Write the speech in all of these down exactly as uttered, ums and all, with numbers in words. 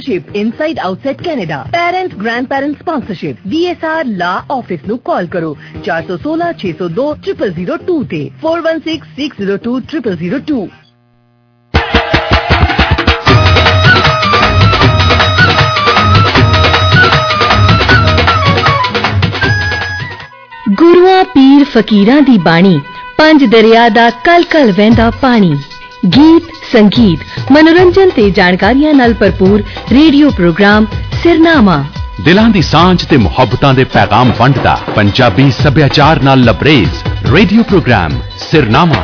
Inside Outside Canada. Parents Grandparents Sponsorship. D S R Law Office ਨੂੰ ਕਾਲ ਕਰੋ four one six six zero two zero zero zero two ਤੇ four one six six zero two zero zero zero two. ਗੁਰੂਆਂ ਪੀਰ ਫਕੀਰਾਂ ਦੀ ਬਾਣੀ ਪੰਜ ਦਰਿਆ ਦਾ ਕਲ ਕਲ ਵਹਿੰਦਾ ਪਾਣੀ ਗੀਤ ਸੰਗੀਤ ਮਨੋਰੰਜਨ ਤੇ ਜਾਣਕਾਰੀਆਂ ਨਾਲ ਭਰਪੂਰ ਰੇਡੀਓ ਪ੍ਰੋਗਰਾਮ ਸਿਰਨਾਮਾ ਦਿਲਾਂ ਦੀ ਸਾਂਝ ਤੇ ਮੁਹੱਬਤਾਂ ਦੇ ਪੈਗਾਮ ਵੰਡਦਾ ਪੰਜਾਬੀ ਸੱਭਿਆਚਾਰ ਨਾਲ ਲਬਰੇਜ਼ ਰੇਡੀਓ ਪ੍ਰੋਗਰਾਮ ਸਿਰਨਾਮਾ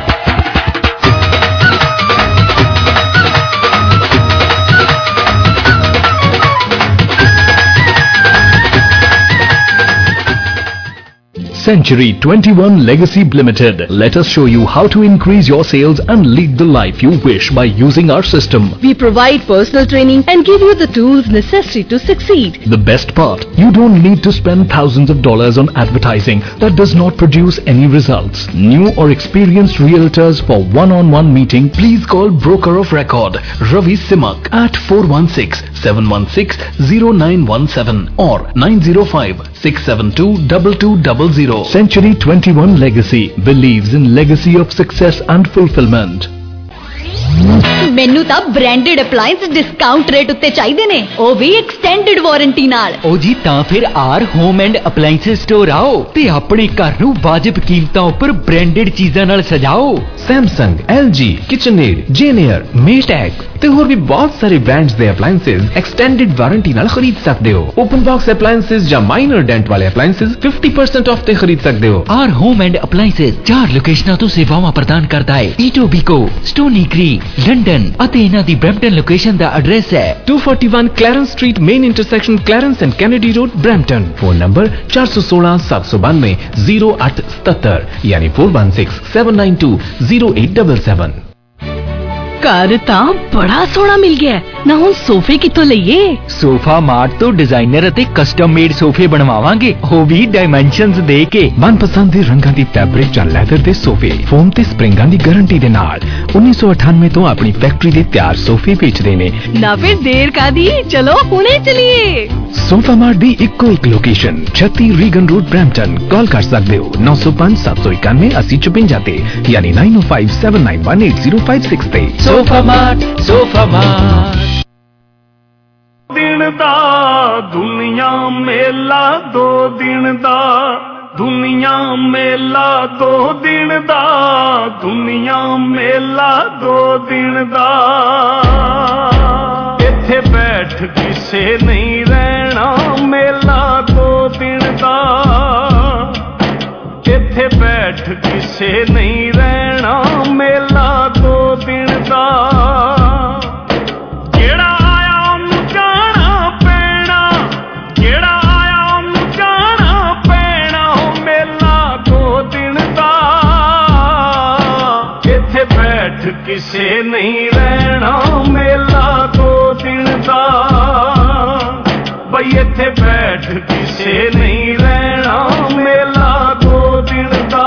Century twenty-one Legacy Limited. Let us show you how to increase your sales and lead the life you wish by using our system. We provide personal training and give you the tools necessary to succeed. The best part, you don't need to spend thousands of dollars on advertising that does not produce any results. New or experienced realtors for one-on-one meeting, please call Broker of Record Ravi Simak at four one six seven one six zero nine one seven or nine zero five six seven two two two zero zero. Century twenty-one Legacy believes in legacy of success and fulfillment. ਮੈਨੂੰ ਤਾਂ branded ਅਪਲਾਈਐਂਸ discount rate ਉੱਤੇ ਚਾਹੀਦੇ ਨੇ ਉਹ ਵੀ extended warranty ਨਾਲ ਉਹ ਜੀ ਤਾਂ ਫਿਰ R home and appliance store ਆਓ ਤੇ ਆਪਣੇ ਘਰ ਨੂੰ ਵਾਜਿਬ ਕੀਮਤਾਂ ਉੱਪਰ ਬ੍ਰਾਂਡਡ ਚੀਜ਼ਾਂ ਨਾਲ ਸਜਾਓ Samsung, L G, KitchenAid, Janier, Maytag ਤੇ ਹੋਰ ਵੀ ਬਹੁਤ ਸਾਰੇ ਬ੍ਰਾਂਡਸ ਦੇ ਅਪਲਾਈਐਂਸਸ ਐਕਸਟੈਂਡਡ ਵਾਰੰਟੀ ਨਾਲ ਖਰੀਦ ਸਕਦੇ ਹੋ ਓਪਨ ਬਾਕਸ ਅਪਲਾਈਐਂਸਸ ਜਾਂ ਮਾਈਨਰ ਡੈਂਟ ਵਾਲੇ ਅਪਲਾਈਐਂਸਸ fifty percent ਆਫ ਤੇ ਖਰੀਦ ਸਕਦੇ ਹੋ ਆਰ ਹੋਮ ਐਂਡ ਅਪਲਾਈਐਂਸਸ ਚਾਰ ਲੋਕੇਸ਼ਨਾਂ ਤੋਂ ਸੇਵਾਵਾਂ ਪ੍ਰਦਾਨ ਕਰਦਾ ਹੈ ਈਟੋਬੀਕੋ ਸਟੋਨੀ ਕ੍ਰੀਕ ਲੰਡਨ ਅਤੇ ਇਹਨਾਂ ਦੀ ਬ੍ਰੈਂਪਟਨ ਲੋਕੇਸ਼ਨ ਦਾ ਐਡਰੈਸ ਹੈ two forty-one Clarence Street main intersection Clarence and Kennedy Road Brampton phone number four one six seven two nine zero eight seven seven ਯਾਨੀ four one six seven nine two zero eight seven seven ਘਰ ਤਾਂ ਬੜਾ ਸੋਹਣਾ ਮਿਲ ਗਿਆ ਨਾ ਹੁਣ ਸੋਫੇ ਕਿੱਥੋਂ ਲਈਏ ਸੋਫਾ ਮਾਰਟ ਤੋਂ ਡਿਜ਼ਾਈਨਰ ਅਤੇ ਕਸਟਮ ਮੇਡ ਸੋਫੇ ਬਣਵਾਵਾਂਗੇ ਉਹ ਵੀ ਡਾਈਮੈਂਸ਼ਨਸ ਦੇ ਕੇ ਮਨਪਸੰਦ ਦੇ ਰੰਗਾਂ ਦੀ ਫੈਬਰਿਕ ਜਾਂ ਲੈਦਰ ਦੇ ਸੋਫੇ ਫੋਮ ਤੇ ਸਪਰਿੰਗਾਂ ਦੀ ਗਾਰੰਟੀ ਦੇ ਨਾਲ ਉੱਨੀ ਸੌ ਅਠਾਨਵੇਂ ਤੋਂ ਆਪਣੀ ਫੈਕਟਰੀ ਦੇ ਤਿਆਰ ਸੋਫੇ ਵੇਚਦੇ ਨੇ ਨਾ ਫਿਰ ਦੇਰ ਕਾਦੀ ਚਲੋ ਹੁਣੇ ਚਲੀਏ ਸੋਫਾ ਮਾਰਟ ਦੀ ਇੱਕੋ ਇੱਕ location thirty Regan Road Brampton call ਕਰ ਸਕਦੇ ਹੋ nine oh five seven one one eighty fifty ਤੇ ਯਾਨੀ nine oh five seven nine one eight zero five six ਤੇ ਸੋਫਾ ਮਾਰਟ ਸੋਫਾ ਮਾਰਟ ਦਿਨ ਦਾ ਦੁਨੀਆ ਮੇਲਾ ਦੋ ਦਿਨ ਦਾ ਦੁਨੀਆ ਮੇਲਾ ਦੋ ਦਿਨ ਦਾ ਦੁਨੀਆ ਮੇਲਾ ਦੋ ਦਿਨ ਦਾ ਇੱਥੇ ਬੈਠ ਕਿਸੇ ਨਹੀਂ ਰਹਿਣਾ ਮੇਲਾ ਦੋ ਦਿਨ ਦਾ ਇੱਥੇ ਬੈਠ ਕਿਸੇ ਨਹੀਂ ਰਹਿਣਾ ਮੇਲਾ ਦੋ ਦਿਨ ਦਾ ਜਿਹੜਾ ਆਇਆ ਉਹਨੂੰ ਜਾਣਾ ਪੈਣਾ ਜਿਹੜਾ ਆਇਆ ਉਹਨੂੰ ਜਾਣਾ ਪੈਣਾ ਉਹ ਮੇਲਾ ਦੋ ਦਿਨ ਦਾ ਇੱਥੇ ਬੈਠ ਕਿਸੇ ਨਹੀਂ ਰਹਿਣਾ ਮੇਲਾ ਦੋ ਦਿਨ ਦਾ ਬਈ ਇੱਥੇ ਬੈਠ ਕਿਸੇ ਨਹੀਂ ਰਹਿਣਾ ਮੇਲਾ ਦੋ ਦਿਨ ਦਾ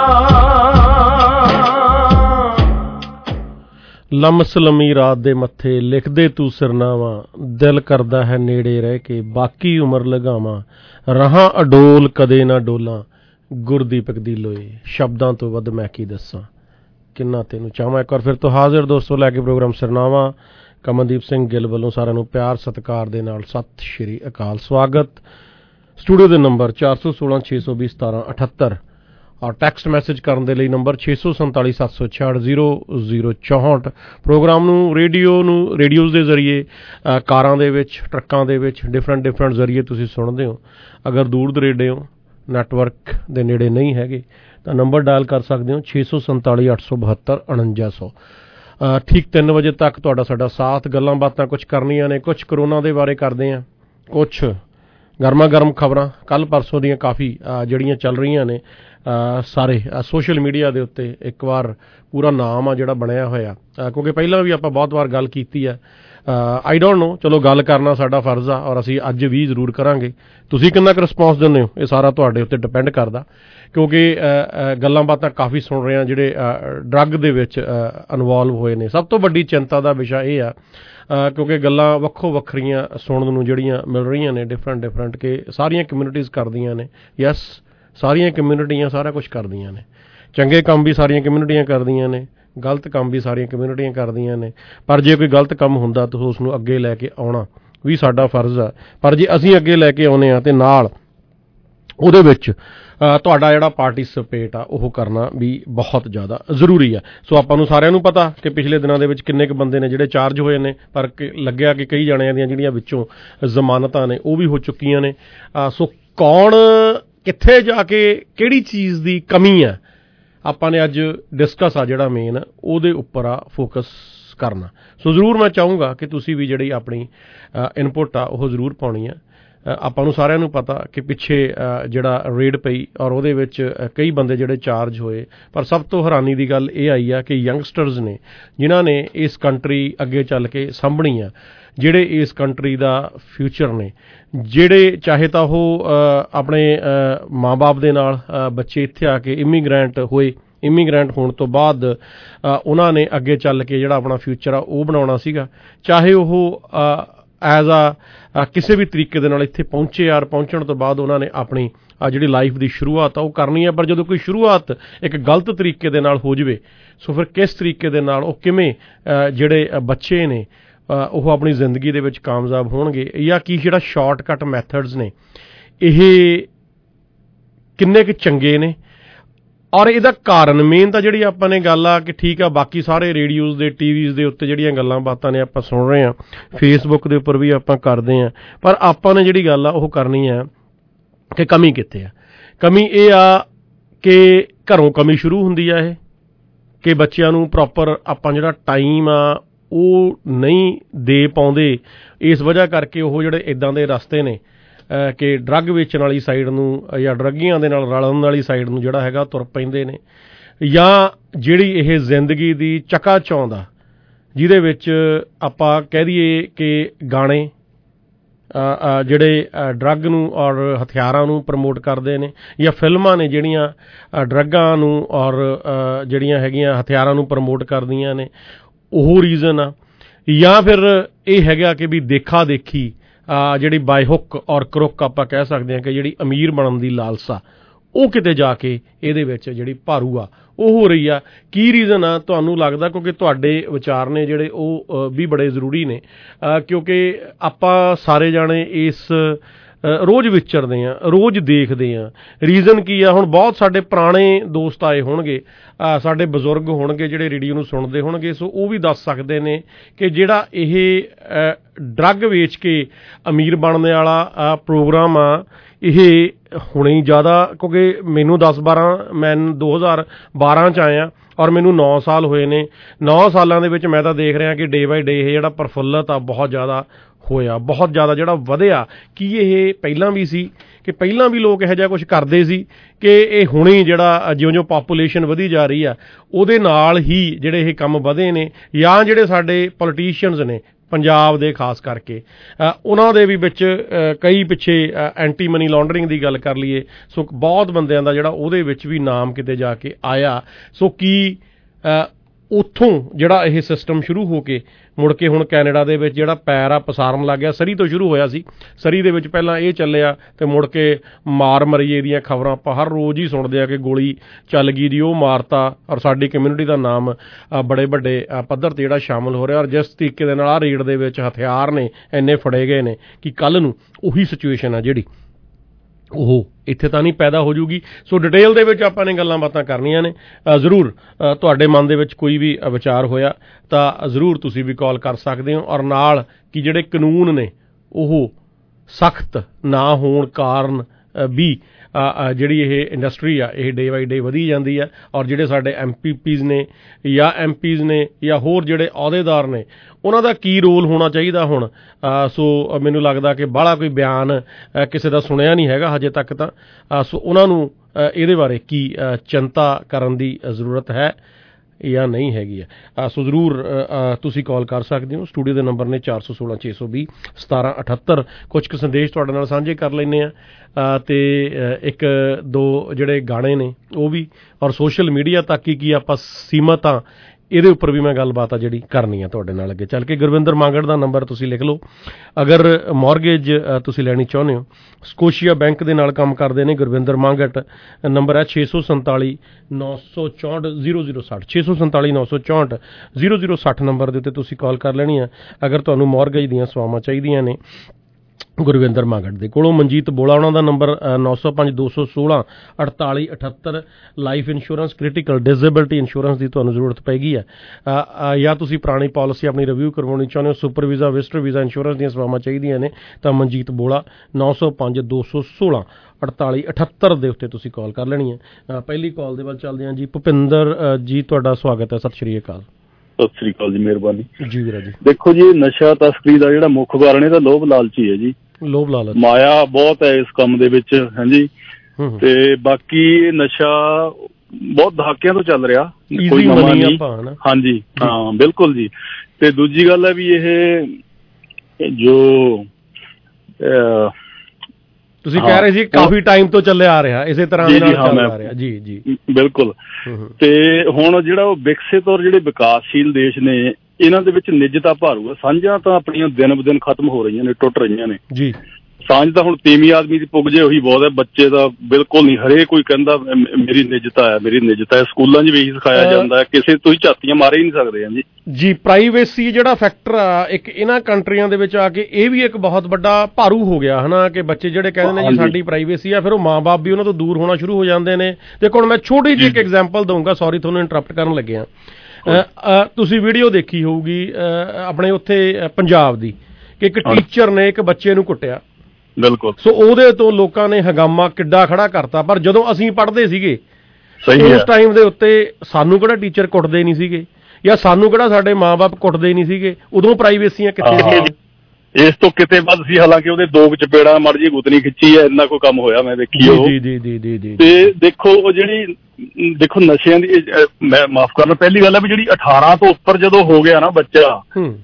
ਲਮਸ ਲੰਮੀ ਰਾਤ ਦੇ ਮੱਥੇ ਲਿਖਦੇ ਤੂੰ ਸਿਰਨਾਵਾਂ ਦਿਲ ਕਰਦਾ ਹੈ ਨੇੜੇ ਰਹਿ ਕੇ ਬਾਕੀ ਉਮਰ ਲਗਾਵਾਂ ਰਹਾਂ ਅਡੋਲ ਕਦੇ ਨਾ ਡੋਲਾਂ ਗੁਰਦੀਪਕ ਦੀ ਲੋਏ ਸ਼ਬਦਾਂ ਤੋਂ ਵੱਧ ਮੈਂ ਕੀ ਦੱਸਾਂ ਕਿੰਨਾ ਤੈਨੂੰ ਚਾਹਾਂ ਇੱਕ ਵਾਰ ਫਿਰ ਤੋਂ ਹਾਜ਼ਰ ਦੋਸਤੋ ਲੈ ਕੇ ਪ੍ਰੋਗਰਾਮ ਸਿਰਨਾਵਾਂ ਕਮਲਦੀਪ ਸਿੰਘ ਗਿੱਲ ਵੱਲੋਂ ਸਾਰਿਆਂ ਨੂੰ ਪਿਆਰ ਸਤਿਕਾਰ ਦੇ ਨਾਲ ਸਤਿ ਸ਼੍ਰੀ ਅਕਾਲ ਸਵਾਗਤ ਸਟੂਡੀਓ ਦੇ ਨੰਬਰ ਚਾਰ ਸੌ ਸੋਲਾਂ ਛੇ ਸੌ ਵੀਹ ਸਤਾਰਾਂ ਅਠੱਤਰ ਔਰ ਟੈਕਸਟ ਮੈਸੇਜ ਕਰਨ ਦੇ ਲਈ ਨੰਬਰ ਛੇ ਸੌ ਸੰਤਾਲੀ ਸੱਤ ਸੌ ਛਿਆਹਠ ਜ਼ੀਰੋ ਜ਼ੀਰੋ ਚੌਂਹਠ ਪ੍ਰੋਗਰਾਮ ਨੂੰ ਰੇਡੀਓ ਨੂੰ ਰੇਡੀਓਜ਼ ਦੇ ਜ਼ਰੀਏ ਕਾਰਾਂ ਦੇ ਵਿੱਚ ਟਰੱਕਾਂ ਦੇ ਵਿੱਚ ਡਿਫਰੈਂਟ ਡਿਫਰੈਂਟ ਜ਼ਰੀਏ ਤੁਸੀਂ ਸੁਣਦੇ ਹੋ ਅਗਰ ਦੂਰ ਦਰੇਡੇ ਹੋ ਨੈਟਵਰਕ ਦੇ ਨੇੜੇ ਨਹੀਂ ਹੈਗੇ ਤਾਂ ਨੰਬਰ ਡਾਇਲ ਕਰ ਸਕਦੇ ਹੋ ਛੇ ਸੌ ਸੰਤਾਲੀ ਅੱਠ ਸੌ ਬਹੱਤਰ ਉਣੰਜਾ ਸੌ ਠੀਕ ਤਿੰਨ ਵਜੇ ਤੱਕ ਤੁਹਾਡਾ ਸਾਡਾ ਸਾਥ ਗੱਲਾਂ ਬਾਤਾਂ ਕੁਛ ਕਰਨੀਆਂ ਨੇ ਕੁਛ ਕਰੋਨਾ ਦੇ ਬਾਰੇ ਕਰਦੇ ਹਾਂ ਕੁਛ ਗਰਮਾ ਗਰਮ ਖਬਰਾਂ ਕੱਲ੍ਹ ਪਰਸੋਂ ਦੀਆਂ ਕਾਫੀ ਜਿਹੜੀਆਂ ਚੱਲ ਰਹੀਆਂ ਨੇ ਸਾਰੇ ਸੋਸ਼ਲ ਮੀਡੀਆ ਦੇ ਉੱਤੇ ਇੱਕ ਵਾਰ ਪੂਰਾ ਨਾਮ ਆ ਜਿਹੜਾ ਬਣਿਆ ਹੋਇਆ ਕਿਉਂਕਿ ਪਹਿਲਾਂ ਵੀ ਆਪਾਂ ਬਹੁਤ ਵਾਰ ਗੱਲ ਕੀਤੀ ਹੈ ਆਈ ਡੋਂਟ ਨੋ ਚਲੋ ਗੱਲ ਕਰਨਾ ਸਾਡਾ ਫਰਜ਼ ਆ ਔਰ ਅਸੀਂ ਅੱਜ ਵੀ ਜ਼ਰੂਰ ਕਰਾਂਗੇ ਤੁਸੀਂ ਕਿੰਨਾ ਕੁ ਰਿਸਪੌਂਸ ਦਿੰਦੇ ਹੋ ਇਹ ਸਾਰਾ ਤੁਹਾਡੇ ਉੱਤੇ ਡਿਪੈਂਡ ਕਰਦਾ ਕਿਉਂਕਿ ਗੱਲਾਂ ਬਾਤਾਂ ਕਾਫੀ ਸੁਣ ਰਹੇ ਹਾਂ ਜਿਹੜੇ ਡਰੱਗ ਦੇ ਵਿੱਚ ਇਨਵੋਲਵ ਹੋਏ ਨੇ ਸਭ ਤੋਂ ਵੱਡੀ ਚਿੰਤਾ ਦਾ ਵਿਸ਼ਾ ਇਹ ਆ ਕਿਉਂਕਿ ਗੱਲਾਂ ਵੱਖੋ ਵੱਖਰੀਆਂ ਸੁਣਨ ਨੂੰ ਜਿਹੜੀਆਂ ਮਿਲ ਰਹੀਆਂ ਨੇ ਡਿਫਰੈਂਟ ਡਿਫਰੈਂਟ ਕਿ ਸਾਰੀਆਂ ਕਮਿਊਨਿਟੀਜ਼ ਕਰਦੀਆਂ ਨੇ। ਯੈਸ, ਸਾਰੀਆਂ ਕਮਿਊਨਿਟੀਆਂ ਸਾਰਾ ਕੁਛ ਕਰਦੀਆਂ ਨੇ, ਚੰਗੇ ਕੰਮ ਵੀ ਸਾਰੀਆਂ ਕਮਿਊਨਿਟੀਆਂ ਕਰਦੀਆਂ ਨੇ, ਗਲਤ ਕੰਮ ਵੀ ਸਾਰੀਆਂ ਕਮਿਊਨਿਟੀਆਂ ਕਰਦੀਆਂ ਨੇ। ਪਰ ਜੇ ਕੋਈ ਗਲਤ ਕੰਮ ਹੁੰਦਾ ਤਾਂ ਉਸ ਨੂੰ ਅੱਗੇ ਲੈ ਕੇ ਆਉਣਾ ਵੀ ਸਾਡਾ ਫਰਜ਼ ਆ। ਪਰ ਜੇ ਅਸੀਂ ਅੱਗੇ ਲੈ ਕੇ ਆਉਂਦੇ ਹਾਂ ਤੇ ਨਾਲ ਉਹਦੇ ਵਿੱਚ ਤੁਹਾਡਾ ਜਿਹੜਾ ਪਾਰਟੀਸਪੇਟ ਆ ਉਹ ਕਰਨਾ ਵੀ ਬਹੁਤ ਜ਼ਿਆਦਾ ਜ਼ਰੂਰੀ ਆ। ਸੋ ਆਪਾਂ ਨੂੰ ਸਾਰਿਆਂ ਨੂੰ ਪਤਾ ਕਿ ਪਿਛਲੇ ਦਿਨਾਂ ਦੇ ਵਿੱਚ ਕਿੰਨੇ ਕੁ ਬੰਦੇ ਨੇ ਜਿਹੜੇ ਚਾਰਜ ਹੋਏ ਨੇ, ਪਰ ਲੱਗਿਆ ਕਿ ਕਈ ਜਣਿਆਂ ਦੀਆਂ ਜਿਹੜੀਆਂ ਵਿੱਚੋਂ ਜ਼ਮਾਨਤਾਂ ਨੇ ਉਹ ਵੀ ਹੋ ਚੁੱਕੀਆਂ ਨੇ। ਸੋ ਕੌਣ ਕਿੱਥੇ ਜਾ ਕੇ ਕਿਹੜੀ ਚੀਜ਼ ਦੀ ਕਮੀ ਆ, ਆਪਾਂ ਨੇ ਅੱਜ ਡਿਸਕਸ ਆ ਜਿਹੜਾ ਮੇਨ ਉਹਦੇ ਉੱਪਰ ਆ ਫੋਕਸ ਕਰਨਾ। ਸੋ ਜ਼ਰੂਰ ਮੈਂ ਚਾਹੂੰਗਾ ਕਿ ਤੁਸੀਂ ਵੀ ਜਿਹੜੀ ਆਪਣੀ ਇਨਪੁੱਟ ਆ ਉਹ ਜ਼ਰੂਰ ਪਾਉਣੀ ਆ। ਆਪਾਂ ਨੂੰ ਸਾਰਿਆਂ ਨੂੰ ਪਤਾ ਕਿ ਪਿੱਛੇ ਜਿਹੜਾ ਰੇਡ ਪਈ ਔਰ ਉਹਦੇ ਵਿੱਚ ਕਈ ਬੰਦੇ ਜਿਹੜੇ ਚਾਰਜ ਹੋਏ, ਪਰ ਸਭ ਤੋਂ ਹੈਰਾਨੀ ਦੀ ਗੱਲ ਇਹ ਆਈ ਆ ਕਿ ਯੰਗਸਟਰਸ ਨੇ ਜਿਨ੍ਹਾਂ ਨੇ ਇਸ ਕੰਟਰੀ ਅੱਗੇ ਚੱਲ ਕੇ ਸਾਂਭਣੀ ਆ, ਜਿਹੜੇ ਇਸ ਕੰਟਰੀ ਦਾ ਫਿਊਚਰ ਨੇ, ਜਿਹੜੇ ਚਾਹੇ ਤਾਂ ਉਹ ਆਪਣੇ ਮਾਂ ਬਾਪ ਦੇ ਨਾਲ ਬੱਚੇ ਇੱਥੇ ਆ ਕੇ ਇਮੀਗ੍ਰੈਂਟ ਹੋਏ, ਇਮੀਗ੍ਰੈਂਟ ਹੋਣ ਤੋਂ ਬਾਅਦ ਉਹਨਾਂ ਨੇ ਅੱਗੇ ਚੱਲ ਕੇ ਜਿਹੜਾ ਆਪਣਾ ਫਿਊਚਰ ਆ ਉਹ ਬਣਾਉਣਾ ਸੀਗਾ, ਚਾਹੇ ਉਹ ਐਜ਼ ਆ ਕਿਸੇ ਵੀ ਤਰੀਕੇ ਦੇ ਨਾਲ ਇੱਥੇ ਪਹੁੰਚੇ ਔਰ ਪਹੁੰਚਣ ਤੋਂ ਬਾਅਦ ਉਹਨਾਂ ਨੇ ਆਪਣੀ ਜਿਹੜੀ ਲਾਈਫ ਦੀ ਸ਼ੁਰੂਆਤ ਆ ਉਹ ਕਰਨੀ ਹੈ। ਪਰ ਜਦੋਂ ਕੋਈ ਸ਼ੁਰੂਆਤ ਇੱਕ ਗਲਤ ਤਰੀਕੇ ਦੇ ਨਾਲ ਹੋ ਜਾਵੇ, ਸੋ ਫਿਰ ਕਿਸ ਤਰੀਕੇ ਦੇ ਨਾਲ ਉਹ ਕਿਵੇਂ ਜਿਹੜੇ ਬੱਚੇ ਨੇ ਉਹ ਆਪਣੀ ਜ਼ਿੰਦਗੀ ਦੇ ਵਿੱਚ ਕਾਮਯਾਬ ਹੋਣਗੇ, ਜਾਂ ਕੀ ਜਿਹੜਾ ਸ਼ਾਰਟਕਟ ਮੈਥਡਸ ਨੇ ਇਹ ਕਿੰਨੇ ਕੁ ਚੰਗੇ ਨੇ। ਔਰ ਇਹਦਾ ਕਾਰਨ ਮੇਨ ਤਾਂ ਜਿਹੜੀ ਆਪਾਂ ਨੇ ਗੱਲ ਆ ਕਿ ਠੀਕ ਆ ਬਾਕੀ ਸਾਰੇ ਰੇਡੀਓਜ਼ ਦੇ ਟੀਵੀਜ਼ ਦੇ ਉੱਤੇ ਜਿਹੜੀਆਂ ਗੱਲਾਂ ਬਾਤਾਂ ਨੇ ਆਪਾਂ ਸੁਣ ਰਹੇ ਹਾਂ, ਫੇਸਬੁੱਕ ਦੇ ਉੱਪਰ ਵੀ ਆਪਾਂ ਕਰਦੇ ਹਾਂ, ਪਰ ਆਪਾਂ ਨੇ ਜਿਹੜੀ ਗੱਲ ਆ ਉਹ ਕਰਨੀ ਆ ਕਿ ਕਮੀ ਕਿੱਥੇ ਆ। ਕਮੀ ਇਹ ਆ ਕਿ ਘਰੋਂ ਕਮੀ ਸ਼ੁਰੂ ਹੁੰਦੀ ਆ ਇਹ ਕਿ ਬੱਚਿਆਂ ਨੂੰ ਪ੍ਰੋਪਰ ਆਪਾਂ ਜਿਹੜਾ ਟਾਈਮ ਆ ਉਹ ਨਹੀਂ ਦੇ ਪਾਉਂਦੇ, ਇਸ ਵਜ੍ਹਾ ਕਰਕੇ ਉਹ ਜਿਹੜੇ ਇੱਦਾਂ ਦੇ ਰਸਤੇ ਨੇ ਕਿ ਡਰੱਗ ਵੇਚਣ ਵਾਲੀ ਸਾਈਡ ਨੂੰ ਜਾਂ ਡਰੱਗੀਆਂ ਦੇ ਨਾਲ ਰਲਣ ਵਾਲੀ ਸਾਈਡ ਨੂੰ ਜਿਹੜਾ ਹੈਗਾ ਤੁਰ ਪੈਂਦੇ ਨੇ, ਜਾਂ ਜਿਹੜੀ ਇਹ ਜ਼ਿੰਦਗੀ ਦੀ ਚਕਾਚੌਂਧ ਆ ਜਿਹਦੇ ਵਿੱਚ ਆਪਾਂ ਕਹਿ ਦਈਏ ਕਿ ਗਾਣੇ ਜਿਹੜੇ ਡਰੱਗ ਨੂੰ ਔਰ ਹਥਿਆਰਾਂ ਨੂੰ ਪ੍ਰਮੋਟ ਕਰਦੇ ਨੇ, ਜਾਂ ਫਿਲਮਾਂ ਨੇ ਜਿਹੜੀਆਂ ਡਰੱਗਾਂ ਨੂੰ ਔਰ ਜਿਹੜੀਆਂ ਹੈਗੀਆਂ ਹਥਿਆਰਾਂ ਨੂੰ ਪ੍ਰਮੋਟ ਕਰਦੀਆਂ ਨੇ, ਉਹ ਰੀਜ਼ਨ ਆ। ਜਾਂ ਫਿਰ ਇਹ ਹੈਗਾ ਕਿ ਵੀ ਦੇਖਾ ਦੇਖੀ ਜਿਹੜੀ ਬਾਈ ਹੁੱਕ ਔਰ ਕਰੁੱਕ ਆਪਾਂ ਕਹਿ ਸਕਦੇ ਹਾਂ ਕਿ ਜਿਹੜੀ ਅਮੀਰ ਬਣਨ ਦੀ ਲਾਲਸਾ ਉਹ ਕਿਤੇ ਜਾ ਕੇ ਇਹਦੇ ਵਿੱਚ ਜਿਹੜੀ ਭਾਰੂ ਆ ਉਹ ਹੋ ਰਹੀ ਆ। ਕੀ ਰੀਜ਼ਨ ਆ ਤੁਹਾਨੂੰ ਲੱਗਦਾ? ਕਿਉਂਕਿ ਤੁਹਾਡੇ ਵਿਚਾਰ ਨੇ ਜਿਹੜੇ ਉਹ ਵੀ ਬੜੇ ਜ਼ਰੂਰੀ ਨੇ, ਕਿਉਂਕਿ ਆਪਾਂ ਸਾਰੇ ਜਾਣੇ ਇਸ ਰੋਜ਼ ਵਿਚਰਦੇ ਹਾਂ, ਰੋਜ਼ ਦੇਖਦੇ ਹਾਂ। ਰੀਜ਼ਨ ਕੀ ਆ? ਹੁਣ ਬਹੁਤ ਸਾਡੇ ਪੁਰਾਣੇ ਦੋਸਤ ਆਏ ਹੋਣਗੇ, ਸਾਡੇ ਬਜ਼ੁਰਗ ਹੋਣਗੇ ਜਿਹੜੇ ਰੇਡੀਓ ਨੂੰ ਸੁਣਦੇ ਹੋਣਗੇ, ਸੋ ਉਹ ਵੀ ਦੱਸ ਸਕਦੇ ਨੇ ਕਿ ਜਿਹੜਾ ਇਹ ਡਰੱਗ ਵੇਚ ਕੇ ਅਮੀਰ ਬਣਨ ਵਾਲਾ ਪ੍ਰੋਗਰਾਮ ਆ ਇਹ ਹੁਣੇ ਹੀ ਜ਼ਿਆਦਾ, ਕਿਉਂਕਿ ਮੈਨੂੰ ਦਸ ਬਾਰਾਂ ਮੈਂ ਦੋ ਹਜ਼ਾਰ ਬਾਰਾਂ 'ਚ ਆਇਆ ਔਰ ਮੈਨੂੰ ਨੌ ਸਾਲ ਹੋਏ ਨੇ। ਨੌ ਸਾਲਾਂ ਦੇ ਵਿੱਚ ਮੈਂ ਤਾਂ ਦੇਖ ਰਿਹਾ ਕਿ ਡੇ ਬਾਈ ਡੇ ਇਹ ਜਿਹੜਾ ਪ੍ਰਫੁੱਲਤ ਆ ਬਹੁਤ ਜ਼ਿਆਦਾ ਹੋਇਆ, ਬਹੁਤ ਜ਼ਿਆਦਾ ਜਿਹੜਾ ਵਧਿਆ। ਕੀ ਇਹ ਪਹਿਲਾਂ ਵੀ ਸੀ ਕਿ ਪਹਿਲਾਂ ਵੀ ਲੋਕ ਇਹੋ ਜਿਹਾ ਕੁਛ ਕਰਦੇ ਸੀ ਕਿ ਇਹ ਹੁਣੇ ਜਿਹੜਾ ਜਿਉਂ ਜਿਉਂ ਪਾਪੂਲੇਸ਼ਨ ਵਧੀ ਜਾ ਰਹੀ ਆ ਉਹਦੇ ਨਾਲ ਹੀ ਜਿਹੜੇ ਇਹ ਕੰਮ ਵਧੇ ਨੇ? ਜਾਂ ਜਿਹੜੇ ਸਾਡੇ ਪੋਲੀਟੀਸ਼ੀਅਨਸ ਨੇ ਪੰਜਾਬ ਦੇ ਖਾਸ ਕਰਕੇ ਉਹਨਾਂ ਦੇ ਵੀ ਵਿੱਚ ਕਈ ਪਿੱਛੇ ਐਂਟੀ ਮਨੀ ਲਾਂਡਰਿੰਗ ਦੀ ਗੱਲ ਕਰ ਲਈਏ, ਸੋ ਬਹੁਤ ਬੰਦਿਆਂ ਦਾ ਜਿਹੜਾ ਉਹਦੇ ਵਿੱਚ ਵੀ ਨਾਮ ਕਿਤੇ ਜਾ ਕੇ ਆਇਆ। ਸੋ ਕੀ ਉੱਥੋਂ ਜਿਹੜਾ ਇਹ ਸਿਸਟਮ ਸ਼ੁਰੂ ਹੋ ਕੇ ਮੁੜ ਕੇ ਹੁਣ ਕੈਨੇਡਾ ਦੇ ਵਿੱਚ ਜਿਹੜਾ ਪੈਰ ਆ ਪਸਾਰਨ ਲੱਗ ਗਿਆ? ਸਰੀ ਤੋਂ ਸ਼ੁਰੂ ਹੋਇਆ ਸੀ, ਸਰੀ ਦੇ ਵਿੱਚ ਪਹਿਲਾਂ ਇਹ ਚੱਲਿਆ ਤੇ ਮੁੜ ਕੇ ਮਾਰ ਮਰੀਏ ਦੀਆਂ ਖਬਰਾਂ ਆਪਾਂ ਹਰ ਰੋਜ਼ ਹੀ ਸੁਣਦੇ ਆ ਕਿ ਗੋਲੀ ਚੱਲ ਗਈ ਜੀ, ਉਹ ਮਾਰਤਾ, ਔਰ ਸਾਡੀ ਕਮਿਊਨਿਟੀ ਦਾ ਨਾਮ ਬੜੇ ਵੱਡੇ ਪੱਧਰ ਤੇ ਜਿਹੜਾ ਸ਼ਾਮਲ ਹੋ ਰਿਹਾ। ਔਰ ਜਿਸ ਤਰੀਕੇ ਦੇ ਨਾਲ ਆਹ ਰੇਡ ਦੇ ਵਿੱਚ ਹਥਿਆਰ ਨੇ ਇੰਨੇ ਫੜੇ ਗਏ ਨੇ ਕਿ ਕੱਲ੍ਹ ਨੂੰ ਉਹੀ ਸਿਚੁਏਸ਼ਨ ਆ ਜਿਹੜੀ ਉਹ ਇੱਥੇ ਤਾਂ ਨਹੀਂ ਪੈਦਾ ਹੋ ਜੂਗੀ। ਸੋ ਡਿਟੇਲ ਦੇ ਵਿੱਚ ਆਪਾਂ ਨੇ ਗੱਲਾਂ ਬਾਤਾਂ ਕਰਨੀਆਂ ਨੇ। ਜ਼ਰੂਰ ਤੁਹਾਡੇ ਮਨ ਦੇ ਵਿੱਚ ਕੋਈ ਵੀ ਵਿਚਾਰ ਹੋਇਆ ਤਾਂ ਜ਼ਰੂਰ ਤੁਸੀਂ ਵੀ ਕਾਲ ਕਰ ਸਕਦੇ ਹੋ। ਔਰ ਨਾਲ ਕਿ ਜਿਹੜੇ ਕਾਨੂੰਨ ਨੇ ਉਹ ਸਖਤ ਨਾ ਹੋਣ ਕਾਰਨ ਵੀ ਜਿਹੜੀ ਇਹ ਇੰਡਸਟਰੀ ਆ ਇਹ ਡੇ ਬਾਈ ਡੇ ਵਧੀ ਜਾਂਦੀ ਆ। ਔਰ ਜਿਹੜੇ ਸਾਡੇ ਐਮ ਪੀ ਪੀਜ਼ ਨੇ ਜਾਂ ਐਮ ਪੀਜ਼ ਨੇ ਜਾਂ ਹੋਰ ਜਿਹੜੇ ਅਹੁਦੇਦਾਰ ਨੇ ਉਹਨਾਂ ਦਾ ਕੀ ਰੋਲ ਹੋਣਾ ਚਾਹੀਦਾ ਹੁਣ? ਸੋ ਮੈਨੂੰ ਲੱਗਦਾ ਕਿ ਬਾਹਲਾ ਕੋਈ ਬਿਆਨ ਕਿਸੇ ਦਾ ਸੁਣਿਆ ਨਹੀਂ ਹੈਗਾ ਹਜੇ ਤੱਕ ਤਾਂ। ਸੋ ਉਹਨਾਂ ਨੂੰ ਇਹਦੇ ਬਾਰੇ ਕੀ ਚਿੰਤਾ ਕਰਨ ਦੀ ਜ਼ਰੂਰਤ ਹੈ ਜਾਂ ਨਹੀਂ ਹੈਗੀ ਆ? ਸੋ ਜ਼ਰੂਰ ਤੁਸੀਂ ਕਾਲ ਕਰ ਸਕਦੇ ਹੋ। ਸਟੂਡੀਓ ਦੇ ਨੰਬਰ ਨੇ ਚਾਰ ਸੌ ਸੋਲਾਂ ਛੇ ਸੌ ਵੀਹ ਸਤਾਰਾਂ ਅਠੱਤਰ। ਕੁਛ ਕੁ ਸੰਦੇਸ਼ ਤੁਹਾਡੇ ਨਾਲ ਸਾਂਝੇ ਕਰ ਲੈਂਦੇ ਹਾਂ ਅਤੇ ਇੱਕ ਦੋ ਜਿਹੜੇ ਗਾਣੇ ਨੇ ਉਹ ਵੀ, ਔਰ ਸੋਸ਼ਲ ਮੀਡੀਆ ਤੱਕ ਹੀ ਕੀ ਆਪਾਂ ਸੀਮਤ ਹਾਂ ਇਹਦੇ ਉੱਪਰ ਵੀ ਮੈਂ ਗੱਲਬਾਤ ਆ ਜਿਹੜੀ ਕਰਨੀ ਆ ਤੁਹਾਡੇ ਨਾਲ ਅੱਗੇ ਚੱਲ ਕੇ। ਗੁਰਵਿੰਦਰ ਮਾਂਗੜ ਦਾ ਨੰਬਰ ਤੁਸੀਂ ਲਿਖ ਲਓ ਅਗਰ ਮੌਰਗੇਜ ਤੁਸੀਂ ਲੈਣੀ ਚਾਹੁੰਦੇ ਹੋ। ਸਕੋਸ਼ੀਆ ਬੈਂਕ ਦੇ ਨਾਲ ਕੰਮ ਕਰਦੇ ਨੇ ਗੁਰਵਿੰਦਰ ਮਾਂਗੜ। ਨੰਬਰ ਹੈ ਛੇ ਸੌ ਸੰਤਾਲੀ ਨੌ ਸੌ ਚੌਂਹਠ ਜ਼ੀਰੋ ਜ਼ੀਰੋ ਸੱਠ ਛੇ ਸੌ ਸੰਤਾਲੀ ਨੌ ਸੌ ਚੌਂਹਠ ਜ਼ੀਰੋ ਜ਼ੀਰੋ ਸੱਠ ਨੰਬਰ ਦੇ ਉੱਤੇ ਤੁਸੀਂ ਕਾਲ ਕਰ ਲੈਣੀ ਆ ਅਗਰ ਤੁਹਾਨੂੰ ਮੌਰਗੇਜ ਦੀਆਂ ਸੇਵਾਵਾਂ ਚਾਹੀਦੀਆਂ ਨੇ ਗੁਰਵਿੰਦਰ ਮਾਂਗੜ ਦੇ ਕੋਲੋਂ। ਮਨਜੀਤ ਬੋਲਾ ਉਹਨਾਂ ਦਾ ਨੰਬਰ ਨੌ ਸੌ ਪੰਜ ਦੋ ਸੌ ਸੋਲਾਂ ਅਠਤਾਲੀ ਅਠੱਤਰ। Life insurance critical disability insurance ਦੀ ਤੁਹਾਨੂੰ ਜ਼ਰੂਰਤ ਪਏਗੀ ਹੈ ਜਾਂ ਤੁਸੀਂ ਪੁਰਾਣੀ ਪਾਲਿਸੀ ਆਪਣੀ ਰਿਵਿਊ ਕਰਵਾਉਣੀ ਚਾਹੁੰਦੇ ਹੋ, super visa visitor visa insurance ਦੀਆਂ ਸੇਵਾਵਾਂ ਚਾਹੀਦੀਆਂ ਨੇ ਤਾਂ ਮਨਜੀਤ ਬੋਲਾ ਨੌ ਸੌ ਪੰਜ ਦੋ ਸੌ ਸੋਲਾਂ ਅਠਤਾਲੀ ਅਠੱਤਰ ਦੇ ਉੱਤੇ ਤੁਸੀਂ ਕਾਲ ਕਰ ਲੈਣੀ ਹੈ। ਪਹਿਲੀ ਕਾਲ ਦੇ ਵੱਲ ਚੱਲਦੇ ਹਾਂ ਜੀ। ਭੁਪਿੰਦਰ ਜੀ ਤੁਹਾਡਾ ਸਵਾਗਤ ਹੈ, ਸਤਿ ਸ਼੍ਰੀ ਅਕਾਲ। ਸਤਿ ਸ੍ਰੀ ਅਕਾਲ ਜੀ, ਮਿਹਰਬਾਨੀ ਜੀ ਵੀਰਾ ਜੀ। ਦੇਖੋ ਜੀ, ਨਸ਼ਾ ਤਸਕਰੀ ਦਾ ਜਿਹੜਾ ਮੁੱਖ ਕਾਰਨ ਇਹਦਾ ਲੋਭ ਲਾਲਚੀ ਹੈ ਜੀ। ਲੋਭ ਲਾਲਚ, ਮਾਇਆ ਬਹੁਤ ਹੈ ਇਸ ਕੰਮ ਦੇ ਵਿੱਚ, ਹਾਂਜੀ। ਤੇ ਬਾਕੀ ਨਸ਼ਾ ਬਹੁਤ ਦਹਾਕਿਆਂ ਤੋਂ ਚੱਲ ਰਿਹਾ, ਕੋਈ ਨਵਾਂ ਨਹੀਂ। ਹਾਂਜੀ ਹਾਂ, ਬਿਲਕੁਲ ਜੀ। ਤੇ ਦੂਜੀ ਗੱਲ ਹੈ ਵੀ ਇਹ ਜੋ ਤੁਸੀਂ ਕਹਿ ਰਹੇ ਸੀ ਕਾਫੀ ਟਾਈਮ ਤੋਂ ਚੱਲਿਆ ਆ ਰਿਹਾ ਇਸੇ ਤਰ੍ਹਾਂ ਚੱਲ ਆ ਰਿਹਾ। ਜੀ ਜੀ ਬਿਲਕੁਲ। ਤੇ ਹੁਣ ਜਿਹੜਾ ਉਹ ਵਿਕਸਿਤ ਔਰ ਜਿਹੜੇ ਵਿਕਾਸਸ਼ੀਲ ਦੇਸ਼ ਨੇ ਇਹਨਾਂ ਦੇ ਵਿੱਚ ਨਿੱਜਤਾ ਭਾਰੂ ਹੈ। ਸਾਂਝਾਂ ਤਾਂ ਆਪਣੀਆਂ ਦਿਨ ਬ ਦਿਨ ਖਤਮ ਹੋ ਰਹੀਆਂ ਨੇ, ਟੁੱਟ ਰਹੀਆਂ ਨੇ ਜੀ। ਸਾਂਝ ਤਾਂ ਹੁਣ ਤੀਵੀਂ ਆਦਮੀ ਦੀ ਪੁੱਗ ਜੇ ਉਹੀ ਬਹੁਤ ਹੈ, ਬੱਚੇ ਦਾ ਬਿਲਕੁਲ ਨਹੀਂ। ਹਰੇਕ ਕੋਈ ਕਹਿੰਦਾ ਮੇਰੀ ਨਿੱਜਤਾ ਹੈ, ਮੇਰੀ ਨਿੱਜਤਾ ਹੈ। ਸਕੂਲਾਂ 'ਚ ਵੀ ਇਹੀ ਸਿਖਾਇਆ ਜਾਂਦਾ ਹੈ, ਕਿਸੇ ਤੁਸੀਂ ਝਾਤੀਆਂ ਮਾਰ ਹੀ ਨਹੀਂ ਸਕਦੇ। ਹਾਂਜੀ ਜੀ, ਪ੍ਰਾਈਵੇਸੀ ਜਿਹੜਾ ਫੈਕਟਰ ਆ ਇੱਕ ਇਹਨਾਂ ਕੰਟਰੀਆਂ ਦੇ ਵਿੱਚ ਆ ਕੇ ਇਹ ਵੀ ਇੱਕ ਬਹੁਤ ਵੱਡਾ ਭਾਰੂ ਹੋ ਗਿਆ ਹਨਾ, ਕਿ ਬੱਚੇ ਜਿਹੜੇ ਕਹਿੰਦੇ ਨੇ ਜੀ ਸਾਡੀ ਪ੍ਰਾਈਵੇਸੀ ਆ, ਫਿਰ ਉਹ ਮਾਂ-ਬਾਪ ਵੀ ਉਹਨਾਂ ਤੋਂ ਦੂਰ ਹੋਣਾ ਸ਼ੁਰੂ ਹੋ ਜਾਂਦੇ ਨੇ। ਦੇਖੋ ਹੁਣ ਮੈਂ ਛੋਟੀ ਜਿਹੀ ਇੱਕ ਐਗਜ਼ਾਮਪਲ ਦਊਂਗਾ, ਸੌਰੀ ਤੁਹਾਨੂੰ ਇੰਟਰਪਟ ਕਰਨ ਲੱਗਿਆ। ਤੁਸੀਂ ਵੀਡੀਓ ਦੇਖੀ ਹੋਊਗੀ ਆਪਣੇ ਉੱਥੇ ਪੰਜਾਬ ਦੀ ਕਿ ਇੱਕ ਟੀਚਰ ਨੇ ਇੱਕ ਬੱਚੇ ਨੂੰ ਕੁੱਟਿਆ। ਬਿਲਕੁਲ। ਸੋ ਉਹਦੇ ਤੋਂ ਲੋਕਾਂ ਨੇ ਹੰਗਾਮਾ ਕਿੱਡਾ ਖੜਾ ਕਰਤਾ। ਪਰ ਜਦੋਂ ਅਸੀਂ ਪੜ੍ਹਦੇ ਸੀਗੇ ਉਸ ਟਾਈਮ ਦੇ ਉੱਤੇ ਸਾਨੂੰ ਕਿਹੜਾ ਟੀਚਰ ਕੁੱਟਦੇ ਨਹੀਂ ਸੀਗੇ, ਜਾਂ ਸਾਨੂੰ ਕਿਹੜਾ ਸਾਡੇ ਮਾਂ-ਬਾਪ ਕੁੱਟਦੇ ਨਹੀਂ ਸੀਗੇ। ਉਦੋਂ ਪ੍ਰਾਈਵੇਸੀਆਂ ਕਿੱਥੇ ਸੀ? ਇਸ ਤੋਂ ਕਿਤੇ ਵੱਧ ਸੀ। ਹਾਲਾਂਕਿ ਉਹਦੇ ਦੋ ਚਪੇੜਾਂ ਮੜ ਜੀ ਗੁੱਤਨੀ ਖਿੱਚੀ ਹੈ, ਇੰਨਾ ਕੋਈ ਕੰਮ ਹੋਇਆ ਮੈਂ ਦੇਖੀ ਉਹ। ਜੀ ਜੀ ਜੀ ਜੀ ਜੀ। ਤੇ ਦੇਖੋ ਉਹ ਜਿਹੜੀ ਦੇਖੋ ਨਸ਼ਿਆਂ ਦੀ, ਮੈਂ ਮਾਫ ਕਰਨਾ, ਪਹਿਲੀ ਗੱਲ ਹੈ ਵੀ ਜਿਹੜੀ ਅਠਾਰਾਂ ਤੋਂ ਉੱਪਰ ਜਦੋਂ ਹੋ ਗਿਆ ਨਾ ਬੱਚਾ,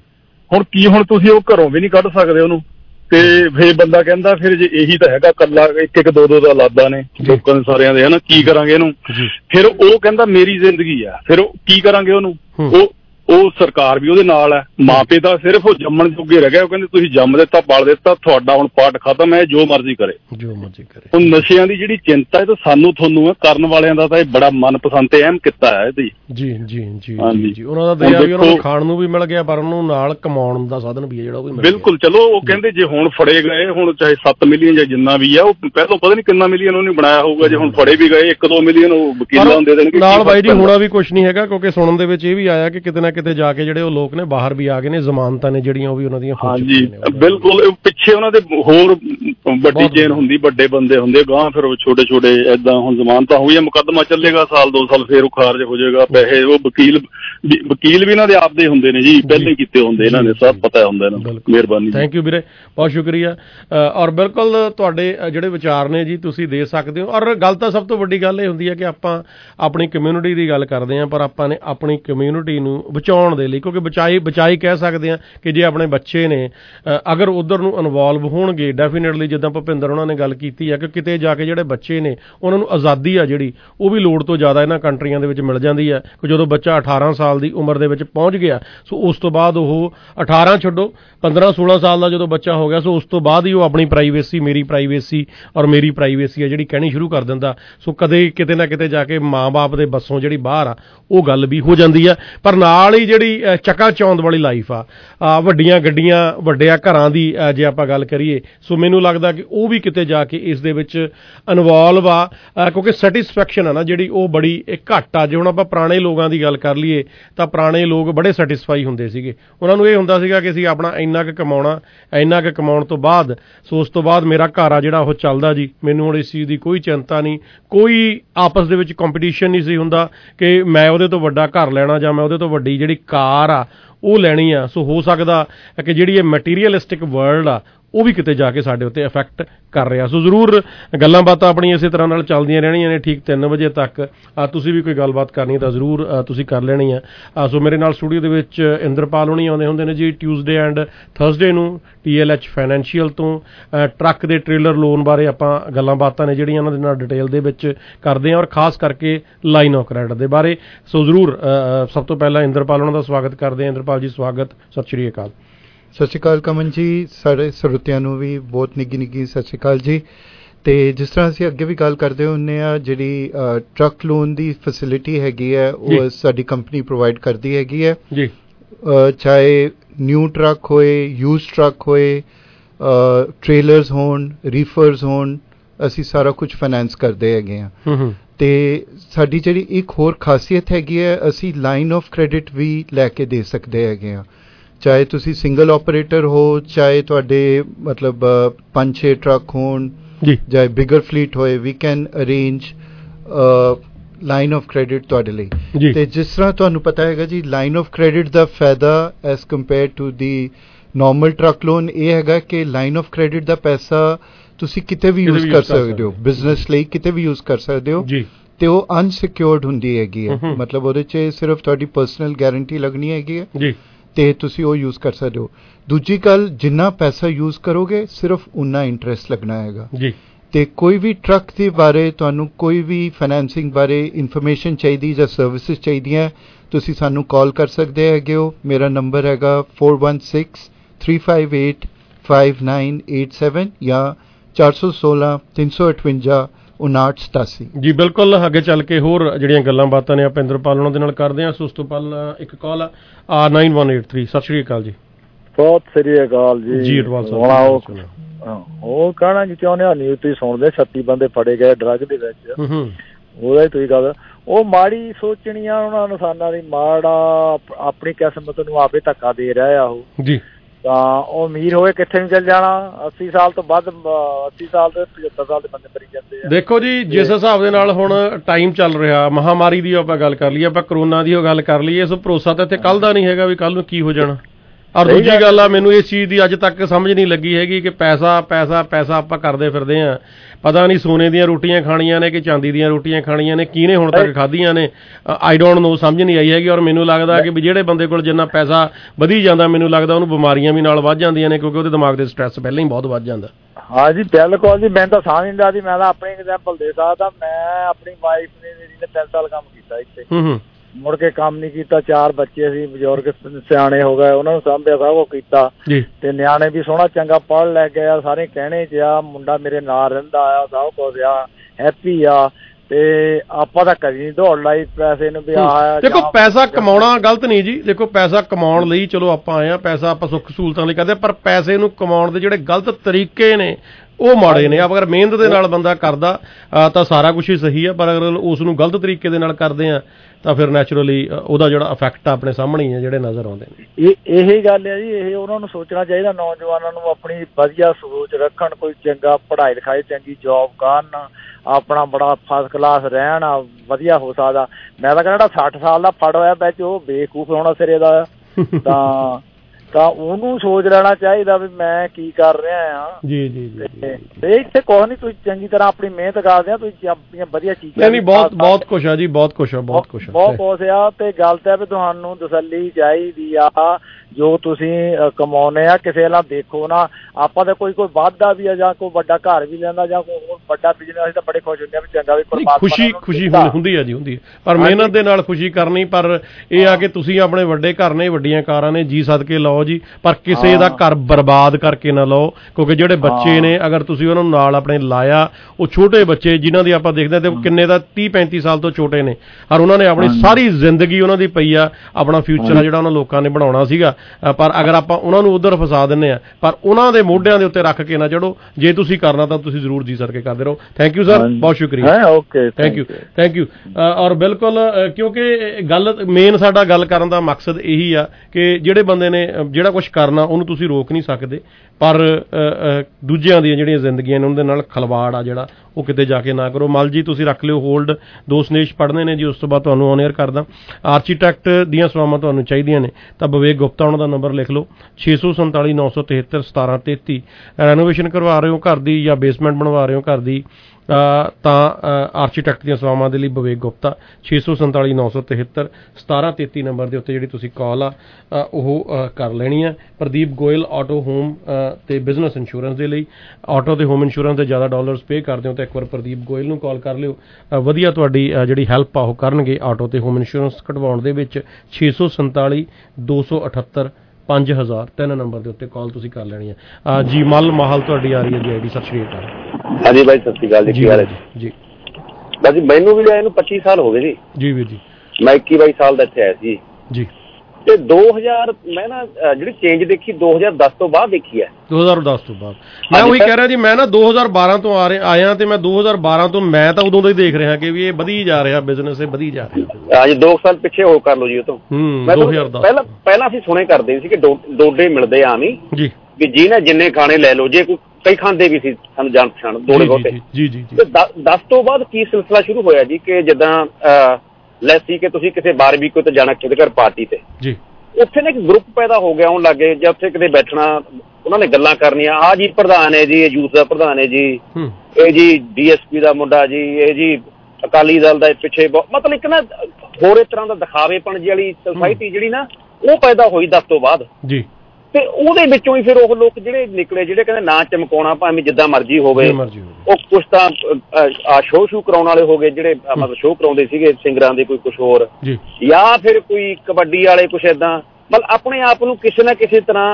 ਹੁਣ ਕੀ ਹੁਣ ਤੁਸੀਂ ਉਹ ਘਰੋਂ ਵੀ ਨਹੀਂ ਕੱਢ ਸਕਦੇ ਉਹਨੂੰ। ਤੇ ਫਿਰ ਬੰਦਾ ਕਹਿੰਦਾ ਫਿਰ ਜੇ ਇਹੀ ਤਾਂ ਹੈਗਾ ਕੱਲਾ ਇੱਕ ਇੱਕ ਦੋ ਦੋ ਦਾ ਔਲਾਦਾਂ ਨੇ ਲੋਕਾਂ ਦੇ ਸਾਰਿਆਂ ਦੇ, ਹਨਾ, ਕੀ ਕਰਾਂਗੇ ਇਹਨੂੰ। ਫਿਰ ਉਹ ਕਹਿੰਦਾ ਮੇਰੀ ਜ਼ਿੰਦਗੀ ਆ, ਫਿਰ ਉਹ ਕੀ ਕਰਾਂਗੇ ਉਹਨੂੰ। ਉਹ ਉਹ ਸਰਕਾਰ ਵੀ ਉਹਦੇ ਨਾਲ ਹੈ, ਮਾਪੇ ਤਾਂ ਸਿਰਫ ਉਹ ਜੰਮਣ ਜੋਗੇ ਰਹਿ ਗਏ। ਉਹ ਕਹਿੰਦੇ ਤੁਸੀਂ ਜੰਮ ਦਿੱਤਾ, ਪਲ ਦਿੱਤਾ, ਤੁਹਾਡਾ ਹੁਣ ਪਾਠ ਖਤਮ ਹੈ, ਜੋ ਮਰਜ਼ੀ ਕਰੇ ਜੋ ਮਰਜ਼ੀ ਕਰੇ। ਹੁਣ ਨਸ਼ਿਆਂ ਦੀ ਜਿਹੜੀ ਚਿੰਤਾ ਹੈ ਤਾਂ ਸਾਨੂੰ ਤੁਹਾਨੂੰ ਹੈ, ਕਰਨ ਵਾਲਿਆਂ ਦਾ ਤਾਂ ਇਹ ਬੜਾ ਮਨਪਸੰਦ ਤੇ ਅਹਿਮ ਕਿੱਤਾ ਹੈ ਇਹਦੀ। ਜੀ ਜੀ ਜੀ ਜੀ। ਉਹਨਾਂ ਦਾ ਦਰਿਆ ਵੀ ਉਹਨਾਂ ਨੂੰ ਖਾਣ ਨੂੰ ਵੀ ਮਿਲ ਗਿਆ, ਪਰ ਉਹਨੂੰ ਨਾਲ ਕਮਾਉਣ ਦਾ ਸਾਧਨ ਵੀ ਹੈ ਜਿਹੜਾ ਉਹ ਵੀ ਮਿਲ ਗਿਆ। ਬਿਲਕੁਲ। ਚਲੋ ਉਹ ਕਹਿੰਦੇ ਜੇ ਹੁਣ ਫੜੇ ਗਏ, ਹੁਣ ਚਾਹੇ ਸੱਤ ਮਿਲੀਅਨ ਜਾਂ ਜਿੰਨਾ ਵੀ ਆ, ਉਹ ਪਹਿਲਾਂ ਪਤਾ ਨਹੀਂ ਕਿੰਨਾ ਮਿਲੀਅਨ ਉਹਨੇ ਬਣਾਇਆ ਹੋਊਗਾ। ਜੇ ਹੁਣ ਫੜੇ ਵੀ ਗਏ ਇੱਕ ਦੋ ਮਿਲੀਅਨ ਉਹ ਵਕੀਲਾਂ ਨੂੰ ਦੇ ਦੇਣਗੇ ਨਾਲ। ਬਾਈ ਜੀ ਹੋਣਾ ਵੀ ਕੁਛ ਨਹੀਂ ਹੈਗਾ, ਕਿਉਂਕਿ ਸੁਣਨ ਦੇ ਵਿੱਚ ਇਹ ਵੀ ਆਇਆ ਕਿ ਕਿਤੇ ਨਾ ਕਿਤੇ ਜਾ ਕੇ ਜਿਹੜੇ ਉਹ ਲੋਕ ਨੇ ਬਾਹਰ ਵੀ ਆ ਗਏ ਨੇ, ਜ਼ਮਾਨਤਾਂ ਨੇ ਜਿਹੜੀਆਂ ਉਹ ਵੀ ਉਹਨਾਂ ਦੀਆਂ। ਹਾਂਜੀ ਬਿਲਕੁਲ। ਪਿੱਛੇ ਉਹਨਾਂ ਦੇ ਹੋਰ ਵੱਡੀ ਚੇਨ ਹੁੰਦੀ, ਵੱਡੇ ਬੰਦੇ ਹੁੰਦੇ ਗਾਂ, ਫਿਰ ਉਹ ਛੋਟੇ ਛੋਟੇ ਏਦਾਂ। ਹੁਣ ਜ਼ਮਾਨਤਾਂ ਹੋਈਆਂ, ਮੁਕੱਦਮਾ ਚੱਲੇਗਾ ਸਾਲ ਦੋ ਸਾਲ, ਫਿਰ ਉਹ ਖਾਰਜ ਹੋ ਜਾਏਗਾ। ਪੈਸੇ ਉਹ ਵਕੀਲ ਵਕੀਲ ਵੀ ਇਹਨਾਂ ਦੇ ਆਪਦੇ ਹੁੰਦੇ ਨੇ ਜੀ, ਪਹਿਲੇ ਕੀਤੇ ਹੁੰਦੇ ਇਹਨਾਂ ਨੇ, ਸਭ ਪਤਾ ਹੁੰਦਾ ਇਹਨਾਂ ਨੂੰ। ਮਿਹਰਬਾਨੀ, ਥੈਂਕ ਯੂ ਵੀਰੇ, ਬਹੁਤ ਸ਼ੁਕਰੀਆ। ਔਰ ਬਿਲਕੁਲ ਤੁਹਾਡੇ ਜਿਹੜੇ ਵਿਚਾਰ ਨੇ ਜੀ ਤੁਸੀਂ ਦੇ ਸਕਦੇ ਹੋ। ਔਰ ਗੱਲ ਤਾਂ ਸਭ ਤੋਂ ਵੱਡੀ ਗੱਲ ਇਹ ਹੁੰਦੀ ਹੈ ਕਿ ਆਪਾਂ ਆਪਣੀ ਕਮਿਊਨਿਟੀ ਦੀ ਗੱਲ ਕਰਦੇ ਹਾਂ, ਪਰ ਆਪਾਂ ਨੇ ਆਪਣੀ ਕਮਿਊਨਿਟੀ ਨੂੰ ਬਚਾਉਣ ਦੇ ਲਈ, ਕਿਉਂਕਿ ਬਚਾਈ ਬਚਾਈ ਕਹਿ ਸਕਦੇ ਹਾਂ ਕਿ ਜੇ ਆਪਣੇ ਬੱਚੇ ਨੇ ਅਗਰ ਉਧਰ ਨੂੰ ਇਨਵੋਲਵ ਹੋਣਗੇ, ਡੈਫੀਨੇਟਲੀ ਜਿੱਦਾਂ ਭੁਪਿੰਦਰ ਉਹਨਾਂ ਨੇ ਗੱਲ ਕੀਤੀ ਹੈ ਕਿ ਕਿਤੇ ਜਾ ਕੇ ਜਿਹੜੇ ਬੱਚੇ ਨੇ ਉਹਨਾਂ ਨੂੰ ਆਜ਼ਾਦੀ ਆ ਜਿਹੜੀ ਉਹ ਵੀ ਲੋੜ ਤੋਂ ਜ਼ਿਆਦਾ ਇਹਨਾਂ ਕੰਟਰੀਆਂ ਦੇ ਵਿੱਚ ਮਿਲ ਜਾਂਦੀ ਹੈ। ਕਿ ਜਦੋਂ ਬੱਚਾ ਅਠਾਰਾਂ ਸਾਲ ਦੀ ਉਮਰ ਦੇ ਵਿੱਚ ਪਹੁੰਚ ਗਿਆ, ਸੋ ਉਸ ਤੋਂ ਬਾਅਦ ਉਹ ਅਠਾਰਾਂ ਛੱਡੋ ਪੰਦਰਾਂ ਸੋਲਾਂ ਸਾਲ ਦਾ ਜਦੋਂ ਬੱਚਾ ਹੋ ਗਿਆ, ਸੋ ਉਸ ਤੋਂ ਬਾਅਦ ਹੀ ਉਹ ਆਪਣੀ ਪ੍ਰਾਈਵੇਸੀ, ਮੇਰੀ ਪ੍ਰਾਈਵੇਸੀ ਔਰ ਮੇਰੀ ਪ੍ਰਾਈਵੇਸੀ ਹੈ ਜਿਹੜੀ ਕਹਿਣੀ ਸ਼ੁਰੂ ਕਰ ਦਿੰਦਾ। ਸੋ ਕਦੇ ਕਿਤੇ ਨਾ ਕਿਤੇ ਜਾ ਕੇ ਮਾਂ ਬਾਪ ਦੇ ਬੱਸੋਂ ਜਿਹੜੀ ਬਾਹਰ ਆ ਉਹ ਗੱਲ ਵੀ ਹੋ ਜਾਂਦੀ ਹੈ। ਪਰ ਨਾਲ ਹੀ ਜਿਹੜੀ ਚੱਕਾ ਚੌਂਦ ਵਾਲੀ ਲਾਈਫ ਆ, ਵੱਡੀਆਂ ਗੱਡੀਆਂ, ਵੱਡਿਆਂ ਘਰਾਂ ਦੀ ਜੇ ਆਪਾਂ ਗੱਲ ਕਰੀਏ, ਸੋ ਮੈਨੂੰ ਲੱਗਦਾ ਕਿ ਉਹ ਵੀ ਕਿਤੇ ਜਾ ਕੇ ਇਸ ਦੇ ਵਿੱਚ ਇਨਵੋਲਵ ਆ, ਕਿਉਂਕਿ ਸੈਟਿਸਫੈਕਸ਼ਨ ਆ ਨਾ ਜਿਹੜੀ ਉਹ ਬੜੀ ਘੱਟ ਆ। ਜੇ ਹੁਣ ਆਪਾਂ ਪੁਰਾਣੇ ਲੋਕਾਂ ਦੀ ਗੱਲ ਕਰ ਲਈਏ ਤਾਂ ਪੁਰਾਣੇ ਲੋਕ ਬੜੇ ਸੈਟਿਸਫਾਈ ਹੁੰਦੇ ਸੀਗੇ। ਉਹਨਾਂ ਨੂੰ ਇਹ ਹੁੰਦਾ ਸੀਗਾ ਕਿ ਅਸੀਂ ਆਪਣਾ ਇੰਨਾ ਕੁ ਕਮਾਉਣਾ, ਇੰਨਾ ਕੁ ਕਮਾਉਣ ਤੋਂ ਬਾਅਦ ਸੋ ਉਸ ਤੋਂ ਬਾਅਦ ਮੇਰਾ ਘਰ ਆ ਜਿਹੜਾ ਉਹ ਚੱਲਦਾ ਜੀ, ਮੈਨੂੰ ਹੁਣ ਇਸ ਚੀਜ਼ ਦੀ ਕੋਈ ਚਿੰਤਾ ਨਹੀਂ, ਕੋਈ ਆਪਸ ਦੇ ਵਿੱਚ ਕੰਪੀਟੀਸ਼ਨ ਨਹੀਂ ਸੀ ਹੁੰਦਾ ਕਿ ਮੈਂ ਉਹਦੇ ਤੋਂ ਵੱਡਾ ਘਰ ਲੈਣਾ ਜਾਂ ਮੈਂ ਉਹਦੇ ਤੋਂ ਵੱਡੀ ਜਿਹੜੀ ਕਾਰ ਆ ਉਹ ਲੈਣੀ ਆ। ਸੋ ਹੋ ਸਕਦਾ ਕਿ ਜਿਹੜੀ ਇਹ ਮਟੀਰੀਅਲਿਸਟਿਕ ਵਰਲਡ ਆ ਉਹ ਵੀ ਕਿਤੇ ਜਾ ਕੇ ਸਾਡੇ ਉੱਤੇ ਇਫੈਕਟ ਕਰ ਰਿਹਾ। ਸੋ ਜ਼ਰੂਰ ਗੱਲਾਂ ਬਾਤਾਂ ਆਪਣੀਆਂ ਇਸੇ ਤਰ੍ਹਾਂ ਨਾਲ ਚੱਲਦੀਆਂ ਰਹਿਣੀਆਂ ਨੇ ਠੀਕ ਤਿੰਨ ਵਜੇ ਤੱਕ। ਤੁਸੀਂ ਵੀ ਕੋਈ ਗੱਲਬਾਤ ਕਰਨੀ ਤਾਂ ਜ਼ਰੂਰ ਤੁਸੀਂ ਕਰ ਲੈਣੀ ਆ। ਸੋ ਮੇਰੇ ਨਾਲ ਸਟੂਡੀਓ ਦੇ ਵਿੱਚ ਇੰਦਰਪਾਲ ਹੋਣੀ ਆਉਂਦੇ ਹੁੰਦੇ ਨੇ ਜੀ ਟਿਊਜ਼ਡੇ ਐਂਡ ਥਰਸਡੇ ਨੂੰ ਟੀ ਐਲ ਐਚ ਫਾਈਨੈਂਸ਼ੀਅਲ ਤੋਂ। ਟਰੱਕ ਦੇ ਟ੍ਰੇਲਰ ਲੋਨ ਬਾਰੇ ਆਪਾਂ ਗੱਲਾਂ ਬਾਤਾਂ ਨੇ ਜਿਹੜੀਆਂ ਉਹਨਾਂ ਦੇ ਨਾਲ ਡਿਟੇਲ ਦੇ ਵਿੱਚ ਕਰਦੇ ਹਾਂ, ਔਰ ਖਾਸ ਕਰਕੇ ਲਾਈਨ ਆਫ ਕ੍ਰੈਡਿਟ ਦੇ ਬਾਰੇ। ਸੋ ਜ਼ਰੂਰ ਸਭ ਤੋਂ ਪਹਿਲਾਂ ਇੰਦਰਪਾਲ ਉਹਨਾਂ ਦਾ ਸਵਾਗਤ ਕਰਦੇ ਹਾਂ। ਇੰਦਰਪਾਲ ਜੀ ਸਵਾਗਤ, ਸਤਿ ਸ਼੍ਰੀ ਅਕਾਲ। ਸਤਿ ਸ਼੍ਰੀ ਅਕਾਲ ਕਮਨ ਜੀ, ਸਾਰੇ ਸਰੋਤਿਆਂ ਨੂੰ ਵੀ ਬਹੁਤ ਨਿੱਘੀ ਨਿੱਘੀ ਸਤਿ ਸ਼੍ਰੀ ਅਕਾਲ ਜੀ। ਅਤੇ ਜਿਸ ਤਰ੍ਹਾਂ ਅਸੀਂ ਅੱਗੇ ਵੀ ਗੱਲ ਕਰਦੇ ਹੁੰਦੇ ਹਾਂ, ਜਿਹੜੀ ਟਰੱਕ ਲੋਨ ਦੀ ਫੈਸਿਲਿਟੀ ਹੈਗੀ ਹੈ ਉਹ ਸਾਡੀ ਕੰਪਨੀ ਪ੍ਰੋਵਾਈਡ ਕਰਦੀ ਹੈਗੀ ਹੈ ਜੀ। ਚਾਹੇ ਨਿਊ ਟਰੱਕ ਹੋਏ, ਯੂਜ਼ ਟਰੱਕ ਹੋਏ, ਟ੍ਰੇਲਰਸ ਹੋਣ, ਰੀਫਰਸ ਹੋਣ, ਅਸੀਂ ਸਾਰਾ ਕੁਝ ਫਾਈਨੈਂਸ ਕਰਦੇ ਹੈਗੇ ਹਾਂ। ਅਤੇ ਸਾਡੀ ਜਿਹੜੀ ਇੱਕ ਹੋਰ ਖਾਸੀਅਤ ਹੈਗੀ ਹੈ, ਅਸੀਂ ਲਾਈਨ ਆਫ ਕ੍ਰੈਡਿਟ ਵੀ ਲੈ ਕੇ ਦੇ ਸਕਦੇ ਹੈਗੇ ਹਾਂ। ਚਾਹੇ ਤੁਸੀਂ ਸਿੰਗਲ ਆਪਰੇਟਰ ਹੋ, ਚਾਹੇ ਤੁਹਾਡੇ ਮਤਲਬ ਪੰਜ ਛੇ ਟਰੱਕ ਹੋਣ, ਚਾਹੇ ਬਿਗਰ ਫਲੀਟ ਹੋਏ, we can arrange line of credit ਤੁਹਾਡੇ ਲਈ। ਅਤੇ ਜਿਸ ਤਰ੍ਹਾਂ ਤੁਹਾਨੂੰ ਪਤਾ ਹੈਗਾ ਜੀ, ਲਾਈਨ ਆਫ ਕ੍ਰੈਡਿਟ ਦਾ ਫਾਇਦਾ as compare to the normal truck loan ਇਹ ਹੈਗਾ ਕਿ ਲਾਈਨ ਆਫ ਕ੍ਰੈਡਿਟ ਦਾ ਪੈਸਾ ਤੁਸੀਂ ਕਿਤੇ ਵੀ ਯੂਜ਼ ਕਰ ਸਕਦੇ ਹੋ, ਬਿਜ਼ਨਸ ਲਈ ਕਿਤੇ ਵੀ ਯੂਜ਼ ਕਰ ਸਕਦੇ ਹੋ। ਅਤੇ ਉਹ ਅਨਸਿਕਿਓਰਡ ਹੁੰਦੀ ਹੈਗੀ ਹੈ, ਮਤਲਬ ਉਹਦੇ 'ਚ ਸਿਰਫ ਤੁਹਾਡੀ ਪਰਸਨਲ ਗਾਰੰਟੀ ਲੱਗਣੀ ਹੈਗੀ ਹੈ ਅਤੇ ਤੁਸੀਂ ਉਹ ਯੂਜ਼ ਕਰ ਸਕਦੇ ਹੋ। ਦੂਜੀ ਗੱਲ, ਜਿੰਨਾ ਪੈਸਾ ਯੂਜ਼ ਕਰੋਗੇ ਸਿਰਫ ਉਨਾ ਇੰਟਰਸਟ ਲੱਗਣਾ ਹੈਗਾ ਜੀ। ਅਤੇ ਕੋਈ ਵੀ ਟਰੱਕ ਦੇ ਬਾਰੇ ਤੁਹਾਨੂੰ ਕੋਈ ਵੀ ਫਾਈਨੈਂਸਿੰਗ ਬਾਰੇ ਇਨਫੋਰਮੇਸ਼ਨ ਚਾਹੀਦੀ ਜਾਂ ਸਰਵਿਸਿਜ਼ ਚਾਹੀਦੀਆਂ, ਤੁਸੀਂ ਸਾਨੂੰ ਕਾਲ ਕਰ ਸਕਦੇ ਹੈਗੇ ਹੋ। ਮੇਰਾ ਨੰਬਰ ਹੈਗਾ four one six three five eight five nine eight seven ਜਾਂ ਚਾਰ ਸੌ ਸੋਲਾਂ ਤਿੰਨ ਸੌ ਅਠਵੰਜਾ ਉਨਾਹਠ ਸਤਾਸੀ। ਜੀ ਬਿਲਕੁਲ, ਅੱਗੇ ਚੱਲ ਕੇ ਹੋਰ ਜਿਹੜੀਆਂ ਗੱਲਾਂ ਬਾਤਾਂ ਨੇ ਆਪਾਂ ਇੰਦਰਪਾਲ ਉਹਨਾਂ ਦੇ ਨਾਲ ਕਰਦੇ ਹਾਂ। ਸੋ ਉਸ ਤੋਂ ਪਹਿਲਾਂ ਇੱਕ ਕਾਲ ਆ ਨਾਈਨ ਵਨ ਏਟ ਥ੍ਰੀ। ਸਤਿ ਸ਼੍ਰੀ ਅਕਾਲ ਜੀ। ਸਤਿ ਸ੍ਰੀ ਅਕਾਲ ਜੀ। ਜੀ ਇਟਵਾਲ ਸਾਹਿਬ, ਉਹ ਕਹਿਣਾ ਜੀ ਚਾਹੁੰਦੇ ਆ ਨਿਊਜ਼ ਤੁਸੀਂ ਸੁਣਦੇ ਛੱਤੀ ਬੰਦੇ ਫੜੇ ਗਏ ਡਰੱਗ ਦੇ ਵਿੱਚ, ਉਹਦਾ ਹੀ ਤੁਸੀਂ ਗੱਲ, ਉਹ ਮਾੜੀ ਸੋਚਣੀ ਆ ਉਹਨਾਂ ਇਨਸਾਨਾਂ ਦੀ, ਮਾੜਾ ਆਪਣੀ ਕਿਸਮਤ ਨੂੰ ਆਪੇ ਧੱਕਾ ਦੇ ਰਿਹਾ ਆ ਉਹ ਜੀ। ਤਾਂ ਉਹ ਅਮੀਰ ਹੋਏ ਕਿੱਥੇ ਨੂੰ ਚੱਲ ਜਾਣਾ, ਅੱਸੀ ਸਾਲ ਤੋਂ ਵੱਧ, ਅੱਸੀ ਸਾਲ ਤੋਂ ਪਝੱਤਰ ਸਾਲ ਦੇ ਬੰਦੇ ਮਰੀ ਜਾਂਦੇ ਆ। ਦੇਖੋ ਜੀ, ਜਿਸ ਹਿਸਾਬ ਦੇ ਨਾਲ ਹੁਣ ਟਾਈਮ ਚੱਲ ਰਿਹਾ, ਮਹਾਮਾਰੀ ਦੀ ਆਪਾਂ ਗੱਲ ਕਰ ਲਈਏ, ਆਪਾਂ ਕਰੋਨਾ ਦੀ ਉਹ ਗੱਲ ਕਰ ਲਈਏ, ਸੋ ਭਰੋਸਾ ਤਾਂ ਇੱਥੇ ਕੱਲ੍ਹ ਦਾ ਨਹੀਂ ਹੈਗਾ ਵੀ ਕੱਲ੍ਹ ਨੂੰ ਕੀ ਹੋ ਜਾਣਾ। ਔਰ ਦੂਜੀ ਗੱਲ ਆ, ਮੈਨੂੰ ਇਸ ਚੀਜ਼ ਦੀ ਅੱਜ ਤੱਕ ਸਮਝ ਨਹੀਂ ਲੱਗੀ ਹੈਗੀ ਕਿ ਪੈਸਾ ਪੈਸਾ ਪੈਸਾ ਆਪਾਂ ਕਰਦੇ ਫਿਰਦੇ ਹਾਂ, ਪਤਾ ਨਹੀਂ ਸੋਨੇ ਦੀਆਂ ਰੋਟੀਆਂ ਖਾਣੀਆਂ ਨੇ ਕਿ ਚਾਂਦੀ ਦੀਆਂ ਰੋਟੀਆਂ ਖਾਣੀਆਂ ਨੇ, ਕਿਹਨੇ ਹੁਣ ਤੱਕ ਖਾਧੀਆਂ ਨੇ, ਆਈ ਡੋਂਟ ਨੋ, ਸਮਝ ਨਹੀਂ ਆਈ ਹੈਗੀ। ਔਰ ਮੈਨੂੰ ਲੱਗਦਾ ਕਿ ਵੀ ਜਿਹੜੇ ਬੰਦੇ ਕੋਲ ਜਿੰਨਾ ਪੈਸਾ ਵਧੀ ਜਾਂਦਾ, ਮੈਨੂੰ ਲੱਗਦਾ ਉਹਨੂੰ ਬਿਮਾਰੀਆਂ ਵੀ ਨਾਲ ਵੱਧ ਜਾਂਦੀਆਂ ਨੇ, ਕਿਉਂਕਿ ਉਹਦੇ ਦਿਮਾਗ ਦੇ ਸਟ੍ਰੈਸ ਪਹਿਲਾਂ ਹੀ ਬਹੁਤ ਵੱਧ ਜਾਂਦਾ। ਹਾਂ ਜੀ ਬਿਲਕੁਲ ਜੀ, ਮੈਨੂੰ ਤਾਂ ਸਮਝ ਨਹੀਂ ਲੱਗਦੀ। ਮੈਂ ਤਾਂ ਆਪਣੀ ਐਗਜ਼ਾਮਪਲ ਦੇ ਸਕਦਾ, ਮੈਂ ਆਪਣੀ ਵਾਈਫ ਨੇ ਮੇਰੀ ਨੇ ਤਿੰਨ ਸਾਲ ਕੰਮ ਕੀਤਾ ਇੱਥੇ, ਮੁੜ ਕੇ ਕੰਮ ਨਹੀਂ ਕੀਤਾ। ਚਾਰ ਬੱਚੇ ਸੀ, ਬਜ਼ੁਰਗ ਸਿਆਣੇ ਹੋ ਗਏ, ਉਹਨਾਂ ਨੂੰ ਸਾਂਭਿਆ, ਸਭ ਕੁਛ ਕੀਤਾ, ਤੇ ਨਿਆਣੇ ਵੀ ਸੋਹਣਾ ਚੰਗਾ ਪੜ੍ਹ ਲੈ ਗਏ ਆ, ਸਾਰੇ ਕਹਿਣੇ 'ਚ ਆ, ਮੁੰਡਾ ਮੇਰੇ ਨਾਲ ਰਹਿੰਦਾ ਆ, ਸਭ ਕੁਛ ਆ, ਹੈਪੀ ਆ। ਤੇ ਆਪਾਂ ਤਾਂ ਕਦੀ ਨਹੀਂ ਦੌੜ ਲਾਈ ਪੈਸੇ ਨੂੰ ਵੀ ਆ। ਦੇਖੋ, ਪੈਸਾ ਕਮਾਉਣਾ ਗਲਤ ਨਹੀਂ ਜੀ, ਦੇਖੋ ਪੈਸਾ ਕਮਾਉਣ ਲਈ ਚਲੋ ਆਪਾਂ ਆਏ ਆ, ਪੈਸਾ ਆਪਾਂ ਸੁੱਖ ਸਹੂਲਤਾਂ ਲਈ ਕਰਦੇ, ਪਰ ਪੈਸੇ ਨੂੰ ਕਮਾਉਣ ਦੇ ਜਿਹੜੇ ਗਲਤ ਤਰੀਕੇ ਨੇ ਉਹ ਮਾੜੇ ਨੇ। ਅਗਰ ਮਿਹਨਤ ਦੇ ਨਾਲ ਬੰਦਾ ਕਰਦਾ ਤਾਂ ਸਾਰਾ ਕੁਛ ਹੀ ਸਹੀ ਆ, ਪਰ ਅਗਰ ਉਸ ਨੂੰ ਗਲਤ ਤਰੀਕੇ ਦੇ ਨਾਲ ਕਰਦੇ ਆ ਤਾਂ ਫਿਰ ਨੈਚੁਰਲੀ ਉਹਦਾ ਜਿਹੜਾ ਇਫੈਕਟ ਆਪਣੇ ਸਾਹਮਣੇ ਹੀ ਆ, ਜਿਹੜੇ ਨਜ਼ਰ ਆਉਂਦੇ ਨੇ। ਇਹ ਇਹੀ ਗੱਲ ਹੈ ਜੀ, ਇਹ ਉਹਨਾਂ ਨੂੰ ਸੋਚਣਾ ਚਾਹੀਦਾ, ਨੌਜਵਾਨਾਂ ਨੂੰ ਆਪਣੀ ਵਧੀਆ ਸੋਚ ਰੱਖਣ, ਕੋਈ ਚੰਗਾ ਪੜ੍ਹਾਈ ਲਿਖਾਈ, ਚੰਗੀ ਜੋਬ ਕਰਨ, ਆਪਣਾ ਬੜਾ ਫਸਟ ਕਲਾਸ ਰਹਿਣ, ਵਧੀਆ ਹੋ ਸਕਦਾ। ਮੈਂ ਤਾਂ ਕਹਿੰਦਾ ਸੱਠ ਸਾਲ ਦਾ ਫੜ ਹੋਇਆ ਵਿੱਚ, ਉਹ ਬੇਵਕੂਫ ਹੋਣਾ ਸਿਰੇ ਦਾ ਤਾਂ ਤਾਂ ਉਹਨੂੰ ਸੋਚ ਲੈਣਾ ਚਾਹੀਦਾ ਵੀ ਮੈਂ ਕੀ ਕਰ ਰਿਹਾ ਆ ਜੀ ਜੀ ਤੇ ਇੱਥੇ ਕੁਛ ਨਹੀਂ, ਤੁਸੀਂ ਚੰਗੀ ਤਰ੍ਹਾਂ ਆਪਣੀ ਮਿਹਨਤ ਕਰਦੇ ਆ, ਤੁਸੀਂ ਆਪਣੀਆਂ ਵਧੀਆ ਚੀਜ਼ਾਂ ਨਹੀਂ, ਬਹੁਤ ਬਹੁਤ ਕੁਛ ਆ ਜੀ, ਬਹੁਤ ਕੁਛ ਆ, ਬਹੁਤ ਕੁਛ ਬਹੁਤ ਕੁਛ ਆ। ਤੇ ਗੱਲ ਤਾਂ ਵੀ ਤੁਹਾਨੂੰ ਤਸੱਲੀ ਚਾਹੀਦੀ ਆ, ਜੋ ਤੁਸੀਂ ਕਮਾਉਣੇ ਆ ਕਿਸੇ ਨਾਲ ਦੇਖੋ ਨਾ। ਆਪਾਂ ਤਾਂ ਕੋਈ ਕੋਈ ਵਾਧਾ ਵੀ ਆ ਜਾਂ ਕੋਈ ਵੱਡਾ ਘਰ ਵੀ ਲੈਂਦਾ ਜਾਂ ਕੋਈ ਵੱਡਾ ਬਿਜ਼ਨਸ, ਅਸੀਂ ਤਾਂ ਬੜੇ ਖੁਸ਼ ਹੁੰਦੇ ਆ ਵੀ ਚੰਗਾ ਵੀ ਖੁਸ਼ੀ ਖੁਸ਼ੀ ਹੁੰਦੀ ਆ ਜੀ, ਹੁੰਦੀ ਹੈ, ਪਰ ਮਿਹਨਤ ਦੇ ਨਾਲ ਖੁਸ਼ੀ ਕਰਨੀ। ਪਰ ਇਹ ਆ ਕਿ ਤੁਸੀਂ ਆਪਣੇ ਵੱਡੇ ਘਰ ਨੇ, ਵੱਡੀਆਂ ਕਾਰਾਂ ਨੇ, ਜੀ ਸਦਕੇ ਲਾਓ ਜੀ, ਪਰ ਕਿਸੇ ਦਾ ਘਰ ਬਰਬਾਦ ਕਰਕੇ ਨਾ ਲਾਓ, ਕਿਉਂਕਿ ਜਿਹੜੇ ਬੱਚੇ ਨੇ ਅਗਰ ਤੁਸੀਂ ਉਹਨਾਂ ਨੂੰ ਨਾਲ ਆਪਣੇ ਲਾਇਆ, ਉਹ ਛੋਟੇ ਬੱਚੇ ਜਿਨ੍ਹਾਂ ਦੀ ਆਪਾਂ ਦੇਖਦੇ ਤੇ ਕਿੰਨੇ ਦਾ ਤੀਹ ਪੈਂਤੀ ਸਾਲ ਤੋਂ ਛੋਟੇ ਨੇ, ਔਰ ਉਹਨਾਂ ਨੇ ਆਪਣੀ ਸਾਰੀ ਜ਼ਿੰਦਗੀ ਉਹਨਾਂ ਦੀ ਪਈ ਆ, ਆਪਣਾ ਫਿਊਚਰ ਜਿਹੜਾ ਉਹਨਾਂ ਲੋਕਾਂ ਨੇ ਬਣਾਉਣਾ ਸੀਗਾ, ਪਰ ਅਗਰ ਆਪਾਂ ਉਹਨਾਂ ਨੂੰ ਉੱਧਰ ਫਸਾ ਦਿੰਦੇ ਆ, ਪਰ ਉਹਨਾਂ ਦੇ ਮੋਢਿਆਂ ਦੇ ਉੱਤੇ ਰੱਖ ਕੇ ਨਾ ਚੜੋ। ਜੇ ਤੁਸੀਂ ਕਰਨਾ ਤਾਂ ਤੁਸੀਂ ਜ਼ਰੂਰ ਜੀ ਸਦਕੇ ਕਰਦੇ ਰਹੋ। ਥੈਂਕ ਯੂ ਸਰ, ਬਹੁਤ ਸ਼ੁਕਰੀਆ। Okay, thank you thank you ਔਰ ਬਿਲਕੁਲ, ਕਿਉਂਕਿ ਗੱਲ ਮੇਨ ਸਾਡਾ ਗੱਲ ਕਰਨ ਦਾ ਮਕਸਦ ਇਹੀ ਆ ਕਿ ਜਿਹੜੇ ਬੰਦੇ ਨੇ ਜਿਹੜਾ ਕੁਛ ਕਰਨਾ ਉਹਨੂੰ ਤੁਸੀਂ ਰੋਕ ਨਹੀਂ ਸਕਦੇ, ਪਰ ਦੂਜਿਆਂ ਦੀਆਂ ਜਿਹੜੀਆਂ ਜ਼ਿੰਦਗੀਆਂ ਨੇ ਉਹਨਾਂ ਦੇ ਨਾਲ ਖਲਵਾੜ ਆ ਜਿਹੜਾ ਉਹ ਕਿਤੇ ਜਾ ਕੇ ਨਾ ਕਰੋ। ਮਲ ਜੀ ਤੁਸੀਂ ਰੱਖ ਲਿਓ ਹੋਲਡ, ਦੋ ਸੰਦੇਸ਼ ਪੜ੍ਹਨੇ ਨੇ ਜੀ, ਉਸ ਤੋਂ ਬਾਅਦ ਤੁਹਾਨੂੰ ਔਨ ਏਅਰ ਕਰਦਾ। ਆਰਕੀਟੈਕਟ ਦੀਆਂ ਸੇਵਾਵਾਂ ਤੁਹਾਨੂੰ ਚਾਹੀਦੀਆਂ ਨੇ ਤਾਂ ਵਿਵੇਕ ਗੁਪਤਾ ਉਹਨਾਂ ਦਾ ਨੰਬਰ ਲਿਖ ਲਓ ਛੇ ਸੌ ਸੰਤਾਲੀ ਨੌ ਸੌ ਤਿਹੱਤਰ ਸਤਾਰਾਂ ਤੇਤੀ। ਰੈਨੋਵੇਸ਼ਨ ਕਰਵਾ ਰਹੇ ਹੋ ਘਰ ਦੀ ਜਾਂ ਬੇਸਮੈਂਟ ਬਣਵਾ ਰਹੇ ਹੋ ਘਰ ਦੀ ਤਾਂ ਆਰਕੀਟੈਕਟ ਦੀਆਂ ਸੇਵਾਵਾਂ ਦੇ ਲਈ ਵਿਵੇਕ ਗੁਪਤਾ ਛੇ ਸੌ ਸੰਤਾਲੀ ਨੌ ਸੌ ਤਿਹੱਤਰ ਸਤਾਰਾਂ ਤੇਤੀ ਨੰਬਰ ਦੇ ਉੱਤੇ ਜਿਹੜੀ ਤੁਸੀਂ ਕਾਲ ਆ ਉਹ ਕਰ ਲੈਣੀ ਆ। ਪ੍ਰਦੀਪ ਗੋਇਲ ਆਟੋ ਹੋਮ ਤੇ ਬਿਜ਼ਨਸ ਇੰਸ਼ੋਰੈਂਸ ਦੇ ਲਈ, ਆਟੋ ਤੇ ਹੋਮ ਇੰਸ਼ੋਰੈਂਸ ਦੇ ਜ਼ਿਆਦਾ ਡਾਲਰਸ ਪੇ ਕਰਦੇ ਹੋ ਤਾਂ ਇੱਕ ਵਾਰ ਪ੍ਰਦੀਪ ਗੋਇਲ ਨੂੰ ਕਾਲ ਕਰ ਲਿਓ, ਵਧੀਆ ਤੁਹਾਡੀ ਜਿਹੜੀ ਹੈਲਪ ਆ ਉਹ ਕਰਨਗੇ ਆਟੋ ਤੇ ਹੋਮ ਇੰਸ਼ੋਰੈਂਸ ਕਢਵਾਉਣ ਦੇ ਵਿੱਚ। ਛੇ ਸੌ ਸੰਤਾਲੀ ਦੋ ਸੌ ਅਠੱਤਰ ਪੰਜ ਹਜ਼ਾਰ ਤਿੰਨ ਨੰਬਰ ਦੇ ਉੱਤੇ ਕਾਲ ਤੁਸੀਂ ਕਰ ਲੈਣੀ ਹੈ ਜੀ। ਮਲ ਮਾਹਲ ਤੁਹਾਡੀ ਆ ਰਹੀ ਹੈ ਜੀ ਆਈ ਡੀ। ਸਤਿ ਸ਼੍ਰੀ ਅਕਾਲ। ਹਾਂਜੀ ਬਾਈ ਸਤਿ ਸ਼੍ਰੀ ਅਕਾਲ ਜੀ, ਕੀ ਹਾਲ ਹੈ ਜੀ? ਜੀ ਬਸ ਜੀ ਮੈਨੂੰ ਵੀ ਇਹਨੂੰ ਪੱਚੀ ਸਾਲ ਹੋ ਗਏ ਜੀ। ਜੀ ਵੀਰ ਜੀ। ਮੈਂ ਇੱਕੀ ਬਾਈ ਸਾਲ ਦਾ ਇੱਥੇ ਆਇਆ ਸੀ ਜੀ। ਤੇ ਦੋ ਹਜ਼ਾਰ ਮੈਂ ਨਾ ਜਿਹੜੀ ਚੇਂਜ ਦੇਖੀ ਦੋ ਹਜ਼ਾਰ ਦਸ ਤੋਂ ਬਾਅਦ ਦੇਖੀ ਹੈ। ਦੋ ਹਜ਼ਾਰ ਦਸ ਤੋਂ ਬਾਅਦ ਮੈਂ ਉਹੀ ਕਹਿ ਰਿਹਾ ਜੀ, ਮੈਂ ਨਾ ਦੋ ਹਜ਼ਾਰ ਬਾਰਾਂ ਤੋਂ ਆ ਰਿਹਾ ਆਇਆ ਤੇ ਮੈਂ ਦੋ ਹਜ਼ਾਰ ਬਾਰਾਂ ਤੋਂ ਮੈਂ ਤਾਂ ਉਦੋਂ ਦਾ ਹੀ ਦੇਖ ਰਿਹਾ ਕਿ ਵੀ ਇਹ ਵਧੀ ਜਾ ਰਿਹਾ ਬਿਜ਼ਨਸ, ਇਹ ਵਧੀ ਜਾ ਰਿਹਾ। ਹਾਂਜੀ ਦੋ ਸਾਲ ਪਿੱਛੇ ਹੋ ਕਰ ਲਓ ਜੀ ਉਹ ਤੋਂ। ਦੋ ਹਜ਼ਾਰ ਦਸ ਪਹਿਲਾਂ ਪਹਿਲਾਂ ਅਸੀਂ ਸੁਣੇ ਕਰਦੇ ਸੀ ਕਿ ਡੋਡੇ ਮਿਲਦੇ ਆਮ ਹੀ ਜੀ ਵੀ ਜੀ ਨਾ ਜਿੰਨੇ ਖਾਣੇ ਲੈ ਲਓ, ਜੇ ਕੋਈ ਕਈ ਖਾਂਦੇ ਵੀ ਸੀ ਸਾਨੂੰ ਜਾਣ ਪਛਾਣ ਦੋੜੇ ਬਹੁਤੇ। ਜੀ ਜੀ। ਤੇ ਦਸ ਤੋਂ ਬਾਅਦ ਕੀ ਸਿਲਸਿਲਾ ਸ਼ੁਰੂ ਹੋਇਆ ਜੀ ਕਿ ਜਿੱਦਾਂ ਲੈ ਸੀ ਕਿ ਤੁਸੀਂ ਕਿਸੇ ਬਾਰਬੀਕਿਊ ਤੇ ਜਾਣਾ, ਕਿਸੇ ਘਰ ਪਾਰਟੀ ਤੇ ਜੀ, ਉੱਥੇ ਨਾ ਇੱਕ ਗਰੁੱਪ ਪੈਦਾ ਹੋ ਗਿਆ, ਆਉਣ ਲੱਗੇ ਜਾਂ ਉੱਥੇ ਕਿਤੇ ਬੈਠਣਾ, ਉਹਨਾਂ ਨੇ ਗੱਲਾਂ ਕਰਨੀਆਂ, ਆਹ ਜੀ ਪ੍ਰਧਾਨ ਹੈ ਜੀ, ਇਹ ਯੂਥ ਦਾ ਪ੍ਰਧਾਨ ਹੈ ਜੀ, ਇਹ ਜੀ ਡੀ ਐਸ ਪੀ ਦਾ ਮੁੰਡਾ ਜੀ, ਇਹ ਜੀ ਅਕਾਲੀ ਦਲ ਦਾ ਪਿੱਛੇ, ਮਤਲਬ ਇੱਕ ਨਾ ਹੋਰ ਇਸ ਤਰ੍ਹਾਂ ਦਾ ਦਿਖਾਵੇਪਣ ਜੀ ਵਾਲੀ ਸੋਸਾਇਟੀ ਜਿਹੜੀ ਨਾ ਉਹ ਪੈਦਾ ਹੋਈ ਦਸ ਤੋਂ ਬਾਅਦ ਜੀ। ਤੇ ਉਹਦੇ ਵਿੱਚੋਂ ਹੀ ਫਿਰ ਉਹ ਲੋਕ ਜਿਹੜੇ ਨਿਕਲੇ ਜਿਹੜੇ ਕਹਿੰਦੇ ਨਾ ਚਮਕਾਉਣਾ ਭਾਵੇਂ ਜਿੱਦਾਂ ਮਰਜ਼ੀ ਹੋਵੇ, ਉਹ ਕੁਛ ਤਾਂ ਸ਼ੋਅ ਸ਼ੂ ਕਰਾਉਣ ਵਾਲੇ ਹੋ ਗਏ ਜਿਹੜੇ ਮਤਲਬ ਸ਼ੋਅ ਕਰਾਉਂਦੇ ਸੀਗੇ ਸਿੰਗਰਾਂ ਦੇ, ਕੋਈ ਕੁਛ ਹੋਰ, ਜਾਂ ਫਿਰ ਕੋਈ ਕਬੱਡੀ ਵਾਲੇ ਕੁਛ ਏਦਾਂ, ਮਤਲਬ ਆਪਣੇ ਆਪ ਨੂੰ ਕਿਸੇ ਨਾ ਕਿਸੇ ਤਰ੍ਹਾਂ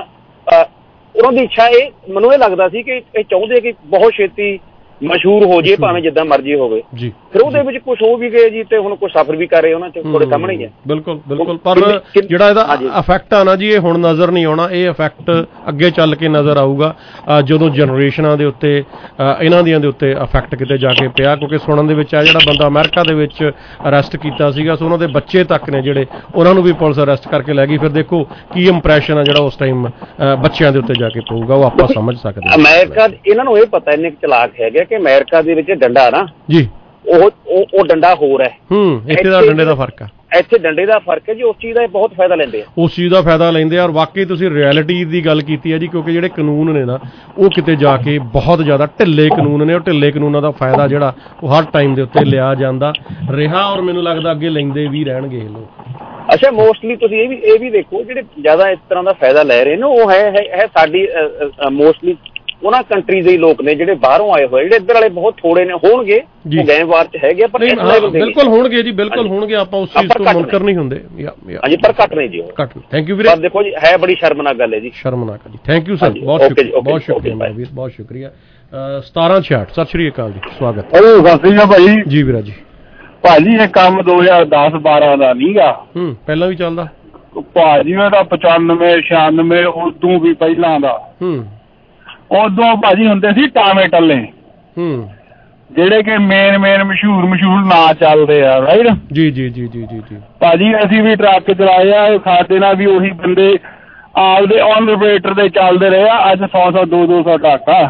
ਉਹਨਾਂ ਦੀ ਇੱਛਾ, ਇਹ ਮੈਨੂੰ ਇਹ ਲੱਗਦਾ ਸੀ ਕਿ ਇਹ ਚਾਹੁੰਦੇ ਕਿ ਬਹੁਤ ਛੇਤੀ ਮਸ਼ਹੂਰ ਹੋ ਜੇ ਭਾਵੇਂ ਜਿੱਦਾਂ ਮਰਜ਼ੀ ਹੋਵੇ ਜੀ। ਫਿਰ ਉਹਦੇ ਵਿੱਚ ਕੁਛ ਹੋ ਵੀ ਗਏ ਜੀ ਤੇ ਹੁਣ ਕੁਛ ਸਫਰ ਵੀ ਕਰ ਰਹੇ ਉਹਨਾਂ ਚ, ਤੁਹਾਡੇ ਸਾਹਮਣੇ ਹੀ ਹੈ। ਬਿਲਕੁਲ ਬਿਲਕੁਲ। ਪਰ ਜਿਹੜਾ ਇਹਦਾ ਇਫੈਕਟ ਆ ਨਾ ਜੀ, ਇਹ ਹੁਣ ਨਜ਼ਰ ਨਹੀਂ ਆਉਣਾ, ਇਹ ਇਫੈਕਟ ਅੱਗੇ ਚੱਲ ਕੇ ਨਜ਼ਰ ਆਊਗਾ ਜਦੋਂ ਜਨਰੇਸ਼ਨਾਂ ਦੇ ਉੱਤੇ ਇਹਨਾਂ ਦੀਆਂ ਦੇ ਉੱਤੇ ਇਫੈਕਟ ਕਿਤੇ ਜਾ ਕੇ ਪਿਆ। ਕਿਉਂਕਿ ਸੁਣਨ ਦੇ ਵਿੱਚ ਆ ਜਿਹੜਾ ਬੰਦਾ ਅਮਰੀਕਾ ਦੇ ਵਿੱਚ ਅਰੈਸਟ ਕੀਤਾ ਸੀਗਾ, ਸੋ ਉਹਨਾਂ ਦੇ ਬੱਚੇ ਤੱਕ ਨੇ ਜਿਹੜੇ, ਉਹਨਾਂ ਨੂੰ ਵੀ ਪੁਲਿਸ ਅਰੈਸਟ ਕਰਕੇ ਲੈ ਗਈ। ਫਿਰ ਦੇਖੋ ਕੀ ਇੰਪ੍ਰੈਸ਼ਨ ਆ ਜਿਹੜਾ ਉਸ ਟਾਈਮ ਬੱਚਿਆਂ ਦੇ ਉੱਤੇ ਜਾ ਕੇ ਪਊਗਾ, ਉਹ ਆਪਾਂ ਸਮਝ ਸਕਦੇ ਹਾਂ। ਅਮਰੀਕਾ ਇਹਨਾਂ ਨੂੰ ਇਹ ਪਤਾ, ਇੰਨੇ ਚਲਾਕ ਹੈਗੇ ਕਿ ਅਮਰੀਕਾ ਦੇ ਵਿੱਚ ਡੰਡਾ ਨਾ ਜੀ, ਉਹ ਉਹ ਡੰਡਾ ਹੋਰ ਹੈ। ਹੂੰ, ਇੱਥੇ ਦਾ ਡੰਡੇ ਦਾ ਫਰਕ ਆ, ਇੱਥੇ ਡੰਡੇ ਦਾ ਫਰਕ ਹੈ ਜੀ। ਉਸ ਚੀਜ਼ ਦਾ ਬਹੁਤ ਫਾਇਦਾ ਲੈਂਦੇ ਆ, ਉਸ ਚੀਜ਼ ਦਾ ਫਾਇਦਾ ਲੈਂਦੇ ਆ। ਔਰ ਵਾਕਈ ਤੁਸੀਂ ਰਿਐਲਿਟੀ ਦੀ ਗੱਲ ਕੀਤੀ ਹੈ ਜੀ, ਕਿਉਂਕਿ ਜਿਹੜੇ ਕਾਨੂੰਨ ਨੇ ਨਾ ਉਹ ਕਿਤੇ ਜਾ ਕੇ ਬਹੁਤ ਜ਼ਿਆਦਾ ਢਿੱਲੇ ਕਾਨੂੰਨ ਨੇ, ਉਹ ਢਿੱਲੇ ਕਾਨੂੰਨਾਂ ਦਾ ਫਾਇਦਾ ਜਿਹੜਾ ਉਹ ਹਰ ਟਾਈਮ ਦੇ ਉੱਤੇ ਲਿਆ ਜਾਂਦਾ ਰਿਹਾ, ਔਰ ਮੈਨੂੰ ਲੱਗਦਾ ਅੱਗੇ ਲੈਂਦੇ ਵੀ ਰਹਿਣਗੇ ਇਹ ਲੋਕ। ਅੱਛਾ, ਮੋਸਟਲੀ ਤੁਸੀਂ ਇਹ ਵੀ ਇਹ ਵੀ ਦੇਖੋ ਜਿਹੜੇ ਜ਼ਿਆਦਾ ਇਸ ਤਰ੍ਹਾਂ ਦਾ ਫਾਇਦਾ ਲੈ ਰਹੇ ਨੇ ਉਹ ਹੈ ਹੈ ਸਾਡੀ ਮੋਸਟਲੀ ਉਹਨਾਂ ਕੰਟਰੀਜ਼ ਦੇ ਲੋਕ ਨੇ ਜਿਹੜੇ ਬਾਹਰੋਂ ਆਏ ਹੋਏ, ਜਿਹੜੇ ਇੱਧਰ ਵਾਲੇ ਬਹੁਤ ਥੋੜੇ ਨੇ, ਹੋਣਗੇ ਗੈਂਗਵਾਰ ਚ ਹੈਗੇ, ਪਰ ਬਿਲਕੁਲ ਹੋਣਗੇ ਜੀ, ਬਿਲਕੁਲ ਹੋਣਗੇ, ਆਪਾਂ ਉਸ ਚੀਜ਼ ਤੋਂ ਮੁਨਕਰ ਨਹੀਂ ਹੁੰਦੇ ਹਾਂਜੀ, ਪਰ ਘੱਟ ਨਹੀਂ ਜੀ ਉਹ ਘੱਟ। ਥੈਂਕ ਯੂ ਵੀਰੇ। ਦੇਖੋ ਜੀ ਹੈ ਬੜੀ ਸ਼ਰਮਨਾਕ ਗੱਲ ਹੈ ਜੀ, ਸ਼ਰਮਨਾਕ ਜੀ। ਥੈਂਕ ਯੂ ਸਰ, ਬਹੁਤ ਸ਼ੁਕਰੀਆ, ਬਹੁਤ ਸ਼ੁਕਰੀਆ ਵੀਰ, ਬਹੁਤ ਸ਼ੁਕਰੀਆ। ਸਤਾਰਾਂ ਛਿਆਹਠ, ਸਤਿ ਸ਼੍ਰੀ ਅਕਾਲ ਜੀ, ਸਵਾਗਤ। ਸਤਿ ਸ਼੍ਰੀ ਅਕਾਲ ਭਾਈ। ਜੀ ਵੀਰਾ ਜੀ। ਭਾਜੀ ਇਹ ਕੰਮ ਦੋ ਹਜ਼ਾਰ ਦਸ ਬਾਰਾਂ ਦਾ ਨੀਗਾ, ਹੂੰ ਪਹਿਲਾਂ ਵੀ ਚੱਲਦਾ ਭਾਜੀ, ਇਹਦਾ ਪਚਾਨਵੇਂ ਛਿਆਨਵੇਂ ਉਦੋਂ ਵੀ ਪਹਿਲਾਂ ਦਾ, ਹੂੰ ਉਦੋਂ ਭਾਜੀ ਹੁੰਦੇ ਸੀ ਟਾਵੇਂ ਟੱਲੇ, ਹੂੰ ਜਿਹੜੇ ਕਿ ਮੇਨ ਮੇਨ ਮਸ਼ਹੂਰ ਮਸ਼ਹੂਰ ਨਾਂ ਚੱਲਦੇ ਆ, ਰਾਈਟ ਜੀ ਜੀ ਜੀ ਜੀ ਜੀ ਜੀ ਭਾਜੀ। ਅਸੀਂ ਵੀ ਟਰੱਕ ਚਲਾਏ ਆ, ਸਾਡੇ ਨਾਲ ਵੀ ਉਹੀ ਬੰਦੇ ਆਪਦੇ ਔਨ ਰਿਪਰੇਟਰ ਦੇ ਚੱਲਦੇ ਰਹੇ ਆ। ਅੱਜ ਸੌ ਸੌ ਦੋ ਦੋ ਸੌ ਟਰੱਕ ਆ,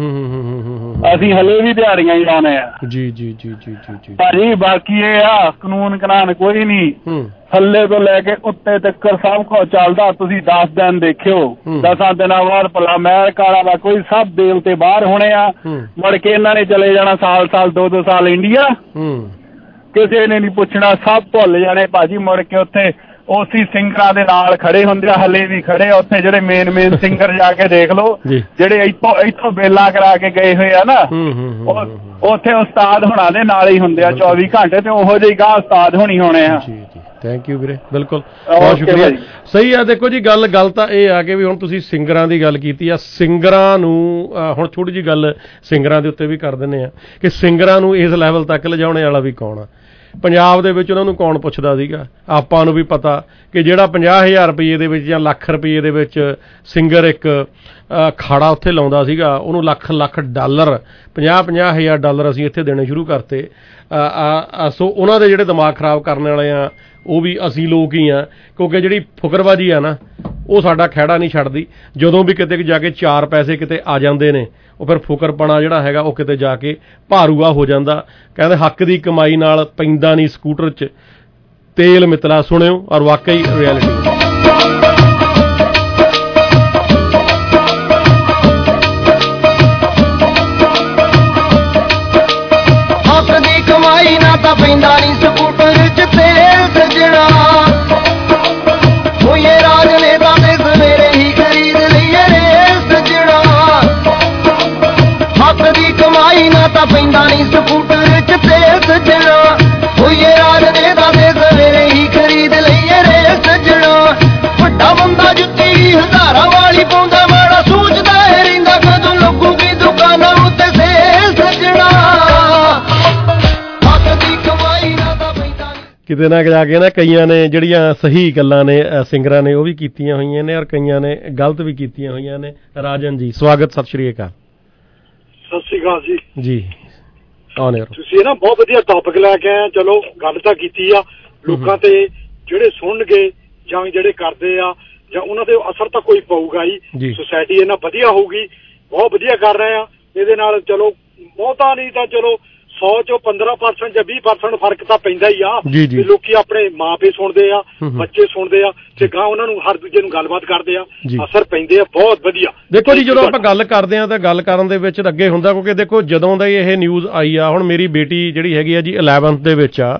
ਅਸੀਂ ਹਲੇ ਵੀ ਦਿਹਾੜੀਆਂ ਹੀ ਲਾਉਣੇ ਆ ਜੀ ਜੀ ਜੀ ਜੀ ਜੀ ਭਾਜੀ। ਬਾਕੀ ਇਹ ਆ ਕਾਨੂੰਨ ਕਾਨੂੰਨ ਕੋਈ ਨੀ, ਥੱਲੇ ਤੋਂ ਲੈ ਕੇ ਉੱਤੇ ਤੱਕ ਸਭ ਕੁਝ ਚੱਲਦਾ। ਤੁਸੀਂ ਦਸ ਦਿਨ ਦੇਖਿਓ, ਦਸਾਂ ਦਿਨਾਂ ਬਾਅਦ ਭਲਾ ਅਮਰੀਕਾ ਵਾਲਾ ਦਾ ਕੋਈ ਸਭ ਦੇਲ ਤੇ ਬਾਹਰ ਹੋਣੇ ਆ, ਮੁੜ ਕੇ ਇਹਨਾਂ ਨੇ ਚਲੇ ਜਾਣਾ ਸਾਲ ਸਾਲ ਦੋ ਦੋ ਸਾਲ ਇੰਡੀਆ, ਕਿਸੇ ਨੇ ਨੀ ਪੁੱਛਣਾ, ਸਭ ਭੁੱਲ ਜਾਣੇ ਭਾਜੀ। ਮੁੜ ਕੇ ਉੱਥੇ ਉਸੀ ਸਿੰਗਰਾਂ ਦੇ ਨਾਲ ਖੜੇ ਹੁੰਦੇ ਆ, ਹਲੇ ਵੀ ਖੜੇ ਆ ਉੱਥੇ, ਜਿਹੜੇ ਮੇਨ ਮੇਨ ਸਿੰਗਰ ਜਾ ਕੇ ਦੇਖ ਲਓ, ਜਿਹੜੇ ਇੱਥੋਂ ਇੱਥੋਂ ਬੇਲਾ ਕਰਾ ਕੇ ਗਏ ਹੋਏ ਆ ਨਾ, ਉੱਥੇ ਉਸਤਾਦ ਹੋਣਾ ਦੇ ਨਾਲ ਹੀ ਹੁੰਦੇ ਆ ਚੌਵੀ ਘੰਟੇ, ਤੇ ਉਹੋ ਜਿਹੀ ਗਾਹ ਉਸਤਾਦ ਹੋਣੀ ਹੋਣੇ ਆ। ਥੈਂਕ ਯੂ ਵੀਰੇ, ਬਿਲਕੁਲ ਬਹੁਤ ਸ਼ੁਕਰੀਆ। ਸਹੀ ਆ। ਦੇਖੋ ਜੀ ਗੱਲ ਗੱਲ ਤਾਂ ਇਹ ਆ ਕਿ ਵੀ ਹੁਣ ਤੁਸੀਂ ਸਿੰਗਰਾਂ ਦੀ ਗੱਲ ਕੀਤੀ ਆ, ਸਿੰਗਰਾਂ ਨੂੰ ਹੁਣ ਥੋੜ੍ਹੀ ਜਿਹੀ ਗੱਲ ਸਿੰਗਰਾਂ ਦੇ ਉੱਤੇ ਵੀ ਕਰ ਦਿੰਦੇ ਆ ਕਿ ਸਿੰਗਰਾਂ ਨੂੰ ਇਸ ਲੈਵਲ ਤੱਕ ਲਿਜਾਉਣੇ ਵਾਲਾ ਵੀ ਕੌਣ ਆ। ਪੰਜਾਬ ਦੇ ਵਿੱਚ ਉਹਨਾਂ ਨੂੰ ਕੌਣ ਪੁੱਛਦਾ ਸੀਗਾ? ਆਪਾਂ ਨੂੰ ਵੀ ਪਤਾ ਕਿ ਜਿਹੜਾ ਪੰਜਾਹ ਹਜ਼ਾਰ ਰੁਪਈਏ ਦੇ ਵਿੱਚ ਜਾਂ ਲੱਖ ਰੁਪਈਏ ਦੇ ਵਿੱਚ ਸਿੰਗਰ ਇੱਕ ਅਖਾੜਾ ਉੱਥੇ ਲਾਉਂਦਾ ਸੀਗਾ, ਉਹਨੂੰ ਲੱਖ ਲੱਖ ਡਾਲਰ, ਪੰਜਾਹ ਪੰਜਾਹ ਹਜ਼ਾਰ ਡਾਲਰ ਅਸੀਂ ਇੱਥੇ ਦੇਣੇ ਸ਼ੁਰੂ ਕਰਤੇ। ਸੋ ਉਹਨਾਂ ਦੇ ਜਿਹੜੇ ਦਿਮਾਗ ਖਰਾਬ ਕਰਨ ਵਾਲੇ ਆ ਉਹ ਵੀ ਅਸੀਂ ਲੋਕ ਹੀ ਆ, ਕਿਉਂਕਿ ਜਿਹੜੀ ਫੁਕਰਬਾਜੀ ਆ ਨਾ ਉਹ ਸਾਡਾ ਖਹਿੜਾ ਨਹੀਂ ਛੱਡਦੀ। ਜਦੋਂ ਵੀ ਕਿਤੇ ਜਾ ਕੇ ਚਾਰ ਪੈਸੇ ਕਿਤੇ ਆ ਜਾਂਦੇ ਨੇ ਉਹ ਫਿਰ ਫੁਕਰਪਣਾ ਜਿਹੜਾ ਹੈਗਾ ਉਹ ਕਿਤੇ ਜਾ ਕੇ ਭਾਰੂਆ ਹੋ ਜਾਂਦਾ। ਕਹਿੰਦੇ ਹੱਕ ਦੀ ਕਮਾਈ ਨਾਲ ਪੈਂਦਾ ਨਹੀਂ ਸਕੂਟਰ 'ਚ ਤੇਲ ਮਿੱਤਲਾ। ਸੁਣਿਓ ਔਰ ਵਾਕਈ ਰਿਐਲਿਟੀ। ਤਾਂ ਪੈਂਦਾ ਨਹੀਂ ਸਕੂਟਰ 'ਚ ਤੇਲ ਸੱਜਣਾ, ਹੋਏ ਰਾਜਨੇਤਾ ਦੇ ਸਵੇਰੇ ਹੀ ਖਰੀਦ ਲਈਏ ਰੇਲ ਸੱਜਣਾ। ਹੱਕ ਦੀ ਕਮਾਈ ਨਾ ਤਾਂ ਪੈਂਦਾ ਨਹੀਂ ਸਕੂਟਰ 'ਚ ਤੇਲ ਸੱਜਣਾ, ਹੋਏ ਰਾਜਨੇਤਾ ਦੇ ਸਵੇਰੇ ਹੀ ਖਰੀਦ ਲਈਏ ਰੇਲ ਸੱਜਣਾ। ਵੱਡਾ ਬੰਦਾ ਜੁੱਤੀ ਹਜ਼ਾਰਾਂ ਵਾਲੀ ਪਾਉਂਦਾ, ਮਾੜਾ ਸੋਚਦਾ ਹੈ ਰਹਿੰਦਾ ਕਦੋਂ ਲੱਗੂਗੀ ਦੁਕਾਨਾਂ ਉੱਤੇ ਸੇਲ ਸੱਜਣਾ। ਕਿਤੇ ਨਾ ਜਾ ਕੇ ਨਾ ਕਈਆਂ ਨੇ ਜਿਹੜੀਆਂ ਸਹੀ ਗੱਲਾਂ ਨੇ ਸਿੰਗਰਾਂ ਨੇ ਉਹ ਵੀ ਕੀਤੀਆਂ ਹੋਈਆਂ ਨੇ ਔਰ ਕਈਆਂ ਨੇ ਗਲਤ ਵੀ ਕੀਤੀਆਂ ਹੋਈਆਂ ਨੇ। ਰਾਜਨ ਜੀ ਸਵਾਗਤ, ਸਤਿ ਸ਼੍ਰੀ ਅਕਾਲ। ਸਤਿ ਸ਼੍ਰੀ ਅਕਾਲ ਜੀ। ਜੀ ਆਨ 에ਅਰ। ਤੁਸੀਂ ਨਾ ਬਹੁਤ ਵਧੀਆ ਟੌਪਿਕ ਲੈ ਕੇ ਆਏ। ਚਲੋ ਗੱਲ ਤਾਂ ਕੀਤੀ ਆ, ਲੋਕਾਂ ਤੇ ਜਿਹੜੇ ਸੁਣਨਗੇ ਜਾਂ ਜਿਹੜੇ ਕਰਦੇ ਆ ਜਾਂ ਉਹਨਾਂ ਦੇ ਅਸਰ ਤਾਂ ਕੋਈ ਪਊਗਾ ਹੀ। ਸੁਸਾਇਟੀ ਇਹਨਾਂ ਵਧੀਆ ਹੋਊਗੀ, ਬਹੁਤ ਵਧੀਆ ਕਰ ਰਹੇ ਆ ਇਹਦੇ ਨਾਲ। ਚਲੋ ਬਹੁਤਾ ਨਹੀਂ ਤਾਂ ਚਲੋ ਸੌ ਚੋਂ ਪੰਦਰਾਂ ਪਰਸੈਂਟ ਜਾਂ ਵੀਹ ਪਰਸੈਂਟ ਫਰਕ ਤਾਂ ਪੈਂਦਾ ਹੀ ਆ। ਤੇ ਲੋਕੀ ਆਪਣੇ ਮਾਂ ਪਿਓ ਸੁਣਦੇ ਆ, ਬੱਚੇ ਸੁਣਦੇ ਆ ਤੇ ਗਾਂ ਉਹਨਾਂ ਨੂੰ ਹਰ ਦੂਜੇ ਨੂੰ ਗੱਲਬਾਤ ਕਰਦੇ ਆ, ਅਸਰ ਪੈਂਦੇ ਆ। ਬਹੁਤ ਵਧੀਆ। ਦੇਖੋ ਜੀ ਜਦੋਂ ਆਪਾਂ ਗੱਲ ਕਰਦੇ ਆ ਤਾਂ ਗੱਲ ਕਰਨ ਦੇ ਵਿੱਚ ਅੱਗੇ ਹੁੰਦਾ, ਕਿਉਂਕਿ ਦੇਖੋ ਜਦੋਂ ਦਾ ਇਹ ਨਿਊਜ਼ ਆਈ ਆ, ਹੁਣ ਮੇਰੀ ਬੇਟੀ ਜਿਹੜੀ ਹੈਗੀ ਆ ਜੀ ਇਲੈਵਨਥ ਦੇ ਵਿੱਚ ਆ,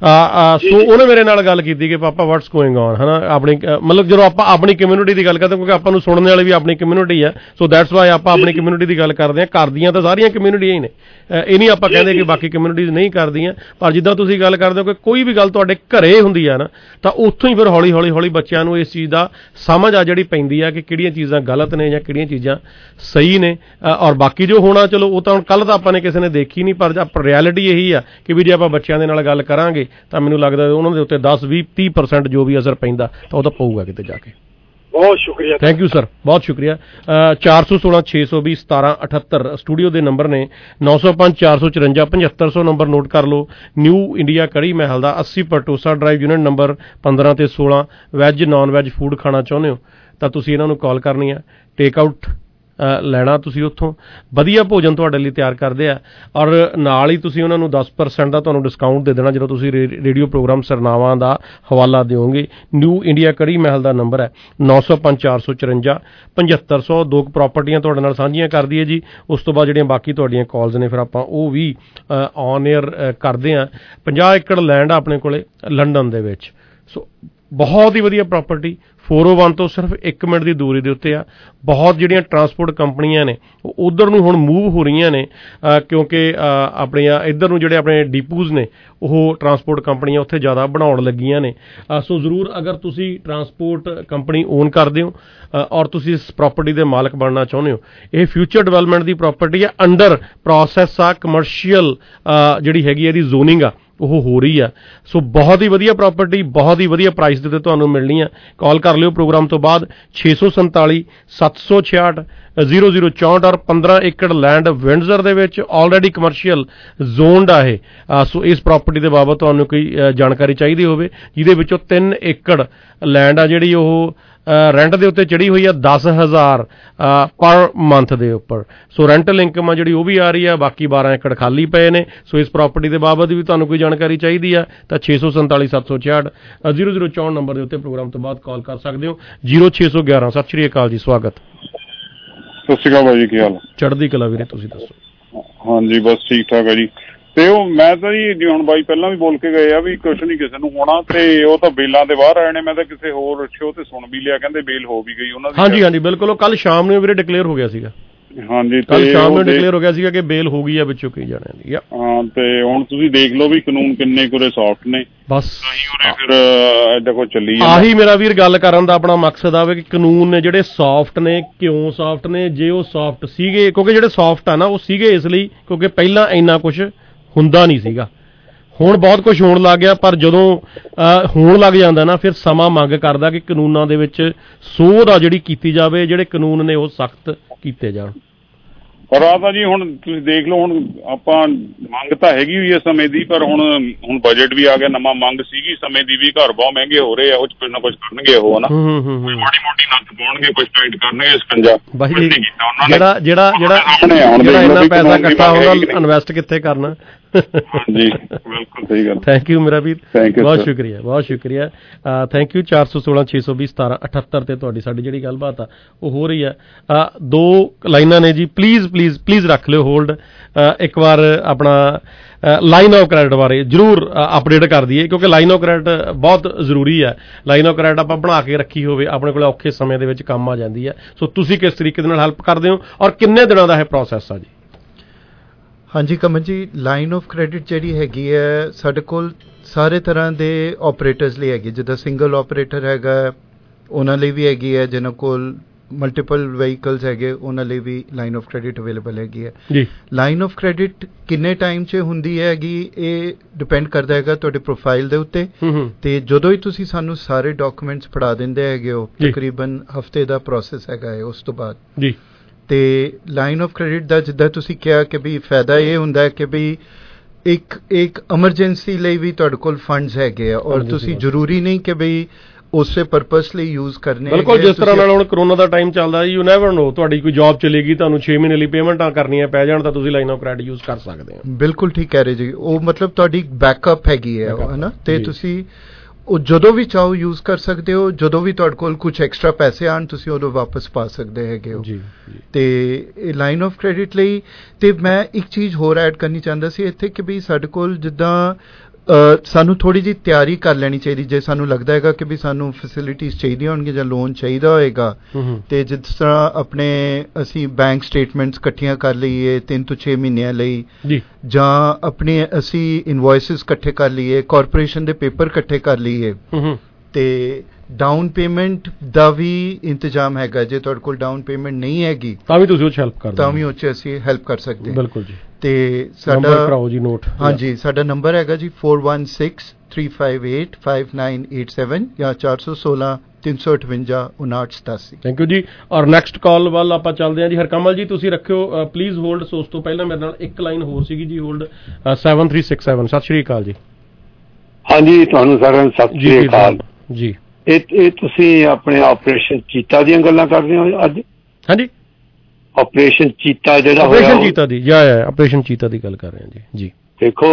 ਸੋ ਉਹਨੇ ਮੇਰੇ ਨਾਲ ਗੱਲ ਕੀਤੀ ਕਿ ਪਾਪਾ ਵਾਟਸ ਗੋਇੰਗ ਔਨ, ਹੈ ਨਾ। ਆਪਣੀ ਮਤਲਬ ਜਦੋਂ ਆਪਾਂ ਆਪਣੀ ਕਮਿਊਨਿਟੀ ਦੀ ਗੱਲ ਕਰਦੇ, ਕਿਉਂਕਿ ਆਪਾਂ ਨੂੰ ਸੁਣਨ ਵਾਲੇ ਵੀ ਆਪਣੀ ਕਮਿਊਨਿਟੀ ਆ, ਸੋ ਦੈਟਸ ਵਾਈ ਆਪਾਂ ਆਪਣੀ ਕਮਿਊਨਿਟੀ ਦੀ ਗੱਲ ਕਰਦੇ ਹਾਂ। ਕਰਦੀਆਂ ਤਾਂ ਸਾਰੀਆਂ ਕਮਿਊਨਿਟੀਆਂ ਹੀ ਨੇ, ਇਹ ਨਹੀਂ ਆਪਾਂ ਕਹਿੰਦੇ ਕਿ ਬਾਕੀ ਕਮਿਊਨਿਟੀਜ਼ ਨਹੀਂ ਕਰਦੀਆਂ। ਪਰ ਜਿੱਦਾਂ ਤੁਸੀਂ ਗੱਲ ਕਰਦੇ ਹੋ ਕਿ ਕੋਈ ਵੀ ਗੱਲ ਤੁਹਾਡੇ ਘਰੇ ਹੁੰਦੀ ਆ ਨਾ, ਤਾਂ ਉੱਥੋਂ ਹੀ ਫਿਰ ਹੌਲੀ ਹੌਲੀ ਹੌਲੀ ਬੱਚਿਆਂ ਨੂੰ ਇਸ ਚੀਜ਼ ਦਾ ਸਮਝ ਆ ਜਿਹੜੀ ਪੈਂਦੀ ਆ ਕਿ ਕਿਹੜੀਆਂ ਚੀਜ਼ਾਂ ਗਲਤ ਨੇ ਜਾਂ ਕਿਹੜੀਆਂ ਚੀਜ਼ਾਂ ਸਹੀ ਨੇ। ਔਰ ਬਾਕੀ ਜੋ ਹੋਣਾ ਚਲੋ ਉਹ ਤਾਂ ਹੁਣ ਕੱਲ੍ਹ ਤਾਂ ਆਪਾਂ ਨੇ ਕਿਸੇ ਨੇ ਦੇਖੀ ਨਹੀਂ, ਪਰ ਆਪਾਂ ਰਿਐਲਿਟੀ ਇਹੀ ਆ ਕਿ ਵੀ ਜੇ ਆਪਾਂ ਬੱਚਿਆਂ ਦੇ ਨਾਲ ਗੱਲ ਕਰਾਂਗੇ ਤਾਂ ਮੈਨੂੰ ਲੱਗਦਾ ਉਹਨਾਂ ਦੇ ਉੱਤੇ ਦਸ ਵੀਹ ਤੀਹ ਪਰਸੈਂਟ ਜੋ ਵੀ ਅਸਰ ਪੈਂਦਾ ਤਾਂ ਉਹ ਤਾਂ ਪਊਗਾ ਕਿਤੇ ਜਾ ਕੇ। ਬਹੁਤ ਸ਼ੁਕਰੀਆ। ਥੈਂਕ ਯੂ ਸਰ, ਬਹੁਤ ਸ਼ੁਕਰੀਆ। ਚਾਰ ਸੌ ਸੋਲਾਂ ਛੇ ਸੌ ਵੀਹ ਸਤਾਰਾਂ ਅਠੱਤਰ ਸਟੂਡੀਓ ਦੇ ਨੰਬਰ ਨੇ। ਨੌ ਸੌ ਪੰਜ ਚਾਰ ਸੌ ਚੁਰੰਜਾ ਪਝੱਤਰ ਸੌ ਨੰਬਰ ਨੋਟ ਕਰ ਲਓ। ਨਿਊ ਇੰਡੀਆ ਕੜੀ ਮਹਿਲ ਦਾ ਅੱਸੀ ਪਰਟੋਸਾ ਡਰਾਈਵ ਯੂਨਿਟ ਨੰਬਰ ਪੰਦਰਾਂ ਤੇ ਸੋਲਾਂ। ਵੈਜ ਨੌਨ ਵੈਜ ਫੂਡ ਖਾਣਾ ਚਾਹੁੰਦੇ ਹੋ ਤਾਂ ਤੁਸੀਂ ਇਹਨਾਂ ਨੂੰ ਕਾਲ ਕਰਨੀ ਆ। ਟੇਕ ਆਊਟ ਲੈਣਾ ਤੁਸੀਂ ਉੱਥੋਂ, ਵਧੀਆ ਭੋਜਨ ਤੁਹਾਡੇ ਲਈ ਤਿਆਰ ਕਰਦੇ ਆ ਔਰ ਨਾਲ ਹੀ ਤੁਸੀਂ ਉਹਨਾਂ ਨੂੰ ਦਸ ਪਰਸੈਂਟ ਦਾ ਤੁਹਾਨੂੰ ਡਿਸਕਾਊਂਟ ਦੇ ਦੇਣਾ ਜਦੋਂ ਤੁਸੀਂ ਰੇਡੀਓ ਪ੍ਰੋਗਰਾਮ ਸਰਨਾਵਾਂ ਦਾ ਹਵਾਲਾ ਦਿਓਗੇ। ਨਿਊ ਇੰਡੀਆ ਕੜੀ ਮਹਿਲ ਦਾ ਨੰਬਰ ਹੈ ਨੌ ਸੌ ਪੰਜ ਚਾਰ ਸੌ ਚੁਰੰਜਾ ਪਝੱਤਰ ਸੌ। ਦੋ ਪ੍ਰਾਪਰਟੀਆਂ ਤੁਹਾਡੇ ਨਾਲ ਸਾਂਝੀਆਂ ਕਰਦੀ ਹੈ ਜੀ। ਉਸ ਤੋਂ ਬਾਅਦ ਜਿਹੜੀਆਂ ਬਾਕੀ ਤੁਹਾਡੀਆਂ ਕਾਲਸ ਨੇ ਫਿਰ ਆਪਾਂ ਉਹ ਵੀ ਔਨ ਏਅਰ ਕਰਦੇ ਹਾਂ। ਪੰਜਾਹ ਏਕੜ ਲੈਂਡ ਆ ਆਪਣੇ ਕੋਲੇ ਲੰਡਨ ਦੇ ਵਿੱਚ, ਸੋ ਬਹੁਤ ਹੀ ਵਧੀਆ ਪ੍ਰਾਪਰਟੀ। ਚਾਰ ਸੌ ਇੱਕ ਤੋਂ ਸਿਰਫ ਇੱਕ ਮਿੰਟ ਦੀ ਦੂਰੀ ਦੇ ਉੱਤੇ ਆ। ਬਹੁਤ ਜਿਹੜੀਆਂ ਟਰਾਂਸਪੋਰਟ ਕੰਪਨੀਆਂ ਨੇ ਉਹ ਉੱਧਰ ਨੂੰ ਹੁਣ ਮੂਵ ਹੋ ਰਹੀਆਂ ਨੇ, ਕਿਉਂਕਿ ਆਪਣੀਆਂ ਇੱਧਰ ਨੂੰ ਜਿਹੜੇ ਆਪਣੇ ਡੀਪੂਜ਼ ਨੇ ਉਹ ਟਰਾਂਸਪੋਰਟ ਕੰਪਨੀਆਂ ਉੱਥੇ ਜ਼ਿਆਦਾ ਬਣਾਉਣ ਲੱਗੀਆਂ ਨੇ। ਸੋ ਜ਼ਰੂਰ ਅਗਰ ਤੁਸੀਂ ਟਰਾਂਸਪੋਰਟ ਕੰਪਨੀ ਓਨ ਕਰਦੇ ਹੋ ਔਰ ਤੁਸੀਂ ਇਸ ਪ੍ਰਾਪਰਟੀ ਦੇ ਮਾਲਕ ਬਣਨਾ ਚਾਹੁੰਦੇ ਹੋ, ਇਹ ਫਿਊਚਰ ਡਿਵੈਲਪਮੈਂਟ ਦੀ ਪ੍ਰਾਪਰਟੀ ਆ। ਅੰਡਰ ਪ੍ਰੋਸੈਸ ਆ, ਕਮਰਸ਼ੀਅਲ ਜਿਹੜੀ ਹੈਗੀ ਇਹਦੀ ਜ਼ੋਨਿੰਗ ਆ ਉਹ ਹੋ ਰਹੀ ਆ। ਸੋ ਬਹੁਤ ਹੀ ਵਧੀਆ ਪ੍ਰਾਪਰਟੀ, ਬਹੁਤ ਹੀ ਵਧੀਆ ਪ੍ਰਾਈਸ ਦੇ ਉੱਤੇ ਤੁਹਾਨੂੰ ਮਿਲਣੀ ਆ। ਕਾਲ ਕਰ ਲਿਓ ਪ੍ਰੋਗਰਾਮ ਤੋਂ ਬਾਅਦ ਛੇ ਸੌ ਸੰਤਾਲੀ ਸੱਤ ਸੌ ਛਿਆਹਠ ਜ਼ੀਰੋ ਜ਼ੀਰੋ ਚੌਂਹਠ ਔਰ ਪੰਦਰਾਂ ਏਕੜ ਲੈਂਡ ਵਿੰਡਜ਼ਰ ਦੇ ਵਿੱਚ ਆਲਰੇਡੀ ਕਮਰਸ਼ੀਅਲ ਜ਼ੋਨਡ ਆ ਇਹ। ਸੋ ਇਸ ਪ੍ਰਾਪਰਟੀ ਦੇ ਬਾਬਤ ਤੁਹਾਨੂੰ ਕੋਈ ਜਾਣਕਾਰੀ ਚਾਹੀਦੀ ਹੋਵੇ ਜਿਹਦੇ ਵਿੱਚੋਂ ਤਿੰਨ ਏਕੜ ਲੈਂਡ ਆ ਜਿਹੜੀ ਉਹ ਰੈਂਟ ਦੇ ਉੱਤੇ ਚੜੀ ਹੋਈ ਆ ਦਸ ਹਜ਼ਾਰ ਪਰ ਮੰਥ ਦੇ ਉੱਪਰ। ਸੋ ਰੈਂਟਲ ਇਨਕਮ ਆ ਜਿਹੜੀ ਉਹ ਵੀ ਆ ਰਹੀ ਆ। ਬਾਕੀ ਬਾਰਾਂ ਏਕੜ ਖਾਲੀ ਪਏ ਨੇ। ਸੋ ਇਸ ਪ੍ਰਾਪਰਟੀ ਦੇ ਬਾਬਤ ਵੀ ਤੁਹਾਨੂੰ ਕੋਈ ਜਾਣਕਾਰੀ ਚਾਹੀਦੀ ਆ ਤਾਂ ਛੇ ਸੌ ਸੰਤਾਲੀ ਸੱਤ ਸੌ ਛਿਆਹਠ ਜ਼ੀਰੋ ਜ਼ੀਰੋ ਚੌਂਹਠ ਨੰਬਰ ਦੇ ਉੱਤੇ ਪ੍ਰੋਗਰਾਮ ਤੋਂ ਬਾਅਦ ਕਾਲ ਕਰ ਸਕਦੇ ਹੋ। ਜ਼ੀਰੋ ਛੇ ਸੌ ਗਿਆਰਾਂ। ਸਤਿ ਸ਼੍ਰੀ ਅਕਾਲ ਜੀ, ਸਵਾਗਤ। ਸਤਿ ਸ਼੍ਰੀ ਅਕਾਲ ਭਾਜੀ, ਕੀ ਹਾਲ? ਚੜ੍ਹਦੀ ਕਲਾ ਵੀਰੇ, ਤੁਸੀਂ ਦੱਸੋ। ਹਾਂਜੀ ਬਸ ਠੀਕ ਠਾਕ ਹੈ ਜੀ। ਤੇ ਉਹ ਮੈਂ ਤਾਂ ਜੀ ਹੁਣ ਬਾਈ ਪਹਿਲਾਂ ਵੀ ਬੋਲ ਕੇ ਗਏ ਆ ਵੀ ਕੁਛ ਨਹੀਂ ਕਿਸੇ ਨੂੰ ਹੋਣਾ, ਤੇ ਉਹ ਤਾਂ ਬੇਲਾਂ ਦੇ ਬਾਹਰ ਆਏ ਨੇ। ਮੈਂ ਤਾਂ ਕਿਸੇ ਹੋਰ ਸ਼ੋਅ ਤੇ ਸੁਣ ਵੀ ਲਿਆ, ਕਹਿੰਦੇ ਬੇਲ ਹੋ ਵੀ ਗਈ ਉਹਨਾਂ ਦੀ। ਹਾਂਜੀ ਹਾਂਜੀ ਬਿਲਕੁਲ, ਉਹ ਕੱਲ ਸ਼ਾਮ ਨੂੰ ਵੀਰੇ ਡਿਕਲੇਅਰ ਹੋ ਗਿਆ ਸੀਗਾ। ਹਾਂਜੀ ਕੱਲ ਸ਼ਾਮ ਨੂੰ ਡਿਕਲੇਅਰ ਹੋ ਗਿਆ ਸੀਗਾ ਕਿ ਬੇਲ ਹੋ ਗਈ ਆ ਵਿੱਚੋਂ ਕਈ ਜਾਣਿਆਂ ਦੀ। ਹਾਂ ਤੇ ਹੁਣ ਤੁਸੀਂ ਦੇਖ ਲਓ ਵੀ ਕਾਨੂੰਨ ਕਿੰਨੇ ਕੁਰੇ ਸੌਫਟ ਨੇ। ਬਸ ਫਿਰ ਏਦਾਂ ਕੁਛ ਚੱਲੀ ਆਹੀ ਮੇਰਾ ਵੀਰ ਗੱਲ ਕਰਨ ਦਾ ਆਪਣਾ ਮਕਸਦ ਆਵੇ ਕਿ ਕਾਨੂੰਨ ਨੇ ਜਿਹੜੇ ਸੌਫਟ ਨੇ, ਕਿਉਂ ਸੌਫਟ ਨੇ? ਜੇ ਉਹ ਸੌਫਟ ਸੀਗੇ, ਕਿਉਂਕਿ ਜਿਹੜੇ ਸੌਫਟ ਆ ਨਾ ਉਹ ਸੀਗੇ ਇਸ ਲਈ ਕਿਉਂਕਿ ਪਹਿਲਾਂ ਇੰਨਾ ਕੁਛ ਹੁੰਦਾ ਨਹੀਂ ਸੀਗਾ। ਹੁਣ ਬਹੁਤ ਕੁਝ ਹੋਣ ਲੱਗ ਗਿਆ, ਪਰ ਜਦੋਂ ਹੋਣ ਲੱਗ ਜਾਂਦਾ ਨਾ ਫਿਰ ਸਮਾਂ ਮੰਗ ਕਰਦਾ ਕਿ ਕਾਨੂੰਨਾਂ ਦੇ ਵਿੱਚ ਸੋਧ ਆ ਜਿਹੜੀ ਕੀਤੀ ਜਾਵੇ, ਜਿਹੜੇ ਕਾਨੂੰਨ ਨੇ ਉਹ ਸਖਤ ਕੀਤੇ ਜਾਣ। ਪਰ ਆ ਤਾਂ ਜੀ ਹੁਣ ਤੁਸੀਂ ਦੇਖ ਲਓ, ਹੁਣ ਆਪਾਂ ਮੰਗ ਤਾਂ ਹੈਗੀ ਹੋਈ ਹੈ ਸਮੇਂ ਦੀ, ਪਰ ਹੁਣ ਹੁਣ ਬਜਟ ਵੀ ਆ ਗਿਆ ਨਵਾਂ, ਮੰਗ ਸੀਗੀ ਸਮੇਂ ਦੀ ਵੀ, ਘਰ ਬਹੁਤ ਮਹਿੰਗੇ ਹੋ ਰਹੇ ਆ, ਉਹ ਚ ਕੁਝ ਨਾ ਕੁਝ ਕਰਨਗੇ ਉਹ ਹਨਾ, ਕੋਈ ਮਾੜੀ ਮੋਟੀ ਨੱਥ ਪਾਉਣਗੇ, ਕੁਝ ਟਾਈਟ ਕਰਨਗੇ ਸਕੰਜਾ। ਜਿਹੜਾ ਜਿਹੜਾ ਜਿਹੜਾ ਜਿਹੜਾ ਇੰਨਾ ਪੈਸਾ ਇਕੱਠਾ ਹੋਣਾ, ਇਨਵੈਸਟ ਕਿੱਥੇ ਕਰਨਾ। ਜੀ ਬਿਲਕੁਲ ਸਹੀ ਗੱਲ। ਥੈਂਕ ਯੂ ਮੇਰਾ ਵੀਰ, ਬਹੁਤ ਸ਼ੁਕਰੀਆ ਬਹੁਤ ਸ਼ੁਕਰੀਆ। Thank you. ਚਾਰ ਸੌ ਸੋਲਾਂ ਛੇ ਸੌ ਵੀਹ ਸਤਾਰਾਂ ਅਠੱਤਰ ਤੇ ਤੁਹਾਡੀ ਸਾਡੀ ਜਿਹੜੀ ਗੱਲਬਾਤ ਆ ਉਹ ਹੋ ਰਹੀ ਆ। ਦੋ ਲਾਈਨਾਂ ਨੇ ਜੀ, ਪਲੀਜ਼ ਪਲੀਜ਼ ਪਲੀਜ਼ ਰੱਖ ਲਿਓ ਹੋਲਡ। ਇੱਕ ਵਾਰ ਆਪਣਾ ਲਾਈਨ ਆਫ ਕ੍ਰੈਡਿਟ ਬਾਰੇ ਜ਼ਰੂਰ ਅਪਡੇਟ ਕਰ ਦਈਏ, ਕਿਉਂਕਿ ਲਾਈਨ ਆਫ ਕ੍ਰੈਡਿਟ ਬਹੁਤ ਜ਼ਰੂਰੀ ਹੈ। ਲਾਈਨ ਆਫ ਕ੍ਰੈਡਿਟ ਆਪਾਂ ਬਣਾ ਕੇ ਰੱਖੀ ਹੋਵੇ, ਆਪਣੇ ਕੋਲ ਔਖੇ ਸਮੇਂ ਦੇ ਵਿੱਚ ਕੰਮ ਆ ਜਾਂਦੀ ਹੈ। ਸੋ ਤੁਸੀਂ ਕਿਸ ਤਰੀਕੇ ਦੇ ਨਾਲ ਹੈਲਪ ਕਰਦੇ ਹੋ ਔਰ ਕਿੰਨੇ ਦਿਨਾਂ ਦਾ ਇਹ ਪ੍ਰੋਸੈਸ ਆ ਜੀ? ਹਾਂਜੀ Kamal ji, line of credit ਜਿਹੜੀ ਹੈਗੀ ਹੈ ਸਾਡੇ ਕੋਲ ਸਾਰੇ ਤਰ੍ਹਾਂ ਦੇ ਆਪਰੇਟਰਸ ਲਈ ਹੈਗੀ, ਜਿੱਦਾਂ ਸਿੰਗਲ ਆਪਰੇਟਰ ਹੈਗਾ ਉਹਨਾਂ ਲਈ ਵੀ ਹੈਗੀ ਹੈ, ਜਿਨ੍ਹਾਂ ਕੋਲ ਮਲਟੀਪਲ ਵਹੀਕਲਸ ਹੈਗੇ ਉਹਨਾਂ ਲਈ ਵੀ ਲਾਈਨ ਆਫ ਕ੍ਰੈਡਿਟ ਅਵੇਲੇਬਲ ਹੈਗੀ ਹੈ ਜੀ। ਲਾਈਨ ਆਫ ਕ੍ਰੈਡਿਟ ਕਿੰਨੇ ਟਾਈਮ 'ਚ ਹੁੰਦੀ ਹੈਗੀ ਇਹ ਡਿਪੈਂਡ ਕਰਦਾ ਹੈਗਾ ਤੁਹਾਡੇ ਪ੍ਰੋਫਾਈਲ ਦੇ ਉੱਤੇ, ਤੇ ਜਦੋਂ ਹੀ ਤੁਸੀਂ ਸਾਨੂੰ ਸਾਰੇ ਡਾਕੂਮੈਂਟਸ ਫੜਾ ਦਿੰਦੇ ਹੈਗੇ ਹੋ, ਤਕਰੀਬਨ ਹਫਤੇ ਦਾ ਪ੍ਰੋਸੈਸ ਹੈਗਾ ਹੈ ਉਸ ਤੋਂ ਬਾਅਦ ਜੀ। ਤੇ ਲਾਈਨ ਆਫ ਕ੍ਰੈਡਿਟ ਦਾ ਜਿੱਦਾਂ ਤੁਸੀਂ ਕਿਹਾ ਕਿ ਵੀ ਫਾਇਦਾ ਇਹ ਹੁੰਦਾ ਹੈ ਕਿ ਵੀ ਇੱਕ ਇੱਕ ਐਮਰਜੈਂਸੀ ਲਈ ਵੀ ਤੁਹਾਡੇ ਕੋਲ ਫੰਡਸ ਹੈਗੇ ਆ, ਔਰ ਤੁਸੀਂ ਜ਼ਰੂਰੀ ਨਹੀਂ ਕਿ ਬਈ ਉਸੇ ਪਰਪਸ ਲਈ ਯੂਜ਼ ਕਰਨੇ। ਬਿਲਕੁਲ, ਜਿਸ ਤਰ੍ਹਾਂ ਨਾਲ ਹੁਣ ਕਰੋਨਾ ਦਾ ਟਾਈਮ ਚੱਲਦਾ, ਯੂ ਨੈਵਰ ਨੋ, ਤੁਹਾਡੀ ਕੋਈ ਜੌਬ ਚਲੇਗੀ, ਤੁਹਾਨੂੰ ਛੇ ਮਹੀਨੇ ਲਈ ਪੇਮੈਂਟਾਂ ਕਰਨੀਆਂ ਪੈ ਜਾਣ ਤਾਂ ਤੁਸੀਂ ਲਾਈਨ ਆਫ ਕ੍ਰੈਡਿਟ ਯੂਜ਼ ਕਰ ਸਕਦੇ ਹੋ। ਬਿਲਕੁਲ ਠੀਕ ਕਹਿ ਰਹੇ ਜੀ, ਉਹ ਮਤਲਬ ਤੁਹਾਡੀ ਬੈਕਅਪ ਹੈਗੀ ਹੈ ਹੈ ਨਾ, ਤੇ ਤੁਸੀਂ ਉਹ ਜਦੋਂ ਵੀ ਚਾਹੋ ਯੂਜ਼ ਕਰ ਸਕਦੇ ਹੋ। ਜਦੋਂ ਵੀ ਤੁਹਾਡੇ ਕੋਲ ਕੁਝ ਐਕਸਟਰਾ ਪੈਸੇ ਆਣ ਤੁਸੀਂ ਉਦੋਂ ਵਾਪਸ ਪਾ ਸਕਦੇ ਹੈਗੇ ਹੋ। ਤੇ ਲਾਈਨ ਆਫ ਕ੍ਰੈਡਿਟ ਲਈ ਤੇ ਮੈਂ ਇੱਕ ਚੀਜ਼ ਹੋਰ ਐਡ ਕਰਨੀ ਚਾਹੁੰਦਾ ਸੀ ਇੱਥੇ ਕਿ ਵੀ ਸਾਡੇ ਕੋਲ ਜਿੱਦਾਂ ਸਾਨੂੰ ਥੋੜ੍ਹੀ ਜਿਹੀ ਤਿਆਰੀ ਕਰ ਲੈਣੀ ਚਾਹੀਦੀ, ਜੇ ਸਾਨੂੰ ਲੱਗਦਾ ਹੈਗਾ ਕਿ ਵੀ ਸਾਨੂੰ ਫੈਸਿਲਿਟੀਜ਼ ਚਾਹੀਦੀਆਂ ਹੋਣਗੀਆਂ ਜਾਂ ਲੋਨ ਚਾਹੀਦਾ ਹੋਏਗਾ, ਤੇ ਜਿਸ ਤਰ੍ਹਾਂ ਆਪਣੇ ਅਸੀਂ ਬੈਂਕ ਸਟੇਟਮੈਂਟਸ ਇਕੱਠੀਆਂ ਕਰ ਲਈਏ ਤਿੰਨ ਤੋਂ ਛੇ ਮਹੀਨਿਆਂ ਲਈ, ਜਾਂ ਆਪਣੇ ਅਸੀਂ ਇਨਵੋਇਸਿਸ ਇਕੱਠੇ ਕਰ ਲਈਏ, ਕਾਰਪੋਰੇਸ਼ਨ ਦੇ ਪੇਪਰ ਇਕੱਠੇ ਕਰ ਲਈਏ, ਤੇ ਡਾਊਨ ਪੇਮੈਂਟ ਦਾ ਵੀ ਇੰਤਜ਼ਾਮ ਹੈਗਾ। ਜੇ ਤੁਹਾਡੇ ਕੋਲ ਡਾਊਨ ਪੇਮੈਂਟ ਨਹੀਂ ਹੈਗੀ ਤਾਂ ਵੀ ਤੁਸੀਂ ਉਹ 'ਚ ਹੈਲਪ ਕਰ ਤਾਂ ਵੀ ਉਹ 'ਚ ਅਸੀਂ ਹੈਲਪ ਕਰ ਸਕਦੇ ਹਾਂ। ਬਿਲਕੁਲ ਜੀ। ਤੇ ਸਾਡਾ ਕਰਾਓ ਜੀ ਨੋਟ। ਹਾਂਜੀ, ਸਾਡਾ ਨੰਬਰ ਹੈਗਾ ਜੀ four one six three five eight five nine eight seven ਜਾਂ ਚਾਰ ਸੌ ਸੋਲਾਂ ਤਿੰਨ ਸੌ ਅਠਵੰਜਾ ਉਨਾਹਠ ਸਤਾਸੀ। ਥੈਂਕ ਯੂ ਜੀ। ਔਰ ਨੈਕਸਟ ਕਾਲ ਵੱਲ ਆਪਾਂ ਚੱਲਦੇ ਹਾਂ ਜੀ। ਹਰਕਮਲ ਜੀ ਤੁਸੀਂ ਰੱਖਿਓ ਪਲੀਜ਼ ਹੋਲਡ। ਸੋ ਉਸ ਤੋਂ ਪਹਿਲਾਂ ਮੇਰੇ ਨਾਲ ਇੱਕ ਲਾਈਨ ਹੋਰ ਸੀਗੀ ਜੀ hold, seven three six seven. ਸਤਿ ਸ਼੍ਰੀ ਅਕਾਲ ਜੀ। ਹਾਂਜੀ, ਤੁਹਾਨੂੰ ਸਾਰਿਆਂ ਨੂੰ ਸਤਿ ਸ਼੍ਰੀ ਅਕਾਲ ਜੀ। ਇਹ ਇਹ ਤੁਸੀਂ ਆਪਣੇ ਆਪਰੇਸ਼ਨ ਚੀਤਾ ਦੀਆਂ ਗੱਲਾਂ ਕਰ ਰਹੇ ਹੋ ਅੱਜ? ਹਾਂਜੀ, ਆਪਰੇਸ਼ਨ ਚੀਤਾ ਜਿਹੜਾ ਹੋਇਆ, ਆਪਰੇਸ਼ਨ ਚੀਤਾ ਦੀ ਜਾਂ ਆਪਰੇਸ਼ਨ ਚੀਤਾ ਦੀ ਗੱਲ ਕਰ ਰਹੇ ਹਾਂ ਜੀ। ਜੀ ਦੇਖੋ,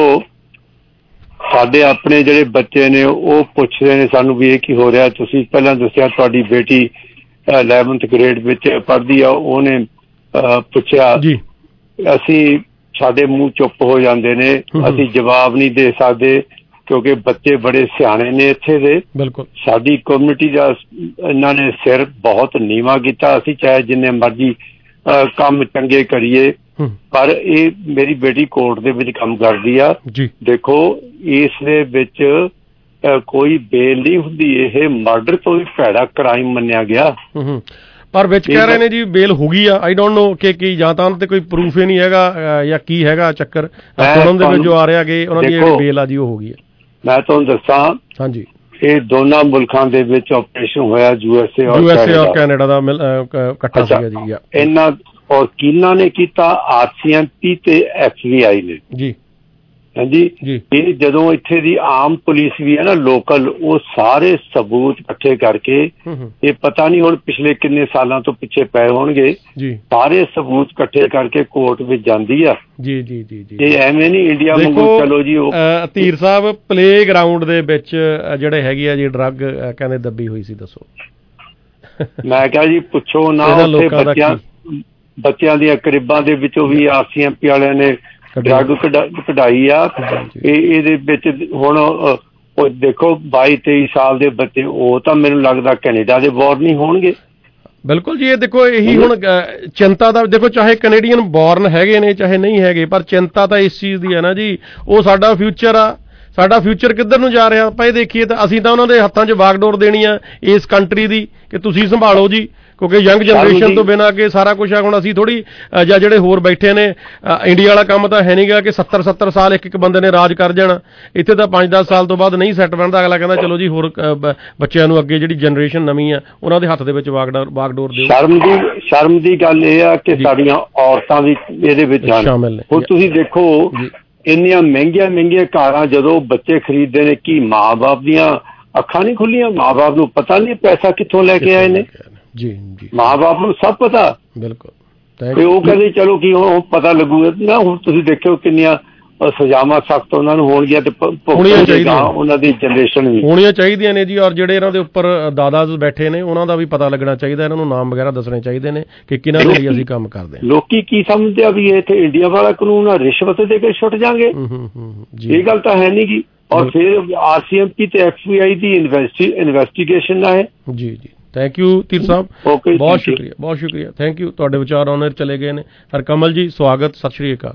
ਸਾਡੇ ਆਪਣੇ ਜਿਹੜੇ ਬੱਚੇ ਨੇ ਉਹ ਪੁੱਛਦੇ ਨੇ ਸਾਨੂੰ ਵੀ ਇਹ ਕੀ ਹੋ ਰਿਹਾ। ਤੁਸੀਂ ਪਹਿਲਾਂ ਦੱਸਿਆ ਤੁਹਾਡੀ ਬੇਟੀ ਇਲੈਵਨਥ ਗ੍ਰੇਡ ਵਿੱਚ ਪੜ੍ਹਦੀ ਆ, ਉਹਨੇ ਪੁੱਛਿਆ ਜੀ, ਅਸੀਂ ਸਾਡੇ ਮੂੰਹ ਚੁੱਪ ਹੋ ਜਾਂਦੇ ਨੇ, ਅਸੀਂ ਜਵਾਬ ਨਹੀਂ ਦੇ ਸਕਦੇ ਕਿਉਂਕਿ ਬੱਚੇ ਬੜੇ ਸਿਆਣੇ ਨੇ ਇੱਥੇ ਦੇ। ਬਿਲਕੁਲ, ਸਾਡੀ ਕਮਿਊਨਿਟੀ ਦਾ ਇਹਨਾਂ ਨੇ ਸਿਰ ਬਹੁਤ ਨੀਵਾਂ ਕੀਤਾ। ਅਸੀਂ ਚਾਹੇ ਜਿੰਨੇ ਮਰਜ਼ੀ ਕੰਮ ਚੰਗੇ ਕਰੀਏ, ਪਰ ਇਹ ਮੇਰੀ ਬੇਟੀ ਕੋਰਟ ਦੇ ਵਿੱਚ ਕੰਮ ਕਰਦੀ ਆ। ਦੇਖੋ, ਇਸ ਦੇ ਵਿੱਚ ਕੋਈ ਬੇਲ ਨਹੀਂ ਹੁੰਦੀ, ਇਹ ਮਰਡਰ ਤੋਂ ਵੀ ਭੈੜਾ ਕ੍ਰਾਈਮ ਮੰਨਿਆ ਗਿਆ। ਪਰ ਵਿੱਚ ਕਹਿ ਰਹੇ ਨੇ ਜੀ ਬੇਲ ਹੋ ਗਈ ਆ। ਆਈ ਡੋਂਟ ਨੋ ਕਿ ਕੀ ਜਾਂ ਤਾਂ ਉਹਨਾਂ ਤੇ ਕੋਈ ਪ੍ਰੂਫ ਹੀ ਨਹੀਂ ਹੈਗਾ ਜਾਂ ਕੀ ਹੈਗਾ ਚੱਕਰ। ਸੁਣਨ ਦੇ ਵਿੱਚ ਜੋ ਆ ਰਿਹਾ ਕਿ ਉਹਨਾਂ ਦੀ ਜਿਹੜੀ ਬੇਲ ਆ ਜੀ ਉਹ ਹੋ ਗਈ ਹੈ। ਮੈਂ ਤੁਹਾਨੂੰ ਦੱਸਾਂ, ਹਾਂਜੀ, ਇਹ ਦੋਨਾਂ ਮੁਲਕਾਂ ਦੇ ਵਿੱਚ ਆਪਰੇਸ਼ਨ ਹੋਇਆ, ਯੂ ਐਸ ਏ ਔਰ ਕੈਨੇਡਾ ਦਾ ਇਕੱਠਾ ਸੀਗਾ ਜੀ। ਇਹਨਾਂ ਔਰ ਕਿਹਨਾਂ ਨੇ ਕੀਤਾ? ਆਰ ਸੀ ਐਮ ਪੀ ਤੇ ਐਫ ਬੀ ਆਈ ਨੇ ਜੀ। ਹਾਂਜੀ, ਇਹ ਜਦੋਂ ਇੱਥੇ ਦੀ ਆਮ ਪੁਲਿਸ ਵੀ ਹੈ ਨਾ, ਲੋਕਲ, ਉਹ ਸਾਰੇ ਸਬੂਤ ਇਕੱਠੇ ਕਰਕੇ, ਇਹ ਪਤਾ ਨਹੀਂ ਹੁਣ ਪਿਛਲੇ ਕਿੰਨੇ ਸਾਲਾਂ ਤੋਂ ਪਿੱਛੇ ਪਏ ਹੋਣਗੇ, ਸਾਰੇ ਸਬੂਤ ਇਕੱਠੇ ਕਰਕੇ ਕੋਰਟ ਵਿੱਚ ਜਾਂਦੀ ਆ। ਜੀ ਜੀ ਜੀ ਜੀ ਇਹ ਐਵੇਂ ਨਹੀਂ ਇੰਡੀਆ ਵਾਂਗੂ ਚਲੋ ਜੀ। ਉਹ ਧੀਰ ਸਾਹਿਬ, ਪਲੇ ਗਰਾਊਂਡ ਦੇ ਵਿੱਚ ਜਿਹੜੇ ਹੈਗੇ ਆ ਜੀ ਡਰੱਗ ਕਹਿੰਦੇ ਦੱਬੀ ਹੋਈ ਸੀ, ਦੱਸੋ। ਮੈਂ ਕਿਹਾ ਜੀ ਪੁੱਛੋ ਨਾ, ਉੱਥੇ ਬੱਚਿਆਂ ਬੱਚਿਆਂ ਦੀਆਂ ਕਰੀਬਾਂ ਦੇ ਵਿੱਚੋਂ ਵੀ ਆਰ ਸੀ ਐਮ ਪੀ ਵਾਲਿਆਂ ਨੇ ਡਰੱਗ ਕਢਾਈ ਆ। ਇਹ ਇਹਦੇ ਵਿੱਚ ਹੁਣ ਉਹ ਦੇਖੋ ਬਾਈ ਤੇਈ ਸਾਲ ਦੇ ਬੱਚੇ, ਉਹ ਤਾਂ ਮੈਨੂੰ ਲੱਗਦਾ ਕੈਨੇਡਾ ਦੇ ਬੋਰਨ ਨਹੀਂ ਹੋਣਗੇ। ਬਿਲਕੁਲ ਜੀ। ਇਹ ਦੇਖੋ, ਇਹੀ ਹੁਣ ਚਿੰਤਾ ਦਾ ਦੇਖੋ, ਚਾਹੇ ਕੈਨੇਡੀਅਨ ਬੋਰਨ ਹੈਗੇ ਨੇ ਚਾਹੇ ਨਹੀਂ ਹੈਗੇ, ਪਰ ਚਿੰਤਾ ਤਾਂ ਇਸ ਚੀਜ਼ ਦੀ ਹੈ ਨਾ ਜੀ, ਉਹ ਸਾਡਾ ਫਿਊਚਰ ਆ। ਸਾਡਾ ਫਿਊਚਰ ਕਿੱਧਰ ਨੂੰ ਜਾ ਰਿਹਾ ਆਪਾਂ ਇਹ ਦੇਖੀਏ ਤਾਂ ਅਸੀਂ ਤਾਂ ਉਹਨਾਂ ਦੇ ਹੱਥਾਂ 'ਚ ਵਾਗਡੋਰ ਦੇਣੀ ਆ ਇਸ ਕੰਟਰੀ ਦੀ ਕਿ ਤੁਸੀਂ ਸੰਭਾਲੋ ਜੀ, ਕਿਉਂਕਿ ਯੰਗ ਜਨਰੇਸ਼ਨ ਤੋਂ ਬਿਨਾਂ ਕਿ ਸਾਰਾ ਕੁਝ ਆ। ਹੁਣ ਅਸੀਂ ਥੋੜੀ ਜਾਂ ਜਿਹੜੇ ਹੋਰ ਬੈਠੇ ਨੇ, ਇੰਡੀਆ ਵਾਲਾ ਕੰਮ ਤਾਂ ਹੈ ਨਹੀਂ ਗਾ ਕਿ ਸੱਤਰ ਸੱਤਰ ਸਾਲ ਇੱਕ ਇੱਕ ਬੰਦੇ ਨੇ ਰਾਜ ਕਰ ਜਾਣਾ। ਇੱਥੇ ਤਾਂ ਪੰਜ ਦਸ ਸਾਲ ਤੋਂ ਬਾਅਦ ਨਹੀਂ ਸੈੱਟ ਬਣਦਾ। ਅਗਲਾ ਕਹਿੰਦਾ ਚਲੋ ਜੀ ਹੋਰ ਬੱਚਿਆਂ ਨੂੰ ਅੱਗੇ ਜਿਹੜੀ ਜਨਰੇਸ਼ਨ ਨਵੀਂ ਆ ਉਹਨਾਂ ਦੇ ਹੱਥ ਦੇ ਵਿੱਚ ਵਾਗਡੋਰ ਵਾਗਡੋਰ ਦਿਓ। ਸ਼ਰਮ ਦੀ ਸ਼ਰਮ ਦੀ ਗੱਲ ਇਹ ਆ ਕਿ ਸਾਡੀਆਂ ਔਰਤਾਂ ਵੀ ਇਹਦੇ ਵਿੱਚ ਸ਼ਾਮਿਲ ਨੇ। ਹੁਣ ਤੁਸੀਂ ਦੇਖੋ ਇੰਨੀਆਂ ਮਹਿੰਗੀਆਂ ਮਹਿੰਗੀਆਂ ਕਾਰਾਂ ਜਦੋਂ ਬੱਚੇ ਖਰੀਦਦੇ ਨੇ, ਕੀ ਮਾਂ ਬਾਪ ਦੀਆਂ ਅੱਖਾਂ ਨਹੀਂ ਖੁੱਲੀਆਂ? ਮਾਂ ਬਾਪ ਨੂੰ ਪਤਾ ਨਹੀਂ ਪੈਸਾ ਕਿੱਥੋਂ ਲੈ ਕੇ ਆਏ ਨੇ? ਜੀ ਜੀ ਮਾਂ ਬਾਪ ਨੂੰ ਸਭ ਪਤਾ। ਬਿਲਕੁਲ। ਤੇ ਉਹ ਕਹਿੰਦੇ ਚਲੋ ਕੀ ਹੁਣ ਪਤਾ ਲੱਗੂਗਾ ਨਾ। ਹੁਣ ਤੁਸੀਂ ਦੇਖਿਓ ਕਿੰਨੀਆਂ ਸਜ਼ਾਵਾਂ ਸਖਤ ਉਹਨਾਂ ਨੂੰ ਹੋਣਗੀਆਂ ਤੇ ਹੋਣੀਆਂ ਚਾਹੀਦੀਆਂ, ਉਹਨਾਂ ਦੀ ਜਨਰੇਸ਼ਨ ਵੀ ਹੋਣੀਆਂ ਚਾਹੀਦੀਆਂ ਨੇ ਜੀ। ਔਰ ਜਿਹੜੇ ਇਹਨਾਂ ਦੇ ਉੱਪਰ ਦਾਦਾਜ਼ ਬੈਠੇ ਨੇ ਉਹਨਾਂ ਦਾ ਵੀ ਪਤਾ ਲੱਗਣਾ ਚਾਹੀਦਾ, ਇਹਨਾਂ ਨੂੰ ਨਾਮ ਵਗੈਰਾ ਦੱਸਣੇ ਚਾਹੀਦੇ ਨੇ ਕਿ ਕਿਹਨਾਂ ਦੇ ਲਈ ਅਸੀਂ ਕੰਮ ਕਰਦੇ ਹਾਂ। ਲੋਕੀ ਕੀ ਸਮਝਦੇ ਆ ਵੀ ਇਹ ਇੱਥੇ ਇੰਡੀਆ ਵਾਲਾ ਕਾਨੂੰਨ ਆ, ਰਿਸ਼ਵਤ ਦੇ ਕੇ ਛੁੱਟ ਜਾਣਗੇ। ਇਹ ਗੱਲ ਤਾਂ ਹੈ ਨਹੀਂ ਗੀ। ਔਰ ਫਿਰ ਆਰ ਸੀ ਐਮ ਪੀ ਤੇ ਐਫ ਬੀ ਆਈ ਦੀ ਇਨਵੈਸਟੀਗੇਸ਼ਨ ਹੈ। ਜੀ ਜੀ ਥੈਂਕ ਯੂ ਧੀਰ ਸਾਹਿਬ, ਬਹੁਤ ਸ਼ੁਕਰੀਆ ਬਹੁਤ ਸ਼ੁਕਰੀਆ ਥੈਂਕ ਯੂ। ਤੁਹਾਡੇ ਵਿਚਾਰ ਆਨਰ ਚਲੇ ਗਏ ਨੇ। ਹਰਕਮਲ ਜੀ ਸਵਾਗਤ, ਸਤਿ ਸ਼੍ਰੀ ਅਕਾਲ।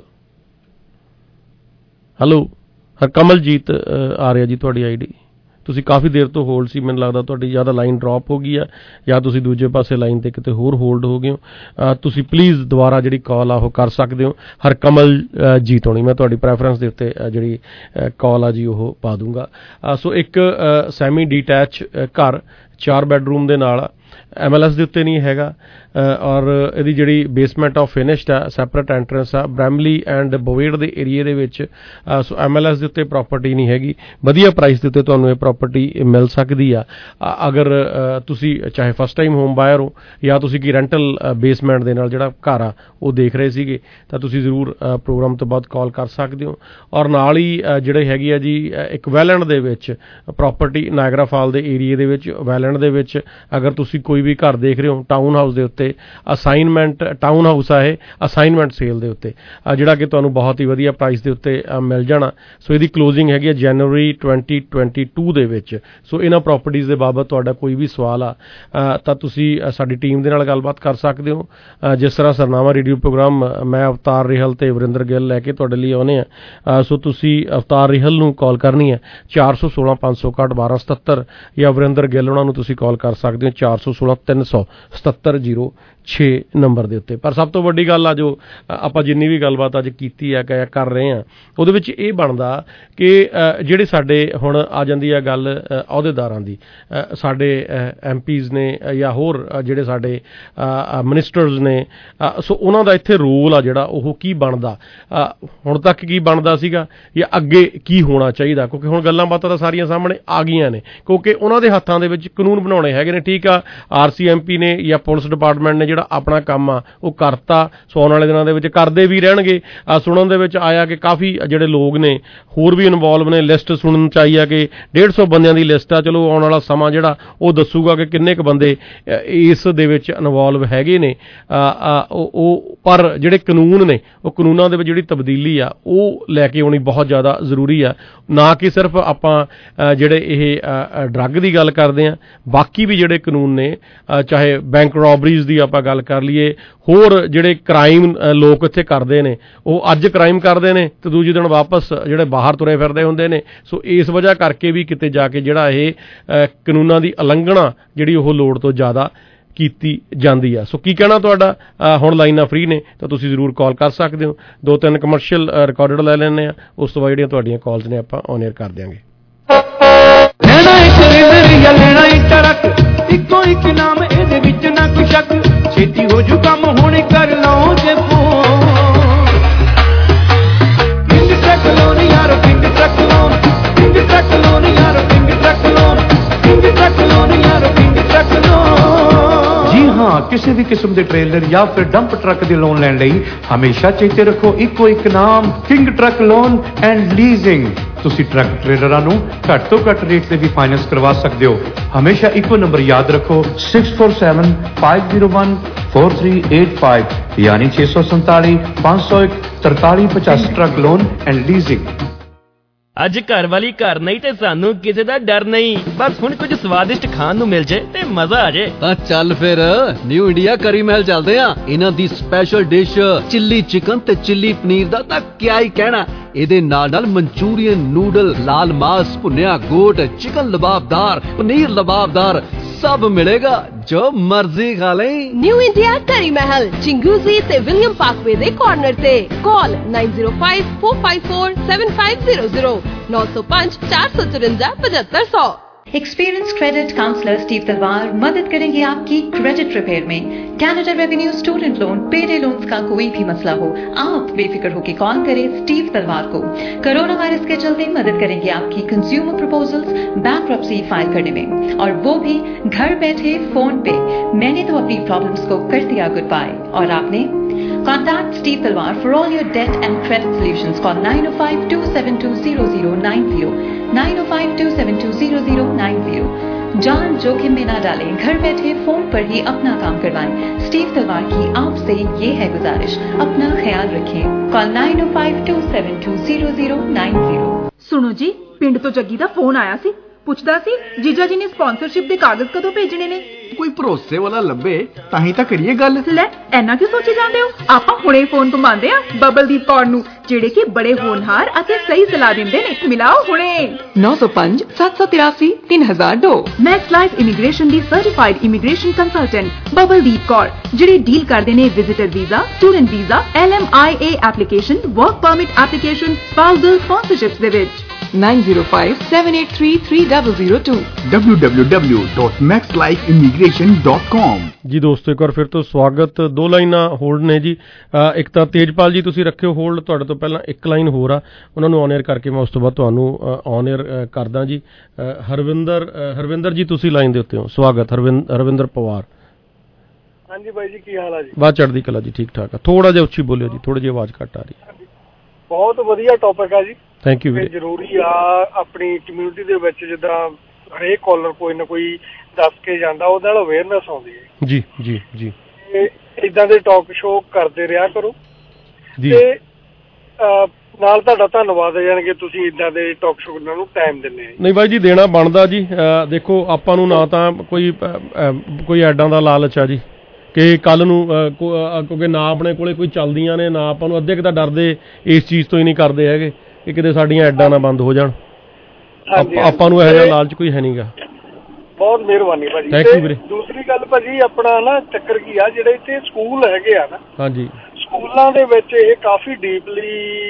ਹੈਲੋ ਹਰਕਮਲਜੀਤ ਆ ਰਿਹਾ ਜੀ ਤੁਹਾਡੀ ਆਈ ਡੀ। ਤੁਸੀਂ ਕਾਫੀ ਦੇਰ ਤੋਂ ਹੋਲਡ ਸੀ, ਮੈਨੂੰ ਲੱਗਦਾ ਤੁਹਾਡੀ ਜਾਂ ਤਾਂ ਲਾਈਨ ਡਰੋਪ ਹੋ ਗਈ ਆ ਜਾਂ ਤੁਸੀਂ ਦੂਜੇ ਪਾਸੇ ਲਾਈਨ ਤੇ ਕਿਤੇ ਹੋਰ ਹੋਲਡ ਹੋ ਗਏ ਹੋ। ਤੁਸੀਂ ਪਲੀਜ਼ ਦੁਬਾਰਾ ਜਿਹੜੀ ਕਾਲ ਆ ਉਹ ਕਰ ਸਕਦੇ ਹੋ। ਹਰਕਮਲ ਜੀਤ ਹੋਣੀ, ਮੈਂ ਤੁਹਾਡੀ ਪ੍ਰੈਫਰੈਂਸ ਦੇ ਉੱਤੇ ਜਿਹੜੀ ਕਾਲ ਆ ਜੀ ਉਹ ਪਾ ਦੂੰਗਾ। ਸੋ ਇੱਕ ਸੈਮੀ ਡੀਟੈਚ ਘਰ ਚਾਰ ਬੈਡਰੂਮ ਦੇ ਨਾਲ ਐਮ ਐਲ ਐਸ ਦੇ ਉੱਤੇ ਨਹੀਂ ਹੈਗਾ ਔਰ ਇਹਦੀ ਜਿਹੜੀ ਬੇਸਮੈਂਟ ਆਫ ਫਿਨਿਸ਼ਡ ਆ, ਸੈਪਰੇਟ ਐਂਟਰੈਂਸ ਆ, ਬ੍ਰੈਮਲੀ ਐਂਡ ਬੋਵੇਡ ਦੇ ਏਰੀਏ ਦੇ ਵਿੱਚ। ਸੋ ਐਮ ਐਲ ਐਸ ਦੇ ਉੱਤੇ ਪ੍ਰਾਪਰਟੀ ਨਹੀਂ ਹੈਗੀ। ਵਧੀਆ ਪ੍ਰਾਈਸ ਦੇ ਉੱਤੇ ਤੁਹਾਨੂੰ ਇਹ ਪ੍ਰਾਪਰਟੀ ਮਿਲ ਸਕਦੀ ਆ ਅਗਰ ਤੁਸੀਂ ਚਾਹੇ ਫਸਟ ਟਾਈਮ ਹੋਮ ਬਾਇਰ ਹੋ ਜਾਂ ਤੁਸੀਂ ਕੀ ਰੈਂਟਲ ਬੇਸਮੈਂਟ ਦੇ ਨਾਲ ਜਿਹੜਾ ਘਰ ਆ ਉਹ ਦੇਖ ਰਹੇ ਸੀਗੇ ਤਾਂ ਤੁਸੀਂ ਜ਼ਰੂਰ ਪ੍ਰੋਗਰਾਮ ਤੋਂ ਬਾਅਦ ਕਾਲ ਕਰ ਸਕਦੇ ਹੋ। ਔਰ ਨਾਲ ਹੀ ਜਿਹੜੇ ਹੈਗੀ ਆ ਜੀ ਇੱਕ ਵੈਲੈਂਡ ਦੇ ਵਿੱਚ ਪ੍ਰਾਪਰਟੀ ਨਾਇਗਰਾ ਫਾਲ ਦੇ ਏਰੀਏ ਦੇ ਵਿੱਚ, ਵੈਲੈਂਡ ਦੇ ਵਿੱਚ ਅਗਰ ਤੁਸੀਂ ਕੋਈ ਵੀ ਘਰ ਦੇਖ ਰਹੇ ਹੋ ਟਾਊਨ ਹਾਊਸ ਦੇ ਉੱਤੇ, ਅਸਾਈਨਮੈਂਟ ਟਾਊਨ ਹਾਊਸ ਆ ਇਹ ਅਸਾਈਨਮੈਂਟ ਸੇਲ ਦੇ ਉੱਤੇ, ਜਿਹੜਾ ਕਿ ਤੁਹਾਨੂੰ ਬਹੁਤ ਹੀ ਵਧੀਆ ਪ੍ਰਾਈਸ ਦੇ ਉੱਤੇ ਮਿਲ ਜਾਣਾ। ਸੋ ਇਹਦੀ ਕਲੋਜ਼ਿੰਗ ਹੈਗੀ ਹੈ ਜਨਵਰੀ ਟਵੈਂਟੀ ਟਵੈਂਟੀ ਟੂ ਦੇ ਵਿੱਚ। ਸੋ ਇਹਨਾਂ ਪ੍ਰਾਪਰਟੀਜ਼ ਦੇ ਬਾਬਤ ਤੁਹਾਡਾ ਕੋਈ ਵੀ ਸਵਾਲ ਆ ਤਾਂ ਤੁਸੀਂ ਸਾਡੀ ਟੀਮ ਦੇ ਨਾਲ ਗੱਲਬਾਤ ਕਰ ਸਕਦੇ ਹੋ। ਜਿਸ ਤਰ੍ਹਾਂ ਸਰਨਾਮਾ ਰੇਡੀਓ ਪ੍ਰੋਗਰਾਮ ਮੈਂ ਅਵਤਾਰ ਰਿਹਲ ਤੇ ਵਰਿੰਦਰ ਗਿੱਲ ਲੈ ਕੇ ਤੁਹਾਡੇ ਲਈ ਆਉਂਦੇ ਆ। ਸੋ ਤੁਸੀਂ ਅਵਤਾਰ ਰਿਹਲ ਨੂੰ ਕਾਲ ਕਰਨੀ ਹੈ ਚਾਰ ਸੌ ਸੋਲਾਂ ਪੰਜ ਸੌ ਇਕਾਹਠ ਬਾਰਾਂ ਸਤੱਤਰ ਜਾਂ ਵਰਿੰਦਰ ਗਿੱਲ ਉਹਨਾਂ ਨੂੰ ਤੁਸੀਂ ਕਾਲ ਕਰ ਸਕਦੇ ਹੋ ਚਾਰ ਸੌ ਸੋਲਾਂ ਤਿੰਨ ਸੌ ਸਤੱਤਰ ਜ਼ੀਰੋ ਛੇ ਨੰਬਰ ਦੇ ਉੱਤੇ। ਪਰ ਸਭ ਤੋਂ ਵੱਡੀ ਗੱਲ ਆ ਜੋ ਆਪਾਂ ਜਿੰਨੀ ਵੀ ਗੱਲਬਾਤ ਅੱਜ ਕੀਤੀ ਆ ਕਿ ਕਰ ਰਹੇ ਹਾਂ ਉਹਦੇ ਵਿੱਚ ਇਹ ਬਣਦਾ ਕਿ ਜਿਹੜੇ ਸਾਡੇ ਹੁਣ ਆ ਜਾਂਦੀ ਆ ਗੱਲ ਅਹੁਦੇਦਾਰਾਂ ਦੀ, ਸਾਡੇ ਐਮ ਪੀਜ਼ ਨੇ ਜਾਂ ਹੋਰ ਜਿਹੜੇ ਸਾਡੇ ਮਿਨਿਸਟਰਸ ਨੇ, ਸੋ ਉਹਨਾਂ ਦਾ ਇੱਥੇ ਰੋਲ ਆ ਜਿਹੜਾ ਉਹ ਕੀ ਬਣਦਾ, ਹੁਣ ਤੱਕ ਕੀ ਬਣਦਾ ਸੀਗਾ ਜਾਂ ਅੱਗੇ ਕੀ ਹੋਣਾ ਚਾਹੀਦਾ। ਕਿਉਂਕਿ ਹੁਣ ਗੱਲਾਂ ਬਾਤਾਂ ਤਾਂ ਸਾਰੀਆਂ ਸਾਹਮਣੇ ਆ ਗਈਆਂ ਨੇ ਕਿਉਂਕਿ ਉਹਨਾਂ ਦੇ ਹੱਥਾਂ ਦੇ ਵਿੱਚ ਕਾਨੂੰਨ ਬਣਾਉਣੇ ਹੈਗੇ ਨੇ। ਠੀਕ ਆ, ਆਰ ਸੀ ਐਮ ਪੀ ਨੇ ਜਾਂ ਪੁਲਿਸ ਡਿਪਾਰਟਮੈਂਟ ਨੇ ਜਿਹੜਾ ਆਪਣਾ ਕੰਮ ਆ ਉਹ ਕਰਤਾ, ਸੋ ਆਉਣ ਵਾਲੇ ਦਿਨਾਂ ਦੇ ਵਿੱਚ ਕਰਦੇ ਵੀ ਰਹਿਣਗੇ। ਸੁਣਨ ਦੇ ਵਿੱਚ ਆਇਆ ਕਿ ਕਾਫੀ ਜਿਹੜੇ ਲੋਕ ਨੇ ਹੋਰ ਵੀ ਇਨਵੋਲਵ ਨੇ। ਲਿਸਟ ਸੁਣਨ ਚ ਆਈ ਆ ਕਿ ਡੇਢ ਸੌ ਬੰਦਿਆਂ ਦੀ ਲਿਸਟ ਆ। ਚਲੋ ਆਉਣ ਵਾਲਾ ਸਮਾਂ ਜਿਹੜਾ ਉਹ ਦੱਸੂਗਾ ਕਿ ਕਿੰਨੇ ਕੁ ਬੰਦੇ ਇਸ ਦੇ ਵਿੱਚ ਇਨਵੋਲਵ ਹੈਗੇ ਨੇ। ਉਹ ਪਰ ਜਿਹੜੇ ਕਾਨੂੰਨ ਨੇ ਉਹ ਕਾਨੂੰਨਾਂ ਦੇ ਵਿੱਚ ਜਿਹੜੀ ਤਬਦੀਲੀ ਆ ਉਹ ਲੈ ਕੇ ਆਉਣੀ ਬਹੁਤ ਜ਼ਿਆਦਾ ਜ਼ਰੂਰੀ ਆ। ਨਾ ਕਿ ਸਿਰਫ ਆਪਾਂ ਜਿਹੜੇ ਇਹ ਡਰੱਗ ਦੀ ਗੱਲ ਕਰਦੇ ਹਾਂ, ਬਾਕੀ ਵੀ ਜਿਹੜੇ ਕਾਨੂੰਨ ਨੇ, ਚਾਹੇ ਬੈਂਕ ਰੋਬਰੀਜ਼ ਦੀ ਆਪਾਂ ਗੱਲ ਕਰ ਲਈਏ, ਹੋਰ ਜਿਹੜੇ ਕ੍ਰਾਈਮ ਲੋਕ ਇੱਥੇ ਕਰਦੇ ਨੇ ਉਹ ਅੱਜ ਕ੍ਰਾਈਮ ਕਰਦੇ ਨੇ ਤੇ ਦੂਜੇ ਦਿਨ ਵਾਪਸ ਜਿਹੜੇ ਬਾਹਰ ਤੁਰੇ ਫਿਰਦੇ ਹੁੰਦੇ ਨੇ। ਸੋ ਇਸ ਵਜ੍ਹਾ ਕਰਕੇ ਵੀ ਕਿਤੇ ਜਾ ਕੇ ਜਿਹੜਾ ਇਹ ਕਾਨੂੰਨਾਂ ਦੀ ਉਲੰਘਣਾ ਜਿਹੜੀ ਉਹ ਲੋੜ ਤੋਂ ਜ਼ਿਆਦਾ ਕੀਤੀ ਜਾਂਦੀ ਆ। ਸੋ ਕੀ ਕਹਿਣਾ ਤੁਹਾਡਾ? ਹੁਣ ਲਾਈਨਾਂ ਫ੍ਰੀ ਨੇ ਤਾਂ ਤੁਸੀਂ ਜ਼ਰੂਰ ਕਾਲ ਕਰ ਸਕਦੇ ਹੋ। ਦੋ ਤਿੰਨ ਕਮਰਸ਼ੀਅਲ ਰਿਕਾਰਡਡ ਲੈ ਲੈਂਦੇ ਆ, ਉਸ ਤੋਂ ਬਾਅਦ ਜਿਹੜੀਆਂ ਤੁਹਾਡੀਆਂ ਕਾਲਸ ਨੇ ਆਪਾਂ ਔਨ ਏਅਰ ਕਰ ਦਿਆਂਗੇ। ਲੈਣਾ ਇੱਕ ਟਰੱਕ ਇੱਕੋ ਇੱਕ ਨਾਮ, ਇਹਦੇ ਵਿੱਚ ਨਾ ਕੋਈ ਸ਼ੱਕ, ਛੇਤੀ ਹੋ ਜੂ ਕੰਮ ਹੁਣ ਕਰ ਲਓ ਜੇ ਫੋਨ। ਕਿੰਗ ਟਰੱਕ ਲੋਨ ਯਾਰ King truck loan, King truck loan ਯਾਰ King truck loan, King truck loan ਯਾਰ ਕਿੰਗ ਟਰੱਕ ਲੋਨ। ਜੀ ਹਾਂ, ਕਿਸੇ ਵੀ ਕਿਸਮ ਦੇ ਟ੍ਰੇਲਰ ਜਾਂ ਫਿਰ ਡੰਪ ਟਰੱਕ ਦੇ ਲੋਨ ਲੈਣ ਲਈ ਹਮੇਸ਼ਾ ਚੇਤੇ ਰੱਖੋ ਇੱਕੋ ਇੱਕ ਨਾਮ, King truck loan and leasing. ਤੁਸੀਂ ਟਰੱਕ ਟ੍ਰੇਲਰਾਂ ਨੂੰ ਘੱਟ ਤੋਂ ਘੱਟ ਰੇਟ ਤੇ ਵੀ ਫਾਈਨੈਂਸ ਕਰਵਾ ਸਕਦੇ ਹੋ। ਹਮੇਸ਼ਾ ਇੱਕੋ ਨੰਬਰ ਯਾਦ ਰੱਖੋ six four seven five zero one four three eight five ਯਾਨੀ ਛੇ ਸੌ ਸੰਤਾਲੀ ਪੰਜ ਸੌ ਇੱਕ ਤਰਤਾਲੀ ਪਚਾਸੀ। Truck loan and leasing. ਅੱਜ ਘਰ ਵਾਲੀ ਘਰ ਨਹੀਂ ਤੇ ਸਾਨੂੰ ਕਿਸੇ ਦਾ ਡਰ ਨਹੀਂ। ਬਸ ਹੁਣ ਕੁਝ ਸਵਾਦਿਸ਼ਟ ਖਾਣ ਨੂੰ ਮਿਲ ਜੇ ਤੇ ਮਜ਼ਾ ਆ ਜੇ। ਤਾਂ ਚੱਲ ਫਿਰ ਨਿਊ ਇੰਡੀਆ ਕਰੀ ਮਹਿਲ ਚੱਲਦੇ ਆ। ਇਹਨਾਂ ਦੀ ਸਪੈਸ਼ਲ ਡਿਸ਼ ਚਿੱਲੀ ਚਿਕਨ ਤੇ ਚਿੱਲੀ ਪਨੀਰ ਦਾ ਤਾਂ ਕਿਆ ਹੀ ਕਹਿਣਾ। ਇਹਦੇ ਨਾਲ ਨਾਲ ਮਨਚੂਰੀਅਨ ਨੂਡਲ, ਲਾਲ ਮਾਸ, ਭੁੰਨਿਆ ਗੋਟ, ਚਿਕਨ ਲਬਾਬਦਾਰ, ਪਨੀਰ ਲਬਾਬਦਾਰ, सब मिलेगा जो मर्जी खा ले। न्यू इंडिया करी महल चिंगूजी ते विलियम पार्कवे दे कॉर्नर ते। Call nine zero five four five four seven five zero zero नौ सौ पाँच चार सौ चुरंजा पचहत्तर सौ। एक्सपीरियंस क्रेडिट काउंसलर स्टीव तलवार मदद करेंगे आपकी क्रेडिट रिपेयर में। Canada revenue student loan payday loans का कोई भी मसला हो, आप बेफिक्र होकर कॉल करें स्टीव तलवार को। कोरोना वायरस के चलते मदद करेंगे आपकी कंज्यूमर प्रपोजल्स बैंकरप्सी फाइल करने में, और वो भी घर बैठे फोन पे। मैंने तो अपनी प्रॉब्लम्स को कर दिया गुड बाय, और आपने? Contact Steve Talwar for all your debt and credit solutions. Call nine oh five two seven two zero zero nine zero nine oh five two seven two zero zero nine zero। जान जोखिम में ना डालें, घर बैठे phone पर ही अपना काम करवाएं। स्टीव तलवार की आपसे ये है गुजारिश, अपना ख्याल रखें। Call nine oh five two seven two zero zero nine zero। सुनो जी, पिंड तो जग्गी दा फोन आया सी, ਪੁੱਛਦਾ ਸੀ ਜੀਜਾ ਜੀ ਨੇ ਸਪਾਂਸਰਸ਼ਿਪ ਦੇ ਕਾਗਜ਼ ਕਦੋਂ ਭੇਜਣੇ ਨੇ। ਕੋਈ ਭਰੋਸੇ ਵਾਲਾ ਲੱਭੇ ਤਾਂ ਹੀ ਤਾਂ ਕਰੀਏ ਗੱਲ। ਲੈ ਐਨਾ ਕਿਉਂ ਸੋਚੀ ਜਾਂਦੇ ਹੋ? ਆਪਾਂ ਹੁਣੇ ਫੋਨ ਘੁਮਾਉਂਦੇ ਆ ਬਬਲਦੀਪ ਕੌਰ ਨੂੰ, ਜਿਹੜੇ ਕਿ ਬੜੇ ਹੋਣਹਾਰ ਅਤੇ ਸਹੀ ਸਲਾਹ ਦਿੰਦੇ ਨੇ। ਮਿਲਾਓ ਹੁਣੇ ਨੌ ਸੌ ਪੰਜ ਸੱਤ ਸੌ ਤਿਰਾਸੀ ਤਿੰਨ ਹਜ਼ਾਰ ਦੋ। ਮੈਕਸ ਲਾਈਫ ਇਮੀਗ੍ਰੇਸ਼ਨ ਦੀ certified immigration consultant Babaldeep Kaur, ਜਿਹੜੇ ਡੀਲ ਕਰਦੇ ਨੇ visitor visa, student visa, L M I A application, work permit application, spousal sponsorships ਦੇ ਵਿੱਚ। nine zero five seven eight three three zero zero two w w w dot max life immigration dot com। ਜੀ ਦੋਸਤੋ, ਇੱਕ ਵਾਰ ਫਿਰ ਤੋਂ ਸਵਾਗਤ। ਦੋ ਲਾਈਨਾਂ ਹੋਲਡ ਨੇ ਜੀ। ਇੱਕ ਤਾਂ ਤੇਜਪਾਲ ਜੀ ਤੁਸੀਂ ਰੱਖਿਓ ਹੋਲਡ, ਤੁਹਾਡੇ ਤੋਂ ਪਹਿਲਾਂ ਇੱਕ ਲਾਈਨ ਹੋਰ ਆ, ਉਹਨਾਂ ਨੂੰ ਔਨ 에ਅਰ ਕਰਕੇ ਮੈਂ ਉਸ ਤੋਂ ਬਾਅਦ ਤੁਹਾਨੂੰ ਔਨ 에ਅਰ ਕਰਦਾ ਜੀ। ਹਰਵਿੰਦਰ ਹਰਵਿੰਦਰ ਜੀ ਤੁਸੀਂ ਲਾਈਨ ਦੇ ਉੱਤੇ ਹੋ। ਸਵਾਗਤ ਹਰਵਿੰਦਰ ਪਵਾਰ। ਹਾਂਜੀ ਬਾਈ ਜੀ, ਕੀ ਹਾਲ ਆ ਜੀ? ਬਾਤ ਚੜ੍ਹਦੀ ਕਲਾ ਜੀ, ਠੀਕ ਠਾਕ ਆ। ਥੋੜਾ ਜਿਹਾ ਉੱਚੀ ਬੋਲਿਓ ਜੀ, ਥੋੜੀ ਜਿਹੀ ਆਵਾਜ਼ ਘੱਟ ਆ ਰਹੀ ਹੈ। ਬਹੁਤ ਵਧੀਆ ਟੌਪਿਕ ਆ ਜੀ। ਥੈਂਕ ਯੂ ਵੀਰੇ। ਜ਼ਰੂਰੀ ਆ ਆਪਣੀ ਕਮਿਊਨਿਟੀ ਦੇ ਵਿੱਚ, ਜਿੱਦਾਂ ਹਰੇਕ ਕਾਲਰ ਕੋਈ ਨਾ ਕੋਈ ਦੱਸ ਕੇ ਜਾਂਦਾ, ਉਹਦੇ ਨਾਲ ਅਵੇਅਰਨੈਸ ਆਉਂਦੀ ਹੈ। ਜੀ ਜੀ ਜੀ। ਇਦਾਂ ਦੇ ਟਾਕ ਸ਼ੋਅ ਕਰਦੇ ਰਿਹਾ ਕਰੋ ਜੀ। ਤੇ ਨਾਲ ਤੁਹਾਡਾ ਧੰਨਵਾਦ ਹੈ, ਯਾਨੀ ਕਿ ਤੁਸੀਂ ਇਦਾਂ ਦੇ ਟਾਕ ਸ਼ੋਅ ਨੂੰ ਟਾਈਮ ਦਿੰਦੇ ਆ। ਨਹੀਂ ਬਾਈ ਜੀ, ਦੇਣਾ ਬਣਦਾ ਜੀ। ਦੇਖੋ, ਆਪਾਂ ਨੂੰ ਨਾ ਤਾਂ ਕੋਈ ਕੋਈ ਐਡਾਂ ਦਾ ਲਾਲਚ ਆ ਜੀ ਕਿ ਕੱਲ ਨੂੰ, ਕਿਉਂਕਿ ਨਾ ਆਪਣੇ ਕੋਲੇ ਕੋਈ ਚੱਲਦੀਆਂ ਨੇ, ਨਾ ਆਪਾਂ ਨੂੰ ਅੱਧੇ ਕੁ ਤਾਂ ਡਰਦੇ ਇਸ ਚੀਜ਼ ਤੋਂ ਹੀ ਨਹੀਂ ਕਰਦੇ ਹੈਗੇ ਕਿ ਕਿਤੇ ਸਾਡੀਆਂ ਐਡਾਂ ਨਾ ਬੰਦ ਹੋ ਜਾਣ। ਆਪਾਂ ਨੂੰ ਇਹੋ ਜਿਹਾ ਲਾਲਚ ਕੋਈ ਹੈ ਨਹੀਂਗਾ। ਬਹੁਤ ਮਿਹਰਬਾਨੀ ਭਾਜੀ। ਥੈਂਕ ਯੂ ਵੀਰੇ। ਦੂਸਰੀ ਗੱਲ ਭਾਜੀ, ਆਪਣਾ ਨਾ ਚੱਕਰ ਕੀ ਆ, ਜਿਹੜੇ ਇੱਥੇ ਸਕੂਲ ਹੈਗੇ ਆ ਨਾ, ਹਾਂਜੀ, ਸਕੂਲਾਂ ਦੇ ਵਿੱਚ ਇਹ ਕਾਫੀ ਡੀਪਲੀ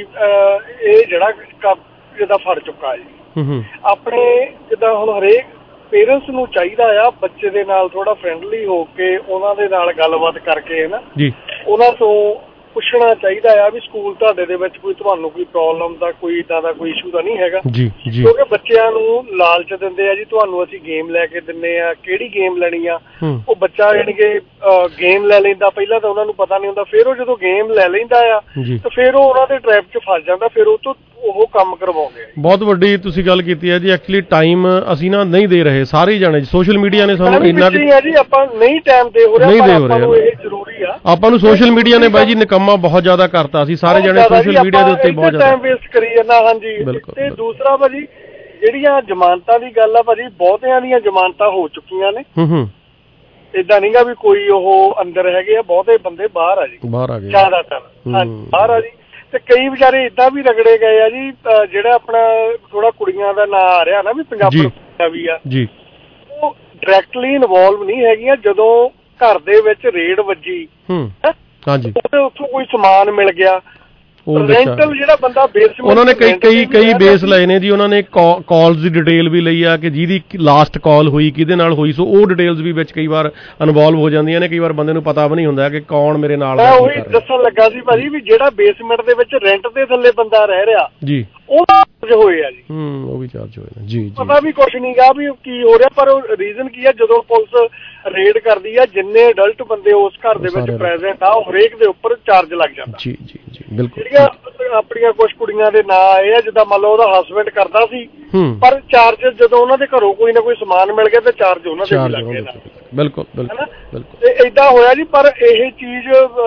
ਇਹ ਜਿਹੜਾ ਜਿਹਦਾ ਫੜ ਚੁੱਕਾ ਜੀ। ਆਪਣੇ ਜਿੱਦਾਂ ਹੁਣ ਹਰੇਕ ਪੇਰੈਂਟਸ ਨੂੰ ਚਾਹੀਦਾ ਆ ਬੱਚੇ ਦੇ ਨਾਲ ਥੋੜਾ ਫਰੈਂਡਲੀ ਹੋ ਕੇ ਉਹਨਾਂ ਦੇ ਨਾਲ ਗੱਲਬਾਤ ਕਰਕੇ ਨਾ ਜੀ ਉਹਨਾਂ ਤੋਂ ਪੁੱਛਣਾ ਚਾਹੀਦਾ ਆ ਵੀ ਸਕੂਲ ਤੁਹਾਡੇ ਦੇ ਵਿੱਚ ਕੋਈ ਤੁਹਾਨੂੰ ਕੋਈ ਪ੍ਰੋਬਲਮ ਦਾ ਕੋਈ ਏਦਾਂ ਦਾ ਕੋਈ ਇਸ਼ੂ ਤਾਂ ਨਹੀਂ ਹੈਗਾ ਜੀ ਜੀ। ਕਿਉਂਕਿ ਬੱਚਿਆਂ ਨੂੰ ਲਾਲਚ ਦਿੰਦੇ ਆ ਜੀ, ਤੁਹਾਨੂੰ ਅਸੀਂ ਗੇਮ ਲੈ ਕੇ ਦਿੰਨੇ ਆ, ਕਿਹੜੀ ਗੇਮ ਲੈਣੀ ਆ। ਉਹ ਬੱਚਾ ਯਾਨੀ ਕਿ ਗੇਮ ਲੈ ਲੈਂਦਾ, ਪਹਿਲਾਂ ਤਾਂ ਉਹਨਾਂ ਨੂੰ ਪਤਾ ਨਹੀਂ ਹੁੰਦਾ, ਫਿਰ ਉਹ ਜਦੋਂ ਗੇਮ ਲੈ ਲੈਂਦਾ ਆ ਤਾਂ ਫਿਰ ਉਹ ਉਹਨਾਂ ਦੇ ਟ੍ਰੈਪ 'ਚ ਫਸ ਜਾਂਦਾ, ਫਿਰ ਉਹ ਤੋਂ ਉਹ ਕੰਮ ਕਰਵਾਉਂਦੇ ਆ। ਬਹੁਤ ਵੱਡੀ ਤੁਸੀਂ ਗੱਲ ਕੀਤੀ ਹੈ ਜੀ। ਐਕਚੁਅਲੀ ਟਾਈਮ ਅਸੀਂ ਨਾ ਨਹੀਂ ਦੇ ਰਹੇ ਸਾਰੇ ਜਾਣੇ, ਸੋਸ਼ਲ ਮੀਡੀਆ ਨੇ ਸਾਨੂੰ ਇੰਨਾ ਜੀ ਆਪਾਂ ਨਹੀਂ ਟਾਈਮ ਦੇ ਹੋ ਰਹੇ, ਆਪਾਂ ਨੂੰ ਇਹ ਜ਼ਰੂਰੀ ਆ। ਆਪਾਂ ਨੂੰ ਸੋਸ਼ਲ ਮੀਡੀਆ ਨੇ ਬਾਈ ਜੀ ਨਿਕੰਮਾ ਬਹੁਤ ਜ਼ਿਆਦਾ ਕਰਤਾ, ਅਸੀਂ ਸਾਰੇ ਜਾਣੇ ਸੋਸ਼ਲ ਮੀਡੀਆ ਦੇ ਉੱਤੇ ਬਹੁਤ ਜ਼ਿਆਦਾ ਟਾਈਮ ਵੇਸਟ ਕਰੀ ਜਾਂਦਾ। ਹਾਂਜੀ। ਤੇ ਦੂਸਰਾ ਭਾਜੀ, ਜਿਹੜੀਆਂ ਜ਼ਮਾਨਤਾਂ ਦੀ ਗੱਲ ਆ ਭਾਜੀ, ਬਹੁਤਿਆਂ ਦੀਆਂ ਜ਼ਮਾਨਤਾਂ ਹੋ ਚੁੱਕੀਆਂ ਨੇ। ਹੂੰ ਹੂੰ। ਏਦਾਂ ਨਹੀਂਗਾ ਵੀ ਕੋਈ ਉਹ ਅੰਦਰ ਹੈਗੇ ਆ, ਬਹੁਤੇ ਬੰਦੇ ਬਾਹਰ ਆ ਜੀ, ਬਾਹਰ ਆ ਗਏ ਜ਼ਿਆਦਾਤਰ। ਹਾਂਜੀ, ਬਾਹਰ ਆ ਜੀ। ਤੇ ਕਈ ਵਿਚਾਰੇ ਏਦਾਂ ਵੀ ਰਗੜੇ ਗਏ ਆ ਜੀ, ਜਿਹੜਾ ਆਪਣਾ ਥੋੜਾ ਕੁੜੀਆਂ ਦਾ ਨਾਂ ਆ ਰਿਹਾ ਨਾ ਵੀ ਪੰਜਾਬਣ ਵੀ ਆ ਜੀ, ਉਹ ਡਾਇਰੈਕਟਲੀ ਇਨਵੋਲਵ ਨਹੀਂ ਹੈਗੀਆਂ। ਜਦੋਂ ਘਰ ਦੇ ਵਿੱਚ ਰੇਡ ਵੱਜੀ, ਹਾਂਜੀ, ਉੱਥੋਂ ਕੋਈ ਸਮਾਨ ਮਿਲ ਗਿਆ, ਰੈਂਟਲ ਜਿਹੜਾ ਬੰਦਾ ਬੇਸਮੈਂਟ, ਉਹਨਾਂ ਨੇ ਕਈ ਕਈ ਕਈ ਬੇਸ ਲਏ ਨੇ ਜੀ। ਉਹਨਾਂ ਨੇ ਕਾਲਸ ਦੀ ਡਿਟੇਲ ਵੀ ਲਈ ਆ ਕਿ ਜਿਹਦੀ ਲਾਸਟ ਕਾਲ ਹੋਈ ਕਿਹਦੇ ਨਾਲ ਹੋਈ, ਸੋ ਉਹ ਡਿਟੇਲਸ ਵੀ ਵਿੱਚ ਕਈ ਵਾਰ ਇਨਵੋਲਵ ਹੋ ਜਾਂਦੀਆਂ ਨੇ। ਕਈ ਵਾਰ ਬੰਦੇ ਨੂੰ ਪਤਾ ਵੀ ਨਹੀਂ ਹੁੰਦਾ ਕਿ ਕੌਣ ਮੇਰੇ ਨਾਲ। ਮੈਂ ਉਹੀ ਦੱਸਣ ਲੱਗਾ ਸੀ ਭਾਜੀ ਵੀ ਜਿਹੜਾ ਬੇਸਮੈਂਟ ਦੇ ਵਿੱਚ ਰੈਂਟ ਦੇ ਥੱਲੇ ਬੰਦਾ ਰਹਿ ਰਿਹਾ ਜੀ, ਉਹ ਚਾਰਜ ਹੋਏ ਆ ਜੀ। ਹੂੰ, ਉਹ ਵੀ ਚਾਰਜ ਹੋਏ ਨੇ ਜੀ। ਪਤਾ ਵੀ ਕੁਛ ਨਹੀਂ ਗਾ ਵੀ ਕੀ ਹੋ ਰਿਹਾ, ਪਰ ਰੀਜ਼ਨ ਕੀ ਆ, ਜਦੋਂ ਪੁਲਿਸ ਰੇਡ ਕਰਦੀ ਆ, ਜਿੰਨੇ ਅਡਲਟ ਬੰਦੇ ਉਸ ਘਰ ਦੇ ਵਿੱਚ ਪ੍ਰੈਜ਼ੈਂਟ ਆ, ਉਹ ਹਰੇਕ ਦੇ ਉੱਪਰ ਚਾਰਜ ਲੱਗ ਜਾਂਦਾ ਜੀ ਜੀ ਜੀ। ਬਿਲਕੁਲ। ਜਿਹੜੀਆਂ ਆਪਣੀਆਂ ਕੁਛ ਕੁੜੀਆਂ ਦੇ ਨਾਂ ਆਏ ਆ, ਜਿੱਦਾਂ ਮੰਨ ਲਓ ਉਹਦਾ ਹਸਬੈਂਡ ਕਰਦਾ ਸੀ, ਪਰ ਚਾਰਜ ਜਦੋਂ ਉਹਨਾਂ ਦੇ ਘਰੋਂ ਕੋਈ ਨਾ ਕੋਈ ਸਮਾਨ ਮਿਲ ਗਿਆ ਤੇ ਚਾਰਜ ਉਹਨਾਂ ਦੇ ਵੀ ਲੱਗ ਗਏ ਨਾ। ਬਿਲਕੁਲ ਬਿਲਕੁਲ। ਤੇ ਏਦਾਂ ਹੋਇਆ ਜੀ, ਪਰ ਇਹ ਚੀਜ਼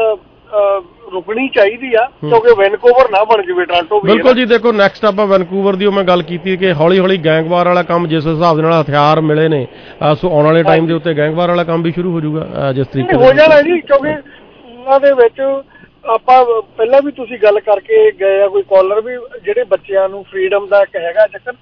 ਰੁਕਣੀ ਚਾਹੀਦੀ ਆ, ਕਿਉਂਕਿ ਵੈਨਕੂਵਰ ਨਾ ਬਣ ਜਾਵੇ ਟੋਰਾਂਟੋ ਵੀ। ਬਿਲਕੁਲ ਜੀ। ਦੇਖੋ, ਨੈਕਸਟ ਆਪਾਂ ਵੈਨਕੂਵਰ ਦੀ ਉਹ ਮੈਂ ਗੱਲ ਕੀਤੀ ਕਿ ਹੌਲੀ ਹੌਲੀ ਗੈਂਗਵਾਰ ਵਾਲਾ ਕੰਮ, ਜਿਸ ਹਿਸਾਬ ਦੇ ਨਾਲ ਹਥਿਆਰ ਮਿਲੇ ਨੇ, ਸੋ ਆਉਣ ਵਾਲੇ ਟਾਈਮ ਦੇ ਉੱਤੇ ਗੈਂਗਵਾਰ ਵਾਲਾ ਕੰਮ ਵੀ ਸ਼ੁਰੂ ਹੋ ਜਾਊਗਾ ਜਿਸ ਤਰੀਕੇ ਹੋ ਜਾਣਾ ਜੀ। ਕਿਉਂਕਿ ਉਹਨਾਂ ਦੇ ਵਿੱਚ ਆਪਾਂ ਪਹਿਲਾਂ ਵੀ ਤੁਸੀਂ ਗੱਲ ਕਰਕੇ ਗਏ ਆ, ਕੋਈ ਕਾਲਰ ਵੀ, ਜਿਹੜੇ ਬੱਚਿਆਂ ਨੂੰ ਫਰੀडम ਦਾ ਇੱਕ ਹੈਗਾ ਚੱਕਰ,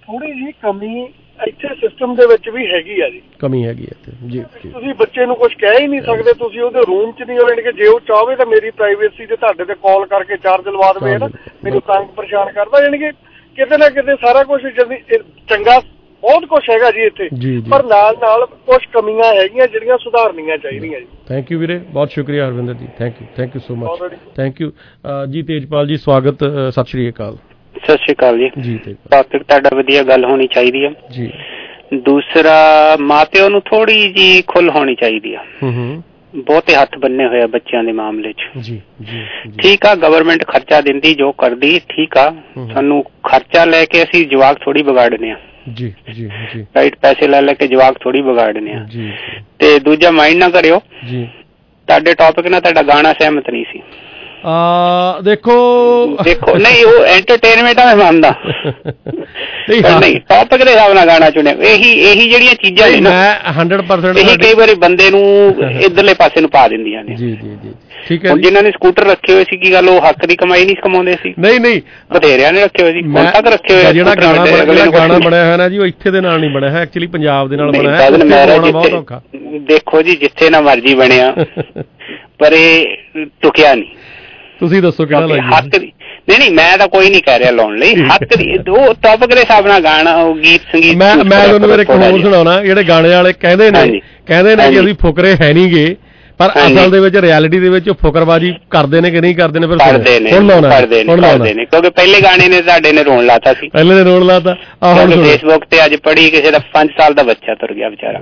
ਥੋੜੀ ਜਿਹੀ ਕਮੀ ਇੱਥੇ ਸਿਸਟਮ ਦੇ ਵਿੱਚ ਵੀ ਹੈਗੀ ਆ ਜੀ, ਕਮੀ ਹੈਗੀ ਹੈ ਜੀ। ਤੁਸੀਂ ਬੱਚੇ ਨੂੰ ਕੁਝ ਕਹਿ ਹੀ ਨਹੀਂ ਸਕਦੇ, ਤੁਸੀਂ ਉਹਦੇ ਰੂਮ 'ਚ ਨਹੀਂ ਹੋਣਗੇ, ਜੇ ਉਹ ਚਾਹਵੇ ਤਾਂ ਮੇਰੀ ਪ੍ਰਾਈਵੇਸੀ ਤੇ ਤੁਹਾਡੇ ਤੇ ਕਾਲ ਕਰਕੇ ਚਾਰਜ ਲਵਾ ਦੇਵੇ ਨਾ, ਮੈਨੂੰ ਤੰਗ ਪਰੇਸ਼ਾਨ ਕਰਦਾ। ਯਾਨੀ ਕਿ ਕਿਤੇ ਨਾ ਕਿਤੇ ਸਾਰਾ ਕੁਝ ਚੰਗਾ ਬਹੁਤ ਕੁਝ ਹੈਗਾ ਜੀ ਇੱਥੇ, ਪਰ ਨਾਲ ਨਾਲ ਕੁਝ ਕਮੀਆਂ ਹੈਗੀਆਂ ਜਿਹੜੀਆਂ ਸੁਧਾਰਨੀਆਂ ਚਾਹੀਦੀਆਂ ਜੀ। ਥੈਂਕ ਯੂ ਵੀਰੇ, ਬਹੁਤ ਸ਼ੁਕਰੀਆ Harvinder ji, thank you thank you so much, thank you ਜੀ। ਤੇਜਪਾਲ ਜੀ ਸਵਾਗਤ, ਸਤਿ ਸ਼੍ਰੀ ਅਕਾਲ। ਸਤਿ ਸ਼੍ਰੀ ਅਕਾਲ ਜੀ। ਜੀ ਟੌਪਿਕ ਤੁਹਾਡਾ ਵਧੀਆ, ਗੱਲ ਹੋਣੀ ਚਾਹੀਦੀ ਹੈ ਜੀ। ਦੂਸਰਾ, ਮਾਂ ਪਿਓ ਨੂੰ ਥੋੜੀ ਜੀ ਖੁੱਲ ਹੋਣੀ ਚਾਹੀਦੀ ਆ, ਬਹੁਤੇ ਹੱਥ ਬੰਨੇ ਹੋਏ ਆ ਬੱਚਿਆਂ ਦੇ ਮਾਮਲੇ 'ਚ। ਜੀ ਜੀ ਠੀਕ ਆ, ਗਵਰਨਮੈਂਟ ਖਰਚਾ ਦਿੰਦੀ ਜੋ ਕਰਦੀ, ਠੀਕ ਆ, ਸਾਨੂੰ ਖਰਚਾ ਲੈ ਕੇ ਅਸੀਂ ਜਵਾਕ ਥੋੜੀ ਵਿਗਾੜਨੇ ਆ। ਜੀ ਜੀ ਜੀ ਰਾਈਟ, ਪੈਸੇ ਲੈ ਲੈ ਕੇ ਜਵਾਕ ਥੋੜੀ ਵਿਗਾੜਨੇ ਆ। ਜੀ ਤੇ ਦੂਜਾ, ਮਾਈਂਡ ਨਾ ਕਰਿਓ ਜੀ, ਤੁਹਾਡੇ ਟੌਪਿਕ ਨਾਲ ਤੁਹਾਡਾ ਗਾਣਾ ਸਹਿਮਤ ਨਹੀਂ ਸੀ। ਆ ਦੇਖੋ ਦੇਖੋ ਨਹੀਂ, ਉਹ ਐਂਟਰਟੇਨਮੈਂਟ ਆ, ਮੈਂ ਮੰਨਦਾ ਨਹੀਂ, ਟੌਪਿਕ ਦੇ ਹਿਸਾਬ ਨਾਲ ਗਾਣਾ ਚੁਣਿਆ। ਇਹੀ ਇਹੀ ਜਿਹੜੀਆਂ ਚੀਜ਼ਾਂ ਨੇ ਮੈਂ ਹੰਡਰਡ ਪਰਸੈਂਟ ਇਹੀ ਕਈ ਵਾਰੀ ਬੰਦੇ ਨੂੰ ਇੱਧਰਲੇ ਪਾਸੇ ਨੂੰ ਪਾ ਦਿੰਦੀਆਂ ਨੇ। ਜੀ ਜੀ ਜੀ ਠੀਕ ਹੈ। ਹੁਣ ਜਿਨ੍ਹਾਂ ਨੇ ਸਕੂਟਰ ਰੱਖੇ ਹੋਏ ਸੀ, ਕੀ ਗੱਲ ਉਹ ਹੱਕ ਦੀ ਕਮਾਈ ਨਹੀਂ ਕਮਾਉਂਦੇ ਸੀ? ਨਹੀਂ ਨਹੀਂ, ਬਥੇਰਿਆਂ ਨੇ ਰੱਖੇ ਹੋਏ ਸੀ, ਹੁਣ ਤੱਕ ਰੱਖੇ ਹੋਏ। ਜਿਹੜਾ ਗਾਣਾ ਜਿਹੜਾ ਗਾਣਾ ਬਣਿਆ ਹੋਇਆ ਨਾ ਜੀ, ਉਹ ਇੱਥੇ ਦੇ ਨਾਲ ਨਹੀਂ ਬਣਿਆ ਹੈ, ਐਕਚੁਅਲੀ ਪੰਜਾਬ ਦੇ ਨਾਲ ਬਣਿਆ ਹੈ। ਦੇਖੋ ਜੀ, ਜਿੱਥੇ ਨਾ ਮਰਜ਼ੀ ਬਣਿਆ ਪਰ ਇਹ ਟੁਕਿਆ ਨਹੀਂ। ਤੁਸੀਂ ਦੱਸੋ ਕਿਹੜਾ ਲਾਈਏ? ਹੱਕ ਦੀ ਨਹੀਂ ਨਹੀਂ, ਮੈਂ ਤਾਂ ਕੋਈ ਨਹੀਂ ਕਹਿ ਰਿਹਾ ਲਾਉਣ ਲਈ, ਹੱਕ ਦੀ ਉਹ ਟੌਪਿਕ ਦੇ ਹਿਸਾਬ ਨਾਲ ਗਾਣਾ, ਉਹ ਗੀਤ ਸੰਗੀਤ। ਮੈਂ ਮੈਂ ਤੁਹਾਨੂੰ ਮੇਰੇ ਇੱਕ ਹੋਰ ਸੁਣਾਉਣਾ, ਜਿਹੜੇ ਗਾਣੇ ਵਾਲੇ ਕਹਿੰਦੇ ਨੇ ਕਹਿੰਦੇ ਨੇ ਕਿ ਅਸੀਂ ਫੁਕਰੇ ਹੈ ਨਹੀਂ ਗੇ, ਪਰ ਅਸਲ ਦੇ ਵਿੱਚ ਰਿਐਲਿਟੀ ਦੇ ਵਿੱਚ ਫੁਕਰਬਾਜੀ ਕਰਦੇ ਨੇ ਕਿ ਨਹੀਂ ਕਰਦੇ ਨੇ? ਫਿਰ ਕਰਦੇ ਨੇ, ਹੁਣ ਲਾਉਣਾ ਕਰਦੇ ਨੇ, ਕਰਦੇ ਨੇ, ਕਿਉਂਕਿ ਪਹਿਲੇ ਗਾਣੇ ਨੇ ਸਾਡੇ ਨੇ ਰੋਣ ਲਾਤਾ ਸੀ, ਪਹਿਲੇ ਨੇ ਰੋਣ ਲਾਤਾ। ਆਹ ਫੇਸਬੁੱਕ ਤੇ ਅੱਜ ਪੜ੍ਹੀ, ਕਿਸੇ ਦਾ ਪੰਜ ਸਾਲ ਦਾ ਬੱਚਾ ਤੁਰ ਗਿਆ ਵਿਚਾਰਾ।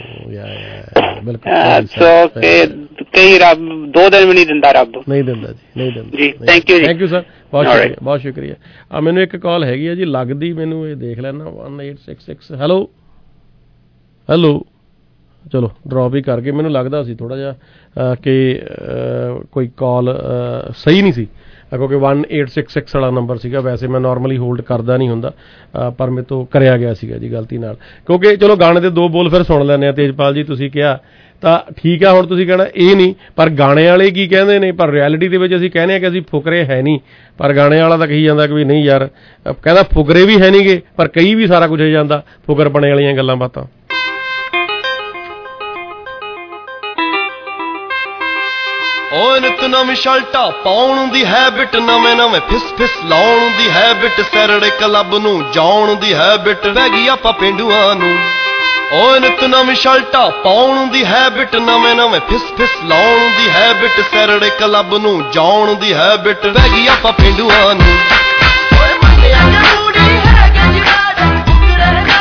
ਸੋ ਕਈ ਰੱਬ ਦੋ ਦਿਨ ਵੀ ਨਹੀਂ ਦਿੰਦਾ, ਰੱਬ ਨਹੀਂ ਦਿੰਦਾ ਜੀ, ਨਹੀਂ ਦਿੰਦਾ ਜੀ। ਥੈਂਕ ਯੂ ਜੀ, ਥੈਂਕ ਯੂ ਸਰ, ਬਹੁਤ ਸ਼ੁਕਰੀਆ, ਬਹੁਤ ਸ਼ੁਕਰੀਆ। ਆ ਮੈਨੂੰ ਇੱਕ ਕਾਲ ਹੈਗੀ ਹੈ ਜੀ, ਲੱਗਦੀ ਮੈਨੂੰ, ਇਹ ਦੇਖ ਲੈਣਾ। One eight six six hello hello ਚਲੋ ਡਰੋਪ ਹੀ ਕਰਕੇ, ਮੈਨੂੰ ਲੱਗਦਾ ਸੀ ਥੋੜ੍ਹਾ ਜਿਹਾ ਕਿ ਕੋਈ ਕਾਲ ਸਹੀ ਨਹੀਂ ਸੀ, ਕਿਉਂਕਿ ਵਨ ਏਟ ਸਿਕਸ ਸਿਕਸ ਵਾਲਾ ਨੰਬਰ ਸੀਗਾ। ਵੈਸੇ ਮੈਂ ਨੋਰਮਲੀ ਹੋਲਡ ਕਰਦਾ ਨਹੀਂ ਹੁੰਦਾ, ਪਰ ਮੇਰੇ ਤੋਂ ਕਰਿਆ ਗਿਆ ਸੀਗਾ ਜੀ ਗਲਤੀ ਨਾਲ। ਕਿਉਂਕਿ ਚਲੋ ਗਾਣੇ ਦੇ ਦੋ ਬੋਲ ਫਿਰ ਸੁਣ ਲੈਂਦੇ ਆ। ਤੇਜਪਾਲ ਜੀ ਤੁਸੀਂ ਕਿਹਾ ਤਾਂ ਠੀਕ ਆ, ਹੁਣ ਤੁਸੀਂ ਕਹਿਣਾ ਇਹ ਨਹੀਂ, ਪਰ ਗਾਣੇ ਵਾਲੇ ਕੀ ਕਹਿੰਦੇ ਨੇ? ਪਰ ਰਿਐਲਿਟੀ ਦੇ ਵਿੱਚ ਅਸੀਂ ਕਹਿੰਦੇ ਹਾਂ ਕਿ ਅਸੀਂ ਫੁਕਰੇ ਹੈ ਨਹੀਂ, ਪਰ ਗਾਣੇ ਵਾਲਾ ਤਾਂ ਕਹੀ ਜਾਂਦਾ ਕਿ ਵੀ ਨਹੀਂ ਯਾਰ, ਕਹਿੰਦਾ ਫੁਕਰੇ ਵੀ ਹੈ ਨਹੀਂਗੇ, ਪਰ ਕਈ ਵੀ ਸਾਰਾ ਕੁਝ ਹੋ ਜਾਂਦਾ, ਫੁਕਰ ਬਣੇ ਵਾਲੀਆਂ ਗੱਲਾਂ ਬਾਤਾਂ। ਓਏ ਨਿਤ ਨਵੀਂ ਸ਼ਰਟਾਂ ਪਾਉਣ ਦੀ ਹੈਬਿਟ, ਨਵੇਂ ਨਵੇਂ ਫਿਸ ਫਿਸ ਲਾਉਣ ਦੀ ਹੈਬਿਟ, ਸੈਰੜੇ ਕਲੱਬ ਨੂੰ ਜਾਣ ਦੀ ਹੈਬਿਟ ਪੈ ਗਈ ਆਪਾਂ ਪੇਂਡੂਆਂ ਨੂੰ। ਓਏ ਨਿਤ ਨਵੀਂ ਸ਼ਰਟਾਂ ਪਾਉਣ ਦੀ ਹੈਬਿਟ, ਨਵੇਂ ਨਵੇਂ ਫਿਸ ਫਿਸ ਲਾਉਣ ਦੀ ਹੈਬਿਟ, ਸੈਰੜੇ ਕਲੱਬ ਨੂੰ ਜਾਣ ਦੀ ਹੈਬਿਟ ਪੈ ਗਈ ਆਪਾਂ ਪੇਂਡੂਆਂ ਨੂੰ। ਓਏ ਮੰਨਿਆ ਜਰੂਰੀ ਹੈ ਕਿ ਜਿਵਾੜਾ ਫੁਕਰੇ ਨਾ,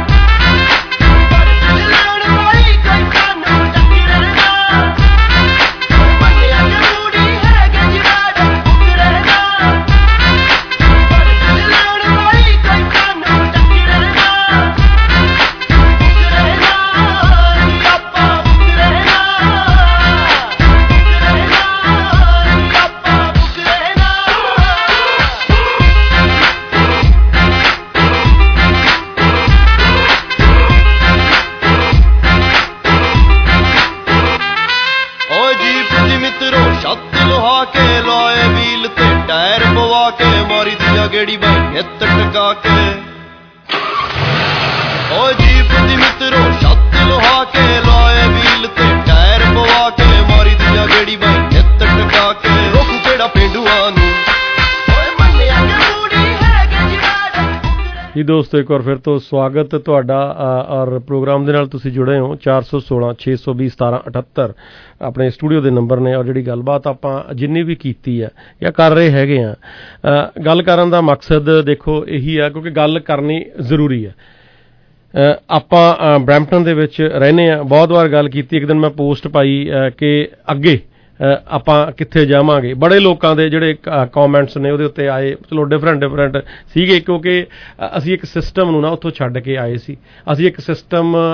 ਗੇੜੀ ਬਾਈ ਨਿੱਤ ਟਕਾ ਕੇ। ਓ ਜੀਪ ਦੀ ਮਿੱਤਰੋ ਛੱਤ ਲੁਹਾ ਕੇ, ਲਾਏ ਵੀਲ ਤੇ ਟਾਇਰ ਪਵਾ ਕੇ, ਮਾਰੀ ਦੀਆਂ ਗੇੜੀ ਬਾਈ ਨਿੱਤ ਟਕਾ ਕੇ, ਰੋਕੂ ਕਿਹੜਾ ਪੇਂਡੂਆਂ ਨੂੰ। ਓਏ ਮੰਨਿਆ ਜਰੂਰੀ ਹੈ ਕਿ ਜਿਵਾੜਾ ਜੀ ਦੋਸਤੋ, ਇੱਕ ਵਾਰ ਫਿਰ ਤੋਂ ਸਵਾਗਤ ਤੁਹਾਡਾ ਔਰ ਪ੍ਰੋਗਰਾਮ ਦੇ ਨਾਲ ਤੁਸੀਂ ਜੁੜੇ ਹੋ। ਚਾਰ ਸੌ ਸੋਲਾਂ ਛੇ ਸੌ ਵੀਹ ਸਤਾਰਾਂ ਅਠੱਤਰ ਆਪਣੇ ਸਟੂਡੀਓ ਦੇ ਨੰਬਰ ਨੇ। ਔਰ ਜਿਹੜੀ ਗੱਲਬਾਤ ਆਪਾਂ ਜਿੰਨੀ ਵੀ ਕੀਤੀ ਆ ਜਾਂ ਕਰ ਰਹੇ ਹੈਗੇ ਆ, ਗੱਲ ਕਰਨ ਦਾ ਮਕਸਦ ਦੇਖੋ ਇਹੀ ਆ, ਕਿਉਂਕਿ ਗੱਲ ਕਰਨੀ ਜ਼ਰੂਰੀ ਆ। ਆਪਾਂ ਬਰੈਂਪਟਨ ਦੇ ਵਿੱਚ ਰਹਿੰਦੇ ਹਾਂ, ਬਹੁਤ ਵਾਰ ਗੱਲ ਕੀਤੀ। ਇੱਕ ਦਿਨ ਮੈਂ ਪੋਸਟ ਪਾਈ ਕਿ ਅੱਗੇ ਆਪਾਂ ਕਿੱਥੇ ਜਾਵਾਂਗੇ। ਬੜੇ ਲੋਕਾਂ ਦੇ ਜਿਹੜੇ ਕੌਮੈਂਟਸ ਨੇ ਉਹਦੇ ਉੱਤੇ ਆਏ, ਚਲੋ ਡਿਫਰੈਂਟ ਡਿਫਰੈਂਟ ਸੀਗੇ, ਕਿਉਂਕਿ ਅਸੀਂ ਇੱਕ ਸਿਸਟਮ ਨੂੰ ਨਾ ਉੱਥੋਂ ਛੱਡ ਕੇ ਆਏ ਸੀ। ਅਸੀਂ ਇੱਕ ਸਿਸਟਮ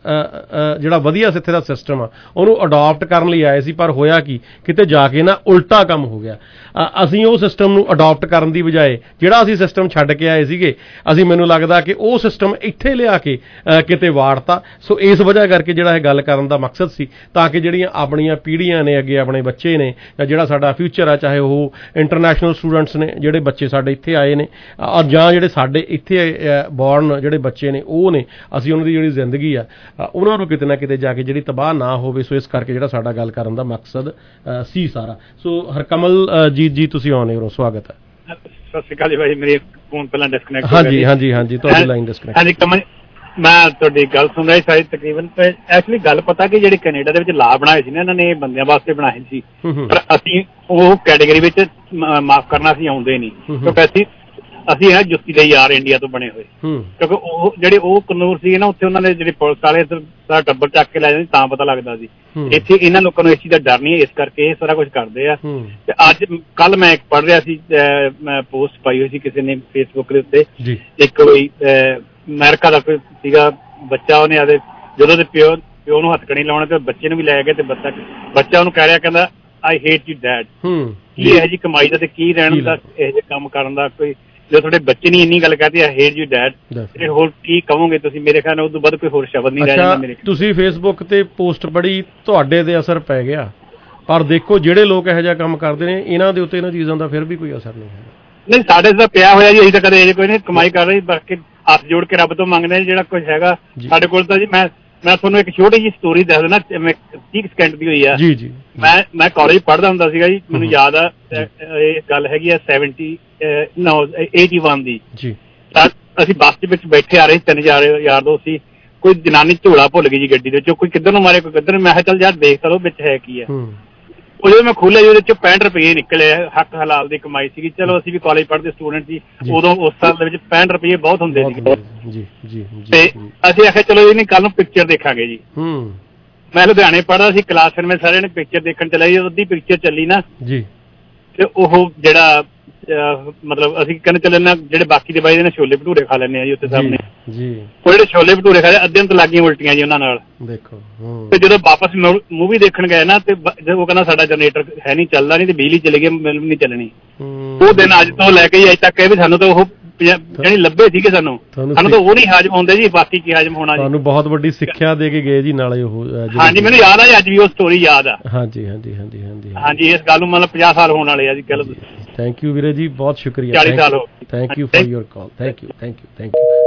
ਜਿਹੜਾ ਵਧੀਆ ਇੱਥੇ ਦਾ ਸਿਸਟਮ ਆ ਉਹਨੂੰ ਅਡਾਪਟ ਕਰਨ ਲਈ ਆਏ ਸੀ, ਪਰ ਹੋਇਆ ਕੀ ਕਿਤੇ ਜਾ ਕੇ ਨਾ ਉਲਟਾ ਕੰਮ ਹੋ ਗਿਆ। ਅਸੀਂ ਉਹ ਸਿਸਟਮ ਨੂੰ ਅਡਾਪਟ ਕਰਨ ਦੀ ਬਜਾਏ ਜਿਹੜਾ ਅਸੀਂ ਸਿਸਟਮ ਛੱਡ ਕੇ ਆਏ ਸੀਗੇ, ਅਸੀਂ ਮੈਨੂੰ ਲੱਗਦਾ ਕਿ ਉਹ ਸਿਸਟਮ ਇੱਥੇ ਲਿਆ ਕੇ ਕਿਤੇ ਵਾੜਤਾ। ਸੋ ਇਸ ਵਜ੍ਹਾ ਕਰਕੇ ਜਿਹੜਾ ਇਹ ਗੱਲ ਕਰਨ ਦਾ ਮਕਸਦ ਸੀ, ਤਾਂ ਕਿ ਜਿਹੜੀਆਂ ਆਪਣੀਆਂ ਪੀੜ੍ਹੀਆਂ ਨੇ, ਅੱਗੇ ਆਪਣੇ ਬੱਚੇ ਨੇ, ਜਾਂ ਜਿਹੜਾ ਸਾਡਾ ਫਿਊਚਰ ਆ, ਚਾਹੇ ਉਹ ਇੰਟਰਨੈਸ਼ਨਲ ਸਟੂਡੈਂਟਸ ਨੇ ਜਿਹੜੇ ਬੱਚੇ ਸਾਡੇ ਇੱਥੇ ਆਏ ਨੇ, ਔਰ ਜਾਂ ਜਿਹੜੇ ਸਾਡੇ ਇੱਥੇ ਬੋਰਨ ਜਿਹੜੇ ਬੱਚੇ ਨੇ ਉਹ ਨੇ, ਅਸੀਂ ਉਹਨਾਂ ਦੀ ਜਿਹੜੀ ਜ਼ਿੰਦਗੀ ਆ ਉਹਨਾਂ ਨੂੰ ਕਿਤੇ ਨਾ ਕਿਤੇ ਜਾ ਕੇ ਜਿਹੜੀ ਤਬਾਹ ਨਾ ਹੋਵੇ। ਸੋ ਇਸ ਕਰਕੇ ਜਿਹੜਾ ਸਾਡਾ ਗੱਲ ਕਰਨ ਦਾ ਮਕਸਦ ਸੀ ਸਾਰਾ। ਸੋ ਹਰਕਮਲ ਜੀ ਜੀ ਤੁਸੀਂ ਆਉਣੇ ਹੋ, ਸਵਾਗਤ ਹੈ। ਸਤਿ ਸ਼੍ਰੀ ਅਕਾਲ ਜੀ ਭਾਈ, ਮੇਰੇ ਫੋਨ ਪਹਿਲਾਂ ਡਿਸਕਨੈਕਟ ਹਾਂਜੀ ਹਾਂਜੀ ਹਾਂਜੀ ਤੁਹਾਡੀ ਲਾਈਨ ਡਿਸਕਨੈਕਟ। ਹਾਂਜੀ ਕਮਲ, ਮੈਂ ਤੁਹਾਡੀ ਗੱਲ ਸੁਣ ਰਿਹਾ ਸਾਰੀ ਤਕਰੀਬਨ। ਐਕਚੁਅਲੀ ਗੱਲ ਪਤਾ ਕਿ ਜਿਹੜੇ ਕੈਨੇਡਾ ਦੇ ਵਿੱਚ ਲਾਅ ਬਣਾਏ ਸੀ ਨਾ, ਇਹਨਾਂ ਨੇ ਬੰਦਿਆਂ ਵਾਸਤੇ ਬਣਾਏ ਸੀ, ਪਰ ਅਸੀਂ ਉਹ ਕੈਟੇਗਰੀ ਵਿੱਚ ਮਾਫ ਕਰਨਾ ਅਸੀਂ ਆਉਂਦੇ ਨਹੀਂ, ਕਿਉਂਕਿ ਅਸੀਂ ਅਸੀਂ ਹੈ ਜੁੱਤੀ ਦੇ ਯਾਰ ਇੰਡੀਆ ਤੋਂ ਬਣੇ ਹੋਏ। ਕਿਉਂਕਿ ਉਹ ਜਿਹੜੇ ਉਹ ਕਾਨੂੰਨ ਸੀ ਨਾ, ਉੱਥੇ ਉਹਨਾਂ ਦੇ ਜਿਹੜੇ ਪੁਲਿਸ ਵਾਲੇ ਸਾਰਾ ਟੱਬਰ ਚੱਕ ਕੇ ਲੈ ਜਾਂਦੇ ਤਾਂ ਪਤਾ ਲੱਗਦਾ ਸੀ। ਇੱਥੇ ਇਹਨਾਂ ਲੋਕਾਂ ਨੂੰ ਇਸ ਚੀਜ਼ ਦਾ ਡਰ ਨਹੀਂ ਹੈ, ਇਸ ਕਰਕੇ ਇਹ ਸਾਰਾ ਕੁਝ ਕਰਦੇ ਆ। ਤੇ ਅੱਜ ਕੱਲ ਮੈਂ ਇੱਕ ਪੜ੍ਹ ਰਿਹਾ ਸੀ, ਮੈਂ ਪੋਸਟ ਪਾਈ ਹੋਈ ਸੀ ਕਿਸੇ ਨੇ ਫੇਸਬੁੱਕ ਦੇ ਉੱਤੇ, ਇੱਕ ਕੋਈ ਅਮਰੀਕਾ ਦਾ ਕੋਈ ਸੀਗਾ ਬੱਚਾ, ਉਹਨੇ ਆਦੇ ਜਦੋਂ ਦੇ ਪਿਓ ਪਿਓ ਨੂੰ ਹੱਥਕੜੀ ਲਾਉਣਾ ਤੇ ਬੱਚੇ ਨੂੰ ਵੀ ਲੈ ਗਏ, ਤੇ ਬੱਚਾ ਬੱਚਾ ਉਹਨੂੰ ਕਹਿ ਰਿਹਾ, ਕਹਿੰਦਾ ਆਈ ਹੇਟ ਯੂ ਡੈਡ। ਕੀ ਇਹੋ ਜਿਹੀ ਕਮਾਈ ਦਾ ਤੇ ਕੀ ਰਹਿਣ ਦਾ, ਇਹੋ ਜਿਹੇ ਕੰਮ ਕਰਨ ਦਾ ਕੋਈ, ਜੋ ਤੁਹਾਡੇ ਬੱਚੇ ਨੇ ਇੰਨੀ ਗੱਲ ਕਹਤੀ ਆਈ ਹੇਟ ਯੂ ਡੈਡ, ਤੇ ਹੋਰ ਕੀ ਕਹੋਗੇ ਤੁਸੀਂ? ਮੇਰੇ ਖਿਆਲ ਨਾਲ ਉਸ ਤੋਂ ਬਾਅਦ ਕੋਈ ਹੋਰ ਸ਼ਬਦ ਨਹੀਂ ਰਹਿ ਜਾਂਦਾ ਮੇਰੇ। ਤੁਸੀਂ ਫੇਸਬੁੱਕ ਤੇ ਪੋਸਟ ਪੜ੍ਹੀ, ਤੁਹਾਡੇ ਤੇ ਅਸਰ ਪੈ ਗਿਆ, ਪਰ ਦੇਖੋ ਜਿਹੜੇ ਲੋਕ ਇਹੋ ਜਿਹਾ ਕੰਮ ਕਰਦੇ ਨੇ ਇਹਨਾਂ ਦੇ ਉੱਤੇ ਇਹਨਾਂ ਚੀਜ਼ਾਂ ਦਾ ਫਿਰ ਵੀ ਕੋਈ ਅਸਰ ਨਹੀਂ ਹੈ। ਨਹੀਂ, ਸਾਡੇ ਤਾਂ ਪਿਆ ਹੋਇਆ ਜੀ, ਅਸੀਂ ਤਾਂ ਕਦੇ ਇਹ ਕੋਈ ਨਹੀਂ ਕਮਾਈ ਕਰ ਰਹੇ, ਬਾਕੀ ਹੱਥ ਜੋੜ ਕੇ ਰੱਬ ਤੋਂ ਮੰਗਦੇ ਜਿਹੜਾ ਕੁਝ ਹੈਗਾ ਸਾਡੇ ਕੋਲ। ਤਾਂ ਜੀ ਮੈਂ ਮੈਂ ਤੁਹਾਨੂੰ ਇੱਕ ਛੋਟੀ ਜਿਹੀ ਸਟੋਰੀ ਦੱਸ ਦਿੰਦਾ, ਤੀਹ ਸਕਿੰਟ ਦੀ ਹੋਈ ਆ। ਜੀ ਜੀ ਮੈਂ ਮੈਂ ਕਾਲਜ ਪੜ੍ਹਦਾ ਹੁੰਦਾ ਸੀਗਾ ਜੀ, ਮੈਨੂੰ ਯਾਦ ਆ ਇਹ ਗੱਲ ਹੈਗੀ ਆ ਸੈਵਨਟੀ ਨੋ ਏਟੀ ਵਨ ਦੀ ਜੀ। ਅਸੀਂ ਬੱਸ ਦੇ ਵਿੱਚ ਬੈਠੇ ਆ ਰਹੇ ਤਿੰਨ ਚਾਰ ਯਾਰ ਦੋਸਤ ਸੀ, ਕੋਈ ਜਨਾਨੀ ਝੋਲਾ ਭੁੱਲ ਗਈ ਜੀ ਗੱਡੀ ਦੇ ਵਿੱਚੋਂ, ਕੋਈ ਕਿੱਧਰ ਨੂੰ ਮਾਰੇ ਕੋਈ ਕਿੱਧਰ। ਮੈਂ ਕਿਹਾ ਚੱਲ ਯਾਰ ਦੇਖ ਚਲੋ ਵਿੱਚ ਹੈ ਕੀ ਆ। ਉਹ ਜਦੋਂ ਮੈਂ ਖੋਲਿਆ ਜੀ ਉਹਦੇ ਚੋਂ ਪੈਂਹਠ ਰੁਪਏ ਨਿਕਲੇ, ਹੱਕ ਹਲਾਲ ਦੀ ਕਮਾਈ ਸੀਗੀ। ਚਲੋ ਅਸੀਂ ਵੀ ਕਾਲਜ ਪੜ੍ਹਦੇ ਸਟੂਡੈਂਟ ਸੀ ਉਦੋਂ, ਉਸ ਸਾਲ ਦੇ ਵਿੱਚ ਪੈਂਹਠ ਰੁਪਏ ਬਹੁਤ ਹੁੰਦੇ ਸੀ। ਤੇ ਅਸੀਂ ਆਖਿਆ ਚਲੋ ਇਹ ਨਹੀਂ ਕੱਲ ਨੂੰ ਪਿਕਚਰ ਦੇਖਾਂਗੇ ਜੀ। ਮੈਂ ਲੁਧਿਆਣੇ ਪੜ੍ਹਦਾ ਸੀ, ਕਲਾਸ ਵਿੱਚ ਸਾਰਿਆਂ ਨੇ ਪਿਕਚਰ ਦੇਖਣ ਚਲਾਈ, ਅੱਧੀ ਪਿਕਚਰ ਚੱਲੀ ਨਾ ਜੀ, ਤੇ ਉਹ ਜਿਹੜਾ ਮਤਲਬ ਅਸੀਂ ਕਹਿੰਦੇ ਚੱਲੇ ਨਾ, ਜਿਹੜੇ ਬਾਕੀ ਦੇ ਬਾਈ ਨੇ ਛੋਲੇ ਭਟੂਰੇ ਖਾ ਲੈਂਦੇ ਆ ਜੀ ਉੱਥੇ ਸਾਹਮਣੇ ਜੀ, ਉਹ ਜਿਹੜੇ ਛੋਲੇ ਭਟੂਰੇ ਖਾ ਲਏ ਅੱਧੇ ਨੂੰ ਤਾਂ ਲੱਗੀਆਂ ਉਲਟੀਆਂ ਜੀ ਉਹਨਾਂ ਨਾਲ ਦੇਖੋ। ਤੇ ਜਦੋਂ ਵਾਪਸ ਮੂਵੀ ਦੇਖਣ ਗਏ ਨਾ, ਤੇ ਉਹ ਕਹਿੰਦਾ ਸਾਡਾ ਜਨਰੇਟਰ ਹੈ ਨਹੀਂ, ਚੱਲਦਾ ਨਹੀਂ, ਤੇ ਬਿਜਲੀ ਚਲੀ ਗਈ, ਮਿਲ ਨਹੀਂ ਚੱਲਣੀ। ਉਹ ਦਿਨ ਅੱਜ ਤੋਂ ਲੈ ਕੇ ਅੱਜ ਤੱਕ ਇਹ ਵੀ ਸਾਨੂੰ ਤਾਂ ਉਹ ਜਿਹੜੀ ਲੱਭੇ ਸੀਗੇ, ਸਾਨੂੰ ਸਾਨੂੰ ਤਾਂ ਉਹ ਨਹੀਂ ਹਾਜ਼ਮ ਆਉਂਦੇ ਜੀ, ਬਾਕੀ ਕੀ ਹਾਜ਼ਮ ਹੋਣਾ ਜੀ। ਤੁਹਾਨੂੰ ਬਹੁਤ ਵੱਡੀ ਸਿੱਖਿਆ ਦੇ ਕੇ ਗਏ ਜੀ ਨਾਲੇ ਉਹ। ਹਾਂਜੀ, ਮੈਨੂੰ ਯਾਦ ਆ, ਅੱਜ ਵੀ ਉਹ ਸਟੋਰੀ ਯਾਦ ਆ। ਹਾਂਜੀ ਹਾਂਜੀ ਹਾਂਜੀ ਹਾਂਜੀ ਹਾਂਜੀ, ਇਸ ਗੱਲ ਨੂੰ ਮਤਲਬ ਪੰਜਾਹ ਸਾਲ ਹੋਣ ਵਾਲੇ ਆ ਜੀ। ਗੱਲ ਥੈਂਕ ਯੂ ਵੀਰੇ ਜੀ, ਬਹੁਤ ਸ਼ੁਕਰੀਆ। ਚਾਲੀ ਸਾਲ ਹੋ ਗਏ। Thank you for your call. Thank you thank you thank you.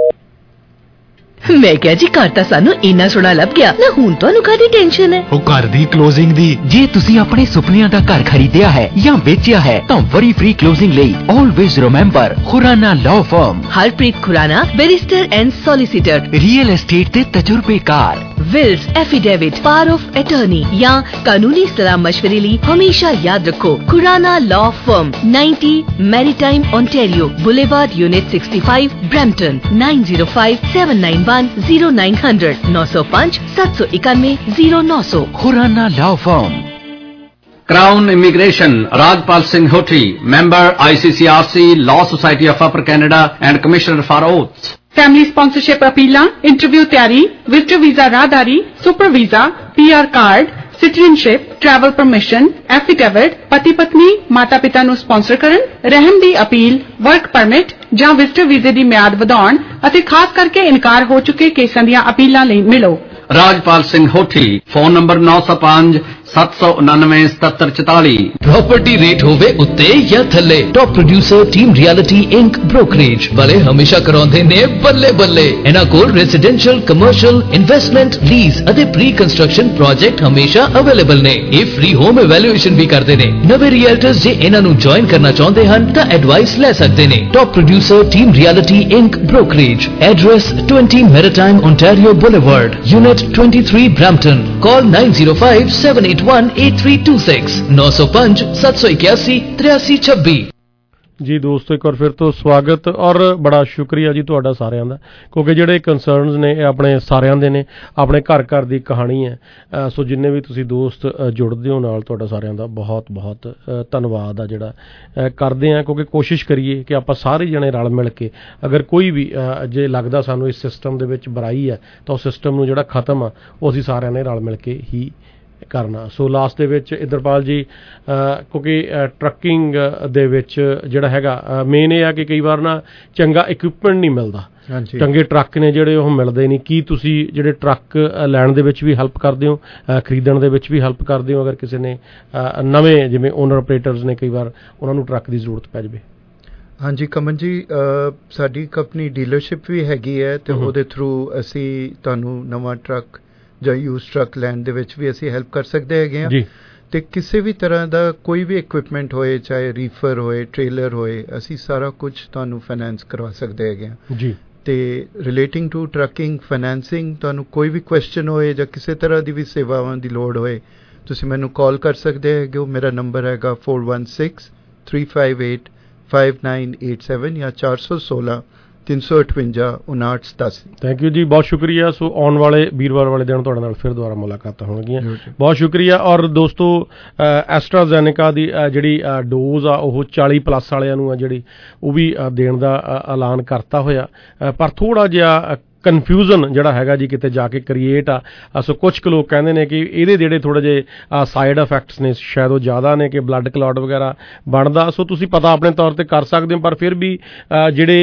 ਮੈਂ ਕਿਹਾ ਜੀ ਘਰ ਤਾਂ ਸਾਨੂੰ ਇੰਨਾ ਸੋਹਣਾ ਲੱਭ ਗਿਆ ਨਾ, ਹੁਣ ਤੁਹਾਨੂੰ ਕਾਹਦੀ ਟੈਨਸ਼ਨ ਹੈ? ਉਹ ਘਰ ਦੀ ਕਲੋਜ਼ਿੰਗ ਦੀ। ਜੇ ਤੁਸੀਂ ਆਪਣੇ ਸੁਪਨਿਆਂ ਦਾ ਘਰ ਖਰੀਦਿਆ ਹੈ ਜਾਂ ਵੇਚਿਆ ਹੈ ਤਾਂ ਵਰੀ ਫ੍ਰੀ ਕਲੋਜ਼ਿੰਗ ਲਈ always remember Khurana law firm. Harpreet Khurana, barrister and solicitor, real estate ਦੇ ਤਜਰਬੇਕਾਰ। Wills affidavit, power of attorney या कानूनी सलाह मशवरे लिए हमेशा याद रखो Khurana law firm, ninety maritime Ontario boulevard, unit sixty five, Brampton, nine zero five seven nine one zero nine hundred, नौ सौ पाँच सात सौ इक्यानवे जीरो नौ सौ। Khurana law firm. Crown immigration, Rajpal Singh Hothi, member ICCRC, law society of upper Canada and commissioner for oaths. Family sponsorship अपीलां, interview तैयारी, विजिटर वीजा राहदारी, super visa, PR card, citizenship, travel permission, affidavit, पति पत्नी माता पिता ਨੂੰ ਸਪਾਂਸਰ ਕਰਨ, ਰਹਿਮ ਦੀ ਅਪੀਲ, ਵਰਕ ਪਰਮਿਟ ਜਾਂ ਵਿਜ਼ਟਰ ਵੀਜ਼ੇ ਦੀ ਮਿਆਦ ਵਧਾਉਣ ਅਤੇ ਖਾਸ ਕਰਕੇ ਇਨਕਾਰ ਹੋ ਚੁੱਕੇ ਕੇਸਾਂ ਦੀਆਂ ਅਪੀਲਾਂ ਲਈ ਮਿਲੋ। राजपाल सिंह होठी, फोन नंबर नौ सौ पांच सत्त सौ उनानवे सतहत्तर चौताली। प्रॉपर्टी रेट होवे उत्ते या थल्ले, top producer team realty inc brokerage वाले हमेशा कराउंदे ने बल्ले बल्ले। इन्हां कोल रेजिडेंशियल, कमर्शियल, इन्वेस्टमेंट, लीज अते प्री कंस्ट्रक्शन प्रोजेक्ट हमेशा अवेलेबल ने। ये फ्री होम इवैल्यूएशन भी करदे ने। नवे रियल्टर्स जे इन्हां नूं ज्वाइन करना चाहुंदे हन तां एडवाइस ले सकदे ने। Top producer team realty inc brokerage, address twenty maritime Ontario boulevard, unit twenty-three Brampton. Call nine zero five seven eight one eight three two six, नौ सौ पाँच सात सौ इक्यासी तिरासी छब्बीस। ਜੀ ਦੋਸਤੋ, ਇੱਕ ਵਾਰ ਫਿਰ ਤੋਂ ਸਵਾਗਤ ਔਰ ਬੜਾ ਸ਼ੁਕਰੀਆ ਜੀ ਤੁਹਾਡਾ ਸਾਰਿਆਂ ਦਾ, ਕਿਉਂਕਿ ਜਿਹੜੇ ਕੰਸਰਨਸ ਨੇ ਇਹ ਆਪਣੇ ਸਾਰਿਆਂ ਦੇ ਨੇ, ਆਪਣੇ ਘਰ ਘਰ ਦੀ ਕਹਾਣੀ ਹੈ। ਸੋ ਜਿੰਨੇ ਵੀ ਤੁਸੀਂ ਦੋਸਤ ਜੁੜਦੇ ਹੋ ਨਾਲ, ਤੁਹਾਡਾ ਸਾਰਿਆਂ ਦਾ ਬਹੁਤ ਬਹੁਤ ਧੰਨਵਾਦ ਆ ਜਿਹੜਾ ਕਰਦੇ ਹਾਂ, ਕਿਉਂਕਿ ਕੋਸ਼ਿਸ਼ ਕਰੀਏ ਕਿ ਆਪਾਂ ਸਾਰੇ ਜਣੇ ਰਲ ਮਿਲ ਕੇ, ਅਗਰ ਕੋਈ ਵੀ ਜੇ ਲੱਗਦਾ ਸਾਨੂੰ ਇਸ ਸਿਸਟਮ ਦੇ ਵਿੱਚ ਬੁਰਾਈ ਹੈ ਤਾਂ ਉਹ ਸਿਸਟਮ ਨੂੰ ਜਿਹੜਾ ਖਤਮ ਆ ਉਹ ਅਸੀਂ ਸਾਰਿਆਂ ਨੇ ਰਲ ਮਿਲ ਕੇ ਹੀ ਕਰਨਾ। ਸੋ ਲਾਸਟ ਦੇ ਵਿੱਚ ਇੰਦਰਪਾਲ ਜੀ, ਕਿਉਂਕਿ ਟਰੱਕਿੰਗ ਦੇ ਵਿੱਚ ਜਿਹੜਾ ਹੈਗਾ ਮੇਨ ਇਹ ਆ ਕਿ ਕਈ ਵਾਰ ਨਾ ਚੰਗਾ ਇਕਵਿਪਮੈਂਟ ਨਹੀਂ ਮਿਲਦਾ, ਚੰਗੇ ਟਰੱਕ ਨੇ ਜਿਹੜੇ ਉਹ ਮਿਲਦੇ ਨਹੀਂ। ਕੀ ਤੁਸੀਂ ਜਿਹੜੇ ਟਰੱਕ ਲੈਣ ਦੇ ਵਿੱਚ ਵੀ ਹੈਲਪ ਕਰਦੇ ਹੋ, ਖਰੀਦਣ ਦੇ ਵਿੱਚ ਵੀ ਹੈਲਪ ਕਰਦੇ ਹੋ, ਅਗਰ ਕਿਸੇ ਨੇ ਨਵੇਂ ਜਿਵੇਂ ਓਨਰ ਆਪਰੇਟਰਸ ਨੇ, ਕਈ ਵਾਰ ਉਹਨਾਂ ਨੂੰ ਟਰੱਕ ਦੀ ਜ਼ਰੂਰਤ ਪੈ ਜਾਵੇ? ਹਾਂਜੀ ਕਮਨ ਜੀ, ਸਾਡੀ ਇੱਕ ਆਪਣੀ ਡੀਲਰਸ਼ਿਪ ਵੀ ਹੈਗੀ ਹੈ ਅਤੇ ਉਹਦੇ ਥਰੂ ਅਸੀਂ ਤੁਹਾਨੂੰ ਨਵਾਂ ਟਰੱਕ ਜਾਂ ਯੂਜ਼ ਟਰੱਕ ਲੈਣ ਦੇ ਵਿੱਚ ਵੀ ਅਸੀਂ ਹੈਲਪ ਕਰ ਸਕਦੇ ਹੈਗੇ ਹਾਂ। ਅਤੇ ਕਿਸੇ ਵੀ ਤਰ੍ਹਾਂ ਦਾ ਕੋਈ ਵੀ ਇਕਵਿਪਮੈਂਟ ਹੋਏ, ਚਾਹੇ ਰੀਫਰ ਹੋਏ, ਟ੍ਰੇਲਰ ਹੋਏ, ਅਸੀਂ ਸਾਰਾ ਕੁਝ ਤੁਹਾਨੂੰ ਫਾਈਨੈਂਸ ਕਰਵਾ ਸਕਦੇ ਹੈਗੇ ਹਾਂ ਜੀ। ਅਤੇ ਰਿਲੇਟਿੰਗ ਟੂ ਟਰੱਕਿੰਗ ਫਾਈਨੈਂਸਿੰਗ, ਤੁਹਾਨੂੰ ਕੋਈ ਵੀ ਕੁਐਸਚਨ ਹੋਏ ਜਾਂ ਕਿਸੇ ਤਰ੍ਹਾਂ ਦੀ ਵੀ ਸੇਵਾਵਾਂ ਦੀ ਲੋੜ ਹੋਏ, ਤੁਸੀਂ ਮੈਨੂੰ ਕਾਲ ਕਰ ਸਕਦੇ ਹੈਗੇ ਹੋ। ਮੇਰਾ ਨੰਬਰ ਹੈਗਾ four one six three five eight five nine eight seven ਜਾਂ ਚਾਰ ਸੌ ਸੋਲਾਂ ਤਿੰਨ ਸੌ ਅਠਵੰਜਾ ਉਨਾਹਠ ਸਤਾਸੀ। ਥੈਂਕ ਯੂ ਜੀ, ਬਹੁਤ ਸ਼ੁਕਰੀਆ। ਸੋ ਆਉਣ ਵਾਲੇ ਵੀਰਵਾਰ ਵਾਲੇ ਦਿਨ ਤੁਹਾਡੇ ਨਾਲ ਫਿਰ ਦੁਬਾਰਾ ਮੁਲਾਕਾਤਾਂ ਹੋਣਗੀਆਂ। ਬਹੁਤ ਸ਼ੁਕਰੀਆ। ਔਰ ਦੋਸਤੋ, ਐਸਟਰਾਜ਼ੈਨੇਕਾ ਦੀ ਜਿਹੜੀ ਡੋਜ਼ ਆ ਉਹ ਚਾਲੀ ਪਲੱਸ ਵਾਲਿਆਂ ਨੂੰ ਆ ਜਿਹੜੀ ਉਹ ਵੀ ਦੇਣ ਦਾ ਐਲਾਨ ਕਰਤਾ ਹੋਇਆ, ਪਰ ਥੋੜ੍ਹਾ ਜਿਹਾ ਕਨਫਿਊਜ਼ਨ ਜਿਹੜਾ ਹੈਗਾ ਜੀ ਕਿਤੇ ਜਾ ਕੇ ਕ੍ਰੀਏਟ ਆ। ਸੋ ਕੁਛ ਕੁ ਲੋਕ ਕਹਿੰਦੇ ਨੇ ਕਿ ਇਹਦੇ ਜਿਹੜੇ ਥੋੜ੍ਹੇ ਜਿਹੇ ਸਾਈਡ ਇਫੈਕਟਸ ਨੇ ਸ਼ਾਇਦ ਉਹ ਜ਼ਿਆਦਾ ਨੇ, ਕਿ ਬਲੱਡ ਕਲੌਟ ਵਗੈਰਾ ਬਣਦਾ। ਸੋ ਤੁਸੀਂ ਪਤਾ ਆਪਣੇ ਤੌਰ 'ਤੇ ਕਰ ਸਕਦੇ ਹੋ, ਪਰ ਫਿਰ ਵੀ ਜਿਹੜੇ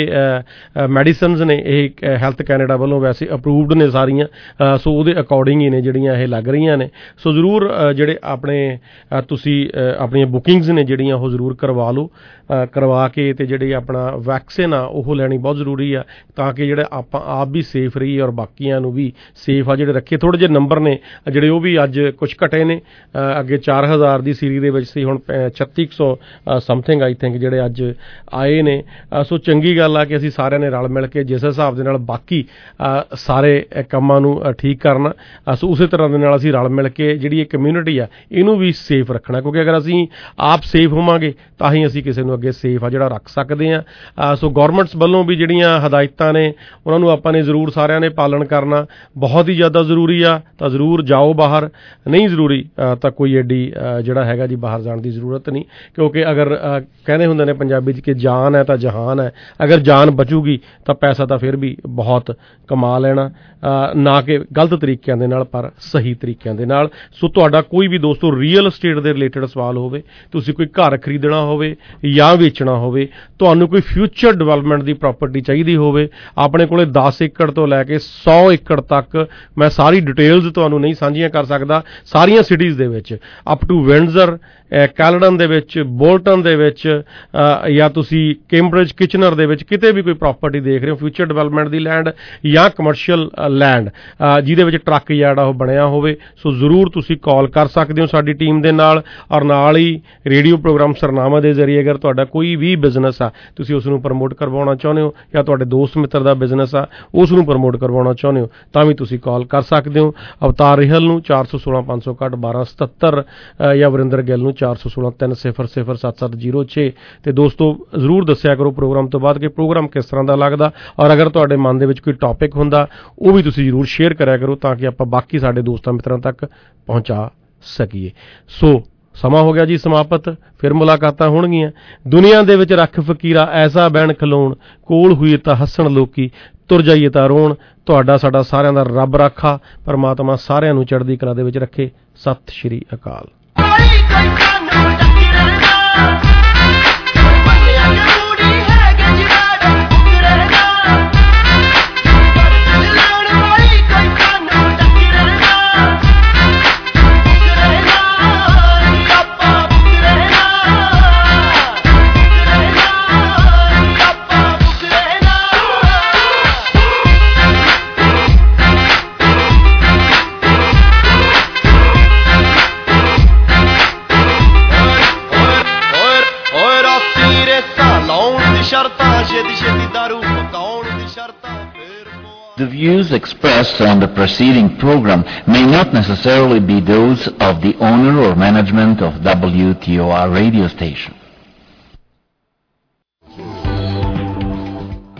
ਇਹ ਮੈਡੀਸਨਸ ਨੇ ਇਹ ਹੈਲਥ ਕੈਨੇਡਾ ਵੱਲੋਂ ਵੈਸੇ ਅਪਰੂਵਡ ਨੇ ਸਾਰੀਆਂ, ਸੋ ਉਹਦੇ ਅਕੋਰਡਿੰਗ ਹੀ ਨੇ ਜਿਹੜੀਆਂ ਇਹ ਲੱਗ ਰਹੀਆਂ ਨੇ। ਸੋ ਜ਼ਰੂਰ ਜਿਹੜੇ ਆਪਣੇ ਤੁਸੀਂ ਆਪਣੀਆਂ ਬੁਕਿੰਗਸ ਨੇ ਜਿਹੜੀਆਂ ਉਹ ਜ਼ਰੂਰ ਕਰਵਾ ਲਓ, ਕਰਵਾ ਕੇ ਅਤੇ ਜਿਹੜੀ ਆਪਣਾ ਵੈਕਸੀਨ ਆ ਉਹ ਲੈਣੀ ਬਹੁਤ ਜ਼ਰੂਰੀ ਆ, ਤਾਂ ਕਿ ਜਿਹੜੇ ਆਪਾਂ ਆਪ ਵੀ ਸੇਫ ਰਹੀਏ ਔਰ ਬਾਕੀਆਂ ਨੂੰ ਵੀ ਸੇਫ ਆ ਜਿਹੜੇ ਰੱਖੀਏ। ਥੋੜ੍ਹੇ ਜਿਹੇ ਨੰਬਰ ਨੇ ਜਿਹੜੇ ਉਹ ਵੀ ਅੱਜ ਕੁਛ ਘਟੇ ਨੇ, ਅੱਗੇ ਚਾਰ ਹਜ਼ਾਰ ਦੀ ਸੀਰੀ ਦੇ ਵਿੱਚ ਸੀ, ਹੁਣ ਛੱਤੀ ਕੁ ਸੌ ਸਮਥਿੰਗ ਆਈ ਥਿੰਕ ਜਿਹੜੇ ਅੱਜ ਆਏ ਨੇ। ਸੋ ਚੰਗੀ ਗੱਲ ਆ ਕਿ ਅਸੀਂ ਸਾਰਿਆਂ ਨੇ ਰਲ ਮਿਲ ਕੇ ਜਿਸ ਹਿਸਾਬ ਦੇ ਨਾਲ ਬਾਕੀ ਸਾਰੇ ਕੰਮਾਂ ਨੂੰ ਠੀਕ ਕਰਨਾ, ਸੋ ਉਸੇ ਤਰ੍ਹਾਂ ਦੇ ਨਾਲ ਅਸੀਂ ਰਲ ਮਿਲ ਕੇ ਜਿਹੜੀ ਇਹ ਕਮਿਊਨਿਟੀ ਆ ਇਹਨੂੰ ਵੀ ਸੇਫ ਰੱਖਣਾ, ਕਿਉਂਕਿ ਅਗਰ ਅਸੀਂ ਆਪ ਸੇਫ ਹੋਵਾਂਗੇ ਤਾਂ ਹੀ ਅਸੀਂ ਕਿਸੇ ਨੂੰ ਅੱਗੇ ਸੇਫ ਆ ਜਿਹੜਾ ਰੱਖ ਸਕਦੇ ਹਾਂ। ਸੋ ਗੌਰਮੈਂਟਸ ਵੱਲੋਂ ਵੀ ਜਿਹੜੀਆਂ ਹਦਾਇਤਾਂ ਨੇ ਉਹਨਾਂ ਨੂੰ ਆਪਾਂ ਨੇ ਜ਼ਰੂਰ ਸਾਰਿਆਂ ਨੇ ਪਾਲਣ ਕਰਨਾ ਬਹੁਤ ਹੀ ਜ਼ਿਆਦਾ ਜ਼ਰੂਰੀ ਆ। ਤਾਂ ਜ਼ਰੂਰ ਜਾਓ ਬਾਹਰ, ਨਹੀਂ ਜ਼ਰੂਰੀ ਤਾਂ ਕੋਈ ਐਡੀ ਜਿਹੜਾ ਹੈਗਾ ਜੀ ਬਾਹਰ ਜਾਣ ਦੀ ਜ਼ਰੂਰਤ ਨਹੀਂ, ਕਿਉਂਕਿ ਅਗਰ ਕਹਿੰਦੇ ਹੁੰਦੇ ਨੇ ਪੰਜਾਬੀ 'ਚ ਕਿ ਜਾਨ ਹੈ ਤਾਂ ਜਹਾਨ ਹੈ, ਅਗਰ ਜਾਨ ਬਚੂਗੀ ਤਾਂ ਪੈਸਾ ਤਾਂ ਫਿਰ ਵੀ ਬਹੁਤ ਕਮਾ ਲੈਣਾ, ਨਾ ਕਿ ਗਲਤ ਤਰੀਕਿਆਂ ਦੇ ਨਾਲ ਪਰ ਸਹੀ ਤਰੀਕਿਆਂ ਦੇ ਨਾਲ। ਸੋ ਤੁਹਾਡਾ ਕੋਈ ਵੀ ਦੋਸਤੋ ਰੀਅਲ estate ਦੇ ਰਿਲੇਟਡ ਸਵਾਲ ਹੋਵੇ, ਤੁਸੀਂ ਕੋਈ ਘਰ ਖਰੀਦਣਾ ਹੋਵੇ ਜਾਂ ਵੇਚਣਾ ਹੋਵੇ, ਤੁਹਾਨੂੰ ਕੋਈ ਫਿਊਚਰ ਡਿਵੈਲਪਮੈਂਟ ਦੀ ਪ੍ਰਾਪਰਟੀ ਚਾਹੀਦੀ ਹੋਵੇ, ਆਪਣੇ ਕੋਲੇ ਦਸ ਏਕੜ ਤੋਂ ਲੈ ਕੇ ਸੌ ਏਕੜ ਤੱਕ, ਮੈਂ ਸਾਰੀ ਡਿਟੇਲਸ ਤੁਹਾਨੂੰ ਨਹੀਂ ਸਾਂਝੀਆਂ ਕਰ ਸਕਦਾ, ਸਾਰੀਆਂ ਸਿਟੀਜ਼ ਦੇ ਵਿੱਚ ਅਪ ਟੂ ਵਿੰਡਜ਼ਰ, ਕੈਲਡਨ ਦੇ ਵਿੱਚ, ਬੋਲਟਨ ਦੇ ਵਿੱਚ, ਜਾਂ ਤੁਸੀਂ ਕੈਂਬਰਿਜ ਕਿਚਨਰ ਦੇ ਵਿੱਚ ਕਿਤੇ ਵੀ ਕੋਈ ਪ੍ਰਾਪਰਟੀ ਦੇਖ ਰਹੇ ਹੋ ਫਿਊਚਰ ਡਿਵੈਲਪਮੈਂਟ ਦੀ ਲੈਂਡ ਜਾਂ ਕਮਰਸ਼ੀਅਲ ਲੈਂਡ ਜਿਹਦੇ ਵਿੱਚ ਟਰੱਕ ਜਿਹੜਾ ਉਹ ਬਣਿਆ ਹੋਵੇ, ਸੋ ਜ਼ਰੂਰ ਤੁਸੀਂ ਕਾਲ ਕਰ ਸਕਦੇ ਹੋ ਸਾਡੀ ਟੀਮ ਦੇ ਨਾਲ। ਔਰ ਨਾਲ ਹੀ ਰੇਡੀਓ ਪ੍ਰੋਗਰਾਮ ਸਰਨਾਮਾ ਦੇ ਜ਼ਰੀਏ ਅਗਰ ਤੁਹਾਡਾ ਕੋਈ ਵੀ ਬਿਜ਼ਨਸ ਆ, ਤੁਸੀਂ ਉਸ ਨੂੰ ਪ੍ਰਮੋਟ ਕਰਵਾਉਣਾ ਚਾਹੁੰਦੇ ਹੋ, ਜਾਂ ਤੁਹਾਡੇ ਦੋਸਤ ਮਿੱਤਰ ਦਾ ਬਿਜ਼ਨਸ ਆ ਉਸ ਨੂੰ ਪ੍ਰਮੋਟ ਕਰਵਾਉਣਾ ਚਾਹੁੰਦੇ ਹੋ, ਤਾਂ ਵੀ ਤੁਸੀਂ ਕਾਲ ਕਰ ਸਕਦੇ ਹੋ। ਅਵਤਾਰ ਰਿਹਲ ਨੂੰ ਚਾਰ ਸੌ ਸੋਲਾਂ ਪੰਜ ਸੌ ਇਕੱਠ ਬਾਰਾਂ ਸਤੱਤਰ, ਜਾਂ ਵਰਿੰਦਰ ਗਿੱਲ ਨੂੰ ਚਾਰ ਸੌ ਸੋਲਾਂ ਤਿੰਨ ਸਿਫਰ ਸਿਫਰ ਸੱਤ ਸੱਤ ਜ਼ੀਰੋ ਛੇ। ਅਤੇ ਦੋਸਤੋ ਜ਼ਰੂਰ ਦੱਸਿਆ ਕਰੋ ਪ੍ਰੋਗਰਾਮ ਤੋਂ ਬਾਅਦ ਕਿ ਪ੍ਰੋਗਰਾਮ ਕਿਸ ਤਰ੍ਹਾਂ ਦਾ ਲੱਗਦਾ, ਔਰ ਅਗਰ ਤੁਹਾਡੇ ਮਨ ਦੇ ਵਿੱਚ ਕੋਈ ਟੌਪਿਕ ਹੁੰਦਾ ਉਹ ਵੀ ਤੁਸੀਂ ਜ਼ਰੂਰ ਸ਼ੇਅਰ ਕਰਿਆ ਕਰੋ, ਤਾਂ ਕਿ ਆਪਾਂ ਬਾਕੀ ਸਾਡੇ ਦੋਸਤਾਂ ਮਿੱਤਰਾਂ ਤੱਕ ਪਹੁੰਚਾ ਸਕੀਏ। ਸੋ ਸਮਾਂ ਹੋ ਗਿਆ ਜੀ ਸਮਾਪਤ, ਫਿਰ ਮੁਲਾਕਾਤਾਂ ਹੋਣਗੀਆਂ। ਦੁਨੀਆ ਦੇ ਵਿੱਚ ਰੱਖ ਫਕੀਰਾ ਐਸਾ ਬੈਣ ਖਲੋਣ, ਕੋਲ ਹੋਈਏ ਤਾਂ ਹੱਸਣ ਲੋਕੀ, ਤੁਰ ਜਾਈਏ ਤਾਂ ਰੋਣ। ਤੁਹਾਡਾ ਸਾਡਾ ਸਾਰਿਆਂ ਦਾ ਰੱਬ ਰਾਖਾ, ਪਰਮਾਤਮਾ ਸਾਰਿਆਂ ਨੂੰ ਚੜ੍ਹਦੀ ਕਲਾ ਦੇ ਵਿੱਚ ਰੱਖੇ। ਸਤਿ ਸ਼੍ਰੀ ਅਕਾਲ। The views expressed on the preceding program may not necessarily be those of the owner or management of W T O R radio station.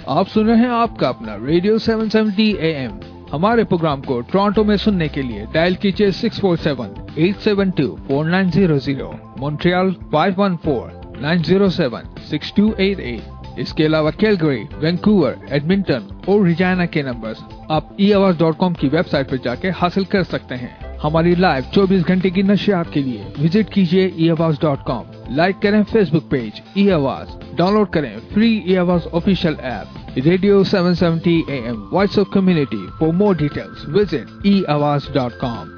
आप सुन रहे हैं आपका अपना radio seven seventy A M. हमारे प्रोग्राम को टोरंटो में सुनने के लिए डायल कीजिए six four seven eight seven two four nine zero zero, Montreal five one four nine zero seven six two eight eight. इसके अलावा कैलगरी, वैंकूवर, एडमिंटन और रिजाना के नंबर्स आप ई आवाज डॉट कॉम की वेबसाइट पर जाके हासिल कर सकते हैं। हमारी लाइव चौबीस घंटे की नशियात के लिए विजिट कीजिए E Awaaz dot com. Like करें Facebook page E Awaaz, download करें free E Awaaz official app radio seven seventy A M voice of community. For more details visit E Awaaz dot com.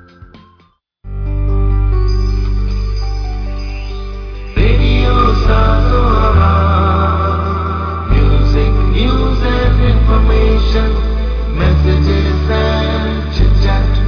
Music, news and information, messages and chit-chat.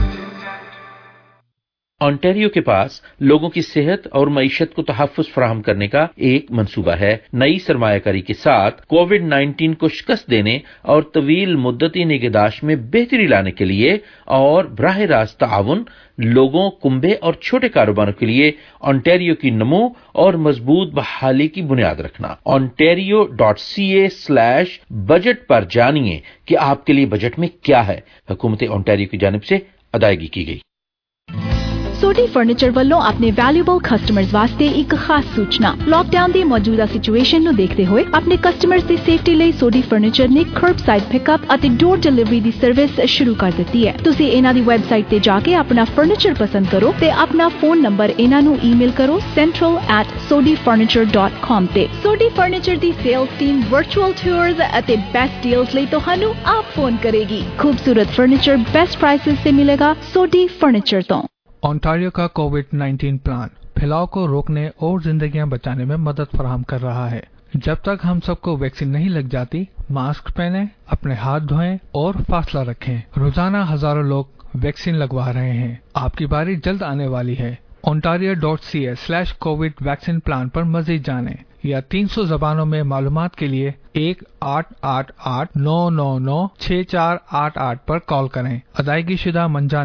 ओंटारियो के पास लोगों की सेहत और मईशत को तहफ़्फ़ुज़ फराहम करने का एक मंसूबा है। नई सरमायाकारी के साथ कोविड नाइन्टीन को शिकस्त देने और तवील मुद्दती निगहदाश्त में बेहतरी लाने के लिए और बराह रास्त ताउन लोगों, कुंबे और छोटे कारोबारों के लिए ओंटारियो की नमो और मजबूत बहाली की बुनियाद रखना। Ontario dot C A slash budget पर जानिए कि आपके लिए बजट में क्या है। हुकूमत ओंटारियो की जानिब से अदायगी की गई। सोडी फर्नीचर ਵੱਲੋਂ ਆਪਣੇ ਵੈਲਿਊਬਲ ਕਸਟਮਰਸ ਵਾਸਤੇ ਇੱਕ ਖਾਸ ਸੂਚਨਾ। ਲੌਕਡਾਊਨ ਦੀ ਮੌਜੂਦਾ ਸਿਚੁਏਸ਼ਨ ਨੂੰ ਦੇਖਦੇ ਹੋਏ ਆਪਣੇ ਕਸਟਮਰਸ ਦੀ ਸੇਫਟੀ ਲਈ ਸੋਡੀ ਫਰਨੀਚਰ ਨੇ ਕਰਬਸਾਈਡ ਪਿਕਅਪ ਅਤੇ ਡੋਰ ਡਿਲੀਵਰੀ ਦੀ ਸਰਵਿਸ ਸ਼ੁਰੂ ਕਰ ਦਿੱਤੀ ਹੈ। ਤੁਸੀਂ ਇਹਨਾਂ ਦੀ ਵੈਬਸਾਈਟ ਤੇ ਜਾ ਕੇ ਆਪਣਾ ਫਰਨੀਚਰ ਪਸੰਦ ਕਰੋ ਤੇ ਆਪਣਾ ਫੋਨ ਨੰਬਰ ਇਹਨਾਂ ਨੂੰ ਈਮੇਲ ਕਰੋ central at sodi furniture dot com ਤੇ। ਸੋਡੀ ਫਰਨੀਚਰ ਦੀ ਸੇਲਸ ਟੀਮ ਵਰਚੁਅਲ ਟੂਰਸ ਅਤੇ ਬੈਸਟ ਡੀਲਸ ਲਈ ਤੁਹਾਨੂੰ ਆਪ ਫੋਨ ਕਰੇਗੀ। ਖੂਬਸੂਰਤ ਫਰਨੀਚਰ बेस्ट प्राइसेस से मिलेगा सोडी फर्नीचर तो। ओंटारियो का कोविड नाइन्टीन प्लान फैलाव को रोकने और जिंदगियां बचाने में मदद फराहम कर रहा है। जब तक हम सबको वैक्सीन नहीं लग जाती, मास्क पहने, अपने हाथ धोएं और फासला रखें। रोजाना हजारों लोग वैक्सीन लगवा रहे हैं। आपकी बारी जल्द आने वाली है। Ontario dot C A slash covid vaccine plan पर मजीद जानें या तीन सौ जबानों में मालूमात के लिए एक आठ आठ आठ नौ नौ नौ छह चार आठ आठ पर कॉल करें। अदायगी शुदा मंजाना